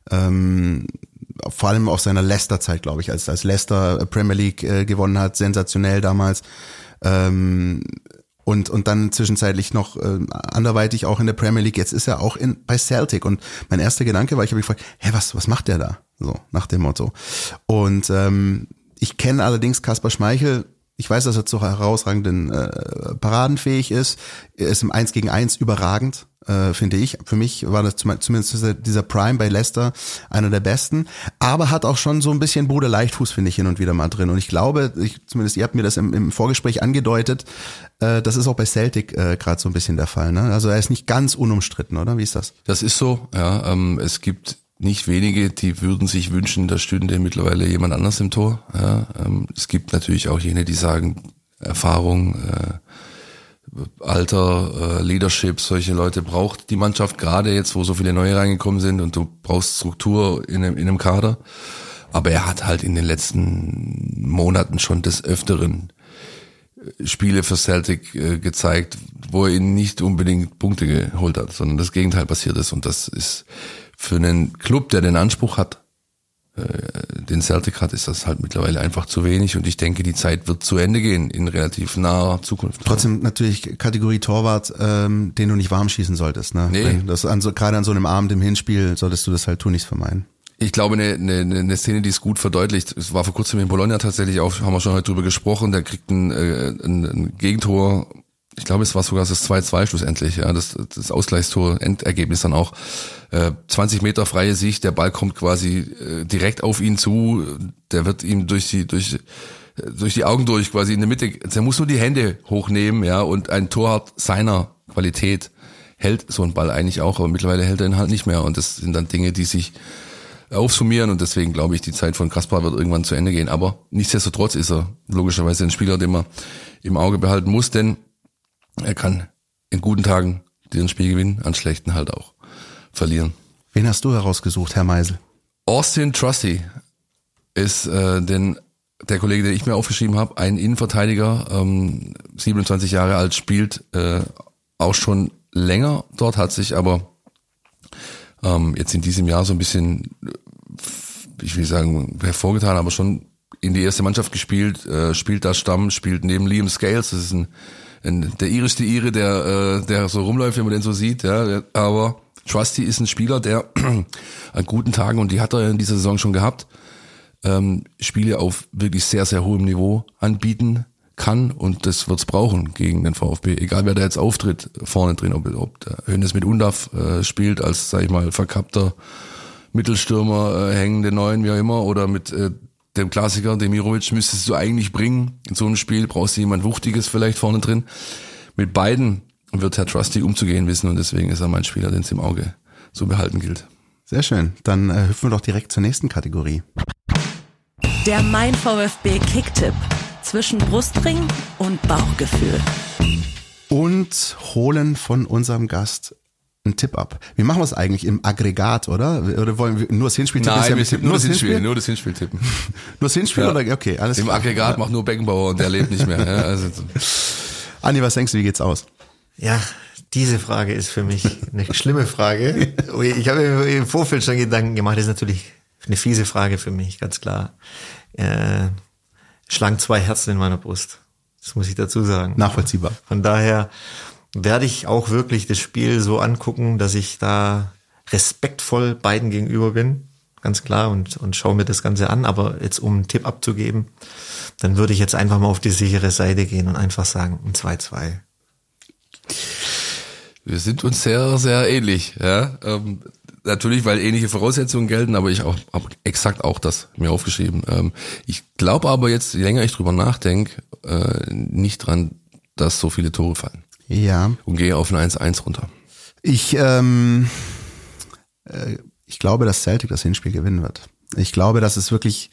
ähm, vor allem aus seiner Leicester-Zeit, glaube ich, als, als Leicester Premier League äh, gewonnen hat, sensationell damals. Ähm, Und, und dann zwischenzeitlich noch äh, anderweitig auch in der Premier League. Jetzt ist er auch in bei Celtic. Und mein erster Gedanke war, ich habe mich gefragt, hä, was was macht der da? So, nach dem Motto. Und ähm, ich kenne allerdings Kasper Schmeichel. Ich weiß, dass er zu herausragenden äh, Paraden fähig ist. Er ist im Eins gegen Eins überragend, äh, finde ich. Für mich war das zumindest dieser Prime bei Leicester einer der besten. Aber hat auch schon so ein bisschen Bruder Leichtfuß, finde ich, hin und wieder mal drin. Und ich glaube, ich, zumindest ihr habt mir das im, im Vorgespräch angedeutet, äh, das ist auch bei Celtic äh, gerade so ein bisschen der Fall. Ne? Also er ist nicht ganz unumstritten, oder? Wie ist das? Das ist so, ja. Ähm, es gibt nicht wenige, die würden sich wünschen, da stünde mittlerweile jemand anders im Tor. Ja, ähm, es gibt natürlich auch jene, die sagen, Erfahrung, äh, Alter, äh, Leadership, solche Leute braucht die Mannschaft, gerade jetzt, wo so viele neue reingekommen sind und du brauchst Struktur in einem, in einem Kader. Aber er hat halt in den letzten Monaten schon des Öfteren Spiele für Celtic äh, gezeigt, wo er ihnen nicht unbedingt Punkte geholt hat, sondern das Gegenteil passiert ist. Und das ist für einen Club, der den Anspruch hat, äh, den Celtic hat, ist das halt mittlerweile einfach zu wenig. Und ich denke, die Zeit wird zu Ende gehen in relativ naher Zukunft. Trotzdem natürlich Kategorie Torwart, ähm, den du nicht warm schießen solltest. Ne? Nee. Wenn das an so, gerade an so einem Abend im Hinspiel solltest du das halt tunlichst vermeiden. Ich glaube, eine, eine, eine Szene, die es gut verdeutlicht, es war vor kurzem in Bologna tatsächlich auch, haben wir schon heute drüber gesprochen, der kriegt ein, ein, ein Gegentor, ich glaube, es war sogar das zwei zwei schlussendlich, ja, das, das Ausgleichstor, Endergebnis dann auch, äh, zwanzig Meter freie Sicht, der Ball kommt quasi äh, direkt auf ihn zu, der wird ihm durch die, durch, durch die Augen durch quasi in der Mitte, der muss nur die Hände hochnehmen, ja, und ein Torwart seiner Qualität hält so ein Ball eigentlich auch, aber mittlerweile hält er ihn halt nicht mehr und das sind dann Dinge, die sich aufsummieren und deswegen glaube ich, die Zeit von Kaspar wird irgendwann zu Ende gehen. Aber nichtsdestotrotz ist er logischerweise ein Spieler, den man im Auge behalten muss, denn er kann in guten Tagen dir ein Spiel gewinnen, an schlechten halt auch verlieren. Wen hast du herausgesucht, Herr Meisel? Austin Trusty ist äh, den, der Kollege, den ich mir aufgeschrieben habe, ein Innenverteidiger, ähm, siebenundzwanzig Jahre alt, spielt äh, auch schon länger dort, hat sich aber ähm, jetzt in diesem Jahr so ein bisschen, ich will sagen, hervorgetan, aber schon in die erste Mannschaft gespielt, äh, spielt da Stamm, spielt neben Liam Scales, das ist ein, ein der irischste Ire, der äh, der so rumläuft, wenn man den so sieht, ja, aber Trusty ist ein Spieler, der an guten Tagen, und die hat er in dieser Saison schon gehabt, ähm, Spiele auf wirklich sehr, sehr hohem Niveau anbieten kann und das wird's brauchen gegen den VfB. Egal wer da jetzt auftritt vorne drin, ob, ob der Hönes mit Undav äh, spielt als, sag ich mal, verkappter Mittelstürmer, äh, hängende Neun, wie auch immer, oder mit äh, dem Klassiker Demirovic müsstest du eigentlich bringen. In so einem Spiel brauchst du jemand Wuchtiges vielleicht vorne drin. Mit beiden wird Herr Trusty umzugehen wissen und deswegen ist er mein Spieler, den es im Auge zu behalten gilt. Sehr schön. Dann äh, hüpfen wir doch direkt zur nächsten Kategorie. Der Mein VfB Kicktipp. Zwischen Brustring und Bauchgefühl. Und holen von unserem Gast einen Tipp ab. Wie machen wir es eigentlich im Aggregat, oder? Oder wollen wir nur das Hinspiel tippen? Nein, ja wir tippen nur das Hinspiel, nur das Hinspiel tippen. Nur das Hinspiel ja. oder? Okay, alles Im klar. Aggregat ja. Macht nur Beckenbauer und der lebt nicht mehr. Ja, also. Andi, was denkst du, wie geht's aus? Ja, diese Frage ist für mich eine schlimme Frage. Ich habe mir im Vorfeld schon Gedanken gemacht, das ist natürlich eine fiese Frage für mich, ganz klar. Äh, schlagen zwei Herzen in meiner Brust. Das muss ich dazu sagen. Nachvollziehbar. Von daher werde ich auch wirklich das Spiel so angucken, dass ich da respektvoll beiden gegenüber bin. Ganz klar, und, und schaue mir das Ganze an. Aber jetzt, um einen Tipp abzugeben, dann würde ich jetzt einfach mal auf die sichere Seite gehen und einfach sagen, ein zwei zwei. Wir sind uns sehr, sehr ähnlich, ja. Ähm, natürlich, weil ähnliche Voraussetzungen gelten, aber ich habe exakt auch das mir aufgeschrieben. Ähm, ich glaube aber jetzt, je länger ich drüber nachdenke, äh, nicht dran, dass so viele Tore fallen. Ja. Und gehe auf ein eins eins runter. Ich, ähm, äh, ich glaube, dass Celtic das Hinspiel gewinnen wird. Ich glaube, dass es wirklich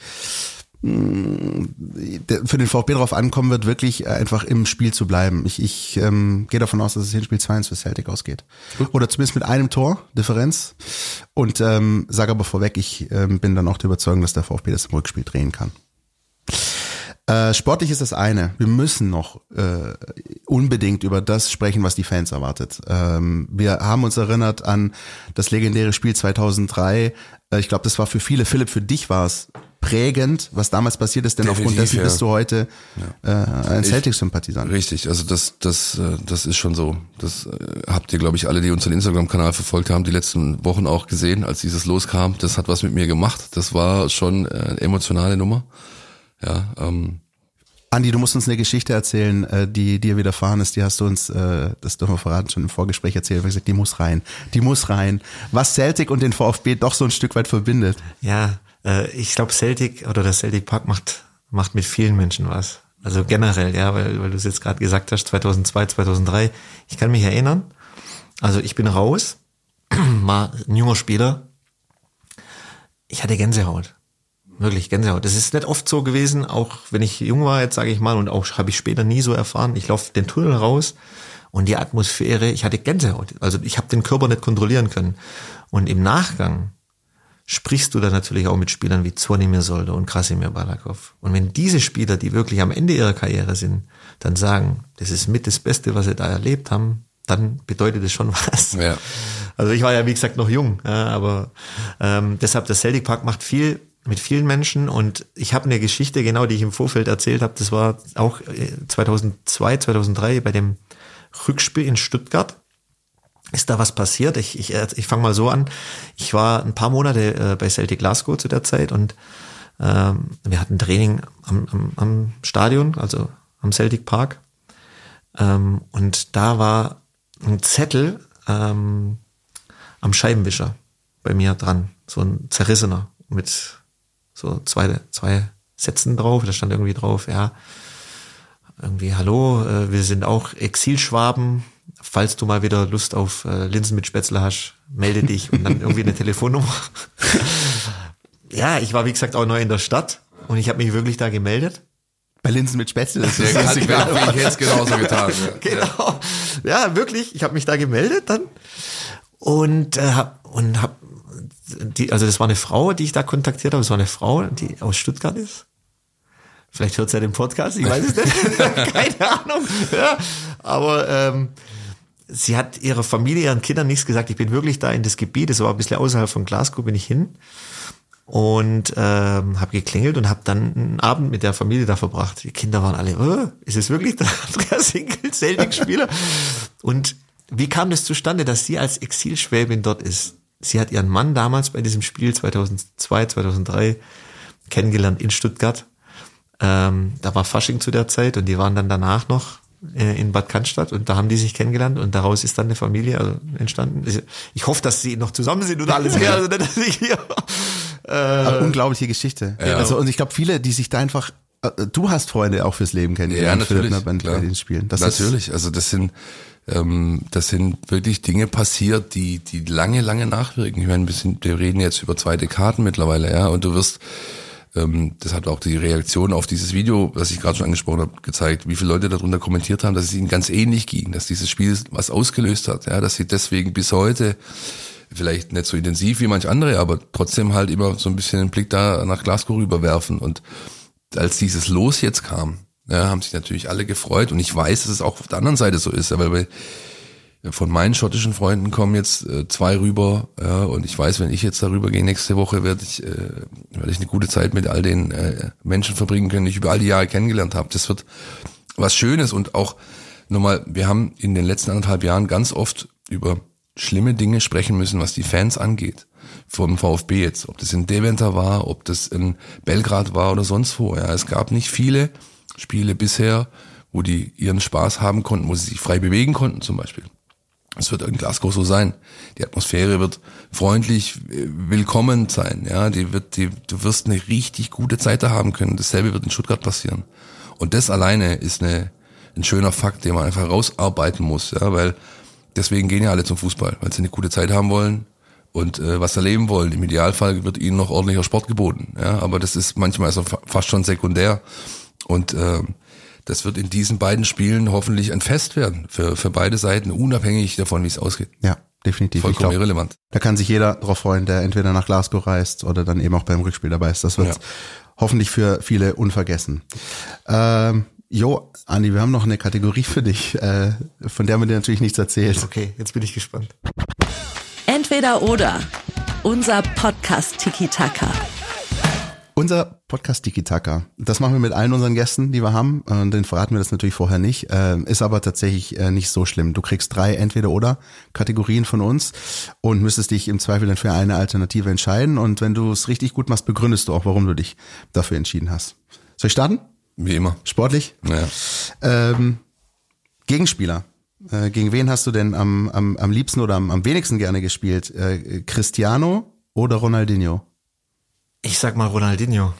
für den VfB drauf ankommen wird, wirklich einfach im Spiel zu bleiben. Ich, ich ähm, gehe davon aus, dass das Hinspiel zwei eins für Celtic ausgeht. Oder zumindest mit einem Tor, Differenz. Und ähm, sage aber vorweg, ich ähm, bin dann auch der Überzeugung, dass der VfB das im Rückspiel drehen kann. Äh, sportlich ist das eine. Wir müssen noch äh, unbedingt über das sprechen, was die Fans erwartet. Ähm, wir haben uns erinnert an das legendäre Spiel zweitausenddrei. Äh, ich glaube, das war für viele, Philipp, für dich war es prägend, was damals passiert ist, denn Definitiv, aufgrund dessen ja. bist du heute ja. äh, ein Celtic-Sympathisant. Richtig, also das, das, das ist schon so. Das habt ihr, glaube ich, alle, die unseren Instagram-Kanal verfolgt haben, die letzten Wochen auch gesehen, als dieses loskam. Das hat was mit mir gemacht. Das war schon eine emotionale Nummer. Ja. Ähm. Andi, du musst uns eine Geschichte erzählen, äh, die dir widerfahren ist. Die hast du uns, äh, das dürfen wir verraten, schon im Vorgespräch erzählt. Wir haben gesagt, die muss rein, die muss rein. Was Celtic und den VfB doch so ein Stück weit verbindet. Ja. Ich glaube, Celtic oder der Celtic Park macht macht mit vielen Menschen was. Also generell, ja, weil, weil du es jetzt gerade gesagt hast, zweitausendzwei, zweitausenddrei. Ich kann mich erinnern, also ich bin raus, war ein junger Spieler. Ich hatte Gänsehaut. Wirklich Gänsehaut. Das ist nicht oft so gewesen, auch wenn ich jung war, jetzt sage ich mal, und auch habe ich später nie so erfahren. Ich laufe den Tunnel raus und die Atmosphäre, ich hatte Gänsehaut. Also ich habe den Körper nicht kontrollieren können. Und im Nachgang sprichst du dann natürlich auch mit Spielern wie Zvonimir Soldo und Krasimir Balakov. Und wenn diese Spieler, die wirklich am Ende ihrer Karriere sind, dann sagen, das ist mit das Beste, was sie da erlebt haben, dann bedeutet das schon was. Ja. Also ich war ja, wie gesagt, noch jung, ja, aber ähm, deshalb, der Celtic Park macht viel mit vielen Menschen und ich habe eine Geschichte, genau, die ich im Vorfeld erzählt habe, das war auch zweitausendzwei, zweitausenddrei bei dem Rückspiel in Stuttgart. ist da was passiert. Ich, ich, ich fange mal so an. Ich war ein paar Monate äh, bei Celtic Glasgow zu der Zeit und ähm, wir hatten Training am, am, am Stadion, also am Celtic Park. Ähm, und da war ein Zettel ähm, am Scheibenwischer bei mir dran, so ein zerrissener mit so zwei, zwei Sätzen drauf. Da stand irgendwie drauf, ja, irgendwie, hallo, äh, wir sind auch Exilschwaben. Falls du mal wieder Lust auf äh, Linsen mit Spätzle hast, melde dich und dann irgendwie eine Telefonnummer. Ja, ich war wie gesagt auch neu in der Stadt und ich habe mich wirklich da gemeldet. Bei Linsen mit Spätzle, das ist ja, ganz klar. Ich hätte es genauso getan. Ja. Genau, ja wirklich, ich habe mich da gemeldet dann und äh, hab, und hab die, also das war eine Frau, die ich da kontaktiert habe, das war eine Frau, die aus Stuttgart ist. Vielleicht hört sie ja den Podcast, ich weiß es nicht, keine Ahnung. Ja, aber ähm, sie hat ihrer Familie, ihren Kindern nichts gesagt. Ich bin wirklich da in das Gebiet, das war ein bisschen außerhalb von Glasgow, bin ich hin und ähm, habe geklingelt und habe dann einen Abend mit der Familie da verbracht. Die Kinder waren alle, oh, ist es wirklich der Andreas Hinkel, Celtic-Spieler? Und wie kam das zustande, dass sie als Exilschwäbin dort ist? Sie hat ihren Mann damals bei diesem Spiel zweitausendzwei, zweitausenddrei kennengelernt in Stuttgart. Ähm, da war Fasching zu der Zeit und die waren dann danach noch äh, in Bad Cannstatt und da haben die sich kennengelernt und daraus ist dann eine Familie also, entstanden. Ich, ich hoffe, dass sie noch zusammen sind und alles mehr. Also nicht, dass ich hier, äh, Aber unglaubliche Geschichte. Ja. Also und ich glaube, viele, die sich da einfach, äh, du hast Freunde auch fürs Leben kennengelernt, ja, natürlich, Philipp, ne, bei, bei den Spielen. Das natürlich, ist, also das sind ähm, das sind wirklich Dinge passiert, die die lange, lange nachwirken. Ich meine, wir, sind, wir reden jetzt über zwei Dekaden mittlerweile, ja, und du wirst das hat auch die Reaktion auf dieses Video, was ich gerade schon angesprochen habe, gezeigt, wie viele Leute darunter kommentiert haben, dass es ihnen ganz ähnlich ging, dass dieses Spiel was ausgelöst hat, ja, dass sie deswegen bis heute vielleicht nicht so intensiv wie manch andere, aber trotzdem halt immer so ein bisschen den Blick da nach Glasgow rüberwerfen. Und als dieses Los jetzt kam, ja, haben sich natürlich alle gefreut und ich weiß, dass es auch auf der anderen Seite so ist, weil bei von meinen schottischen Freunden kommen jetzt äh, zwei rüber, ja, und ich weiß, wenn ich jetzt darüber gehe nächste Woche, werde ich äh, werde ich eine gute Zeit mit all den äh, Menschen verbringen können, die ich über all die Jahre kennengelernt habe. Das wird was Schönes und auch nochmal, wir haben in den letzten anderthalb Jahren ganz oft über schlimme Dinge sprechen müssen, was die Fans angeht. Vom VfB jetzt, ob das in Deventer war, ob das in Belgrad war oder sonst wo. Ja, es gab nicht viele Spiele bisher, wo die ihren Spaß haben konnten, wo sie sich frei bewegen konnten zum Beispiel. Es wird in Glasgow so sein. Die Atmosphäre wird freundlich willkommen sein. Ja, die wird, die, du wirst eine richtig gute Zeit da haben können. Dasselbe wird in Stuttgart passieren. Und das alleine ist eine, ein schöner Fakt, den man einfach rausarbeiten muss. Ja, weil deswegen gehen ja alle zum Fußball, weil sie eine gute Zeit haben wollen und äh, was erleben wollen. Im Idealfall wird ihnen noch ordentlicher Sport geboten. Ja, aber das ist manchmal also fast schon sekundär. Und äh, das wird in diesen beiden Spielen hoffentlich ein Fest werden für für beide Seiten, unabhängig davon, wie es ausgeht. Ja, definitiv. Vollkommen glaub, irrelevant. Da kann sich jeder drauf freuen, der entweder nach Glasgow reist oder dann eben auch beim Rückspiel dabei ist. Das wird ja hoffentlich für viele unvergessen. Ähm, jo, Andi, wir haben noch eine Kategorie für dich, äh, von der man dir natürlich nichts erzählt. Okay, jetzt bin ich gespannt. Entweder oder. Unser Podcast Tiki Taka. Unser Podcast Tiki Taka, das machen wir mit allen unseren Gästen, die wir haben. Und den verraten wir das natürlich vorher nicht. Ist aber tatsächlich nicht so schlimm. Du kriegst drei Entweder-Oder-Kategorien von uns und müsstest dich im Zweifel dann für eine Alternative entscheiden. Und wenn du es richtig gut machst, begründest du auch, warum du dich dafür entschieden hast. Soll ich starten? Wie immer. Sportlich? Naja. Ähm, Gegenspieler. Äh, gegen wen hast du denn am, am, am liebsten oder am, am wenigsten gerne gespielt? Äh, Cristiano oder Ronaldinho? Ich sag mal Ronaldinho.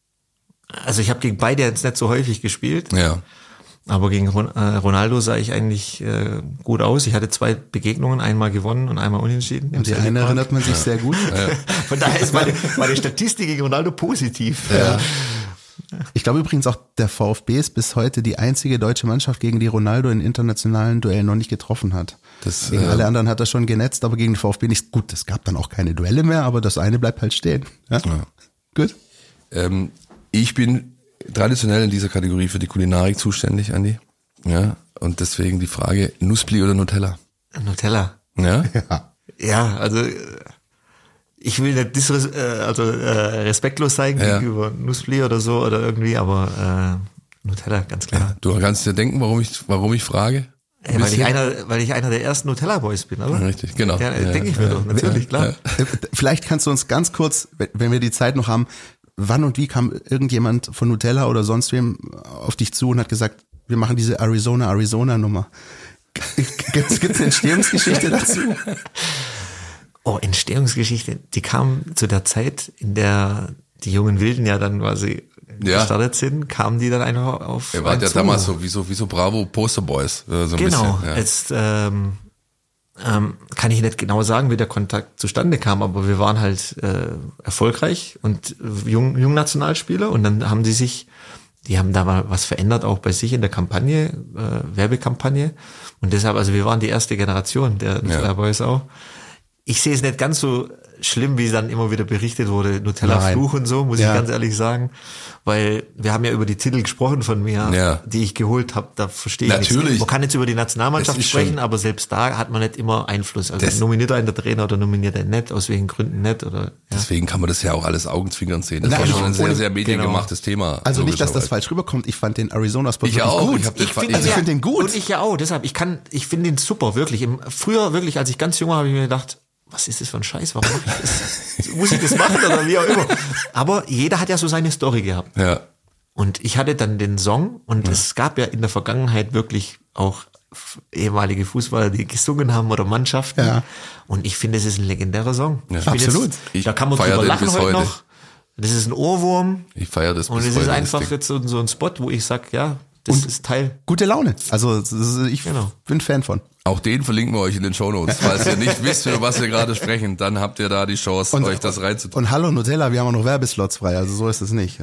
Also ich habe gegen beide jetzt nicht so häufig gespielt. Ja. Aber gegen Ronaldo sah ich eigentlich äh, gut aus. Ich hatte zwei Begegnungen, einmal gewonnen und einmal unentschieden. Und die eine erinnert man sich ja sehr gut. Ja. Von daher ist meine, meine Statistik gegen Ronaldo positiv. Ja. Ich glaube übrigens auch, der VfB ist bis heute die einzige deutsche Mannschaft, gegen die Ronaldo in internationalen Duellen noch nicht getroffen hat. Das, gegen äh, alle anderen hat er schon genetzt, aber gegen den VfB nicht. Gut, es gab dann auch keine Duelle mehr, aber das eine bleibt halt stehen. Ja? Ja. Gut. Ähm, ich bin traditionell in dieser Kategorie für die Kulinarik zuständig, Andi. Ja, und deswegen die Frage, Nuspli oder Nutella? Nutella. Ja? Ja, ja, also ich will nicht disres, äh, also äh, respektlos sein ja. gegenüber Nuspli oder so oder irgendwie, aber äh, Nutella, ganz klar. Ja, du kannst dir denken, warum ich, warum ich frage? Ey, weil ich einer, weil ich einer der ersten Nutella Boys bin, oder? Richtig, genau. Ja, ja, denke ich mir ja, doch, natürlich, ja, klar. Ja. Vielleicht kannst du uns ganz kurz, wenn wir die Zeit noch haben, wann und wie kam irgendjemand von Nutella oder sonst wem auf dich zu und hat gesagt, wir machen diese Arizona, Arizona Nummer. Gibt's, gibt's eine Entstehungsgeschichte dazu? Oh, Entstehungsgeschichte, die kam zu der Zeit, in der die jungen Wilden ja dann quasi Ja. gestartet sind, kamen die dann einfach auf. Er war einen ja zu. damals so wie so wie so Bravo Posterboys, so ein Genau. bisschen. Ja. Jetzt ähm, ähm, kann ich nicht genau sagen, wie der Kontakt zustande kam, aber wir waren halt äh, erfolgreich und jung, jung Nationalspieler und dann haben die sich, die haben da mal was verändert auch bei sich in der Kampagne, äh, Werbekampagne und deshalb, also wir waren die erste Generation der Nutella Boys auch. Ich sehe es nicht ganz so schlimm, wie dann immer wieder berichtet wurde, Nutella-Fluch und so, muss Ja. ich ganz ehrlich sagen. Weil wir haben ja über die Titel gesprochen von mir, Ja. die ich geholt habe. Da verstehe ich Natürlich. nichts. Man kann jetzt über die Nationalmannschaft Das ist sprechen, schon- aber selbst da hat man nicht immer Einfluss. Also Das- nominiert einen der Trainer oder nominiert einen nicht, aus welchen Gründen nicht. Oder ja. Deswegen kann man das ja auch alles Augenzwinkern sehen. Das Na, war ich- schon ein sehr, ohne- sehr mediengemachtes Thema. Also nicht, dass das logischerweise. falsch rüberkommt. Ich fand den Arizona-Spot Ich wirklich auch. gut. Ich hab den ich fa- find, also ich ja. finde den gut. Und ich ja auch. Deshalb, ich kann, ich finde den super, wirklich. Im, früher wirklich, als ich ganz jung war, habe ich mir gedacht, was ist das für ein Scheiß? Warum mache ich das? Muss ich das machen oder wie auch immer? Aber jeder hat ja so seine Story gehabt. Ja. Und ich hatte dann den Song und ja. es gab ja in der Vergangenheit wirklich auch f- ehemalige Fußballer, die gesungen haben oder Mannschaften. Ja. Und ich finde, es ist ein legendärer Song. Ja. Ich bin Absolut. Ich da kann man feier drüber den lachen bis heute heute. noch. Das ist ein Ohrwurm. Ich feiere das Und bis es heute. ist das einfach Ding. jetzt so, so ein Spot, wo ich sag, ja, das Und- ist Teil. Gute Laune. Also das ist- ich Genau. bin Fan von. Auch den verlinken wir euch in den Shownotes. Falls ihr nicht wisst, über was wir gerade sprechen, dann habt ihr da die Chance, Und- euch das reinzutun. Und hallo Nutella, wir haben auch noch Werbeslots frei, also so ist es nicht.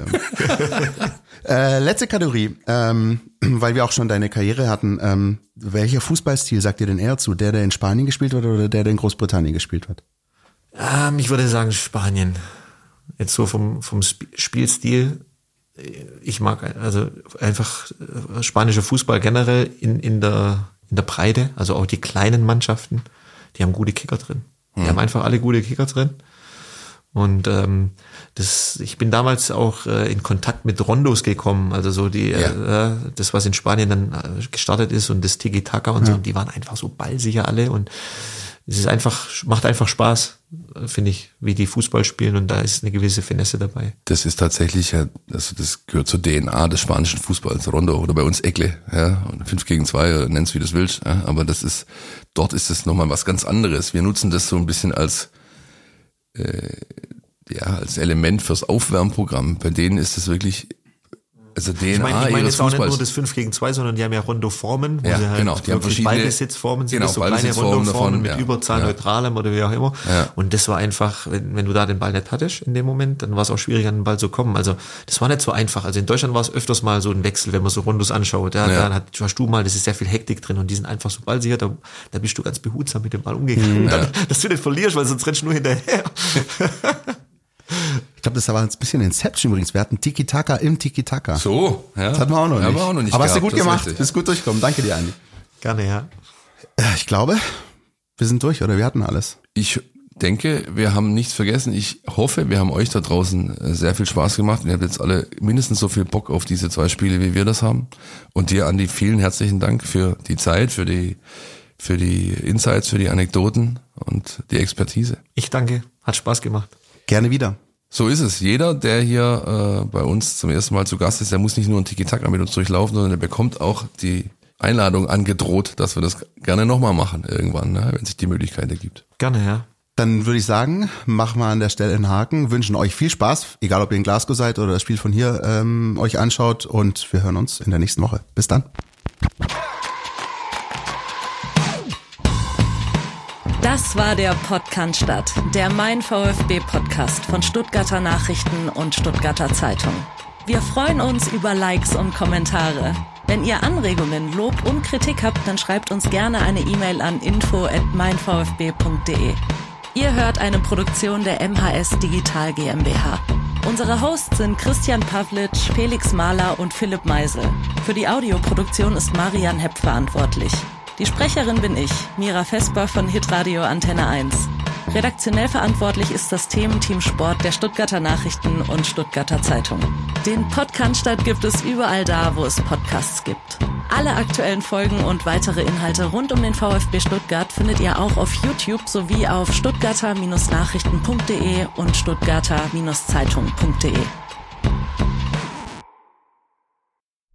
äh, letzte Kategorie, ähm, weil wir auch schon deine Karriere hatten. Ähm, welcher Fußballstil sagt ihr denn eher zu? Der, der in Spanien gespielt hat oder der, der in Großbritannien gespielt hat? Ähm, ich würde sagen Spanien. Jetzt so vom, vom Sp- Spielstil. Ich mag also einfach äh, spanischer Fußball generell in, in der, in der Breite, also auch die kleinen Mannschaften, die haben gute Kicker drin. Die Mhm. haben einfach alle gute Kicker drin. Und ähm, das, ich bin damals auch äh, in Kontakt mit Rondos gekommen, also so die, Ja. äh, das was in Spanien dann äh, gestartet ist und das Tiki-Taka und so, und die waren einfach so ballsicher alle und es ist einfach, macht einfach Spaß, finde ich, wie die Fußball spielen und da ist eine gewisse Finesse dabei. Das ist tatsächlich, ja, also das gehört zur D N A des spanischen Fußballs, Rondo oder bei uns Eckle, ja, und fünf gegen zwei, nenn's wie du willst, ja, aber das ist, dort ist es nochmal was ganz anderes. Wir nutzen das so ein bisschen als, äh, ja, als Element fürs Aufwärmprogramm. Bei denen ist es wirklich, also D N A Ich meine, ich meine ihres jetzt auch nicht nur Fußballs. das fünf gegen zwei, sondern die haben ja Rondo-Formen, wo Ja, sie halt genau, die haben wirklich verschiedene- Ballbesitzformen sind, genau, das so kleine Ballbesitzformen Rondo-Formen davon, mit ja. überzahlneutralem oder wie auch immer. Ja. Und das war einfach, wenn, wenn du da den Ball nicht hattest in dem Moment, dann war es auch schwierig, an den Ball zu kommen. Also das war nicht so einfach. Also in Deutschland war es öfters mal so ein Wechsel, wenn man so Rondos anschaut. Ja, Ja. Dann hat, hast du mal, das ist sehr viel Hektik drin und die sind einfach so ballsicher, da, da bist du ganz behutsam mit dem Ball umgegangen. Ja. Dann, dass du nicht verlierst, weil sonst rennst du nur hinterher. Ich glaube, das war ein bisschen Inception übrigens. Wir hatten Tiki-Taka im Tiki-Taka. So, ja. Das hatten wir auch noch nicht. Haben wir auch noch nicht Aber hast du gehabt, gut das ist gemacht. richtig. Bist gut durchgekommen. Danke dir, Andi. Gerne, ja. Äh, Ich glaube, wir sind durch oder wir hatten alles. Ich denke, wir haben nichts vergessen. Ich hoffe, wir haben euch da draußen äh, sehr viel Spaß gemacht. Und ihr habt jetzt alle mindestens so viel Bock auf diese zwei Spiele, wie wir das haben. Und dir, Andi, vielen herzlichen Dank für die Zeit, für die, für die Insights, für die Anekdoten und die Expertise. Ich danke. Hat Spaß gemacht. Gerne wieder. So ist es. Jeder, der hier äh, bei uns zum ersten Mal zu Gast ist, der muss nicht nur ein Tiki-Taka mit uns durchlaufen, sondern der bekommt auch die Einladung angedroht, dass wir das gerne nochmal machen irgendwann, ne, wenn sich die Möglichkeit ergibt. Gerne, ja. Dann würde ich sagen, machen wir an der Stelle einen Haken, wünschen euch viel Spaß, egal ob ihr in Glasgow seid oder das Spiel von hier ähm, euch anschaut und wir hören uns in der nächsten Woche. Bis dann. Das war der Podcast, der Mein VfB Podcast von Stuttgarter Nachrichten und Stuttgarter Zeitung. Wir freuen uns über Likes und Kommentare. Wenn ihr Anregungen, Lob und Kritik habt, dann schreibt uns gerne eine E-Mail an info at mein v f b punkt d e. Ihr hört eine Produktion der M H S Digital GmbH. Unsere Hosts sind Christian Pavlic, Felix Mahler und Philipp Meisel. Für die Audioproduktion ist Marian Hepp verantwortlich. Die Sprecherin bin ich, Mira Vesper von Hitradio Antenne eins. Redaktionell verantwortlich ist das Thementeam Sport der Stuttgarter Nachrichten und Stuttgarter Zeitung. Den Podcast gibt es überall da, wo es Podcasts gibt. Alle aktuellen Folgen und weitere Inhalte rund um den VfB Stuttgart findet ihr auch auf YouTube sowie auf stuttgarter Nachrichten punkt de und stuttgarter Zeitung punkt de.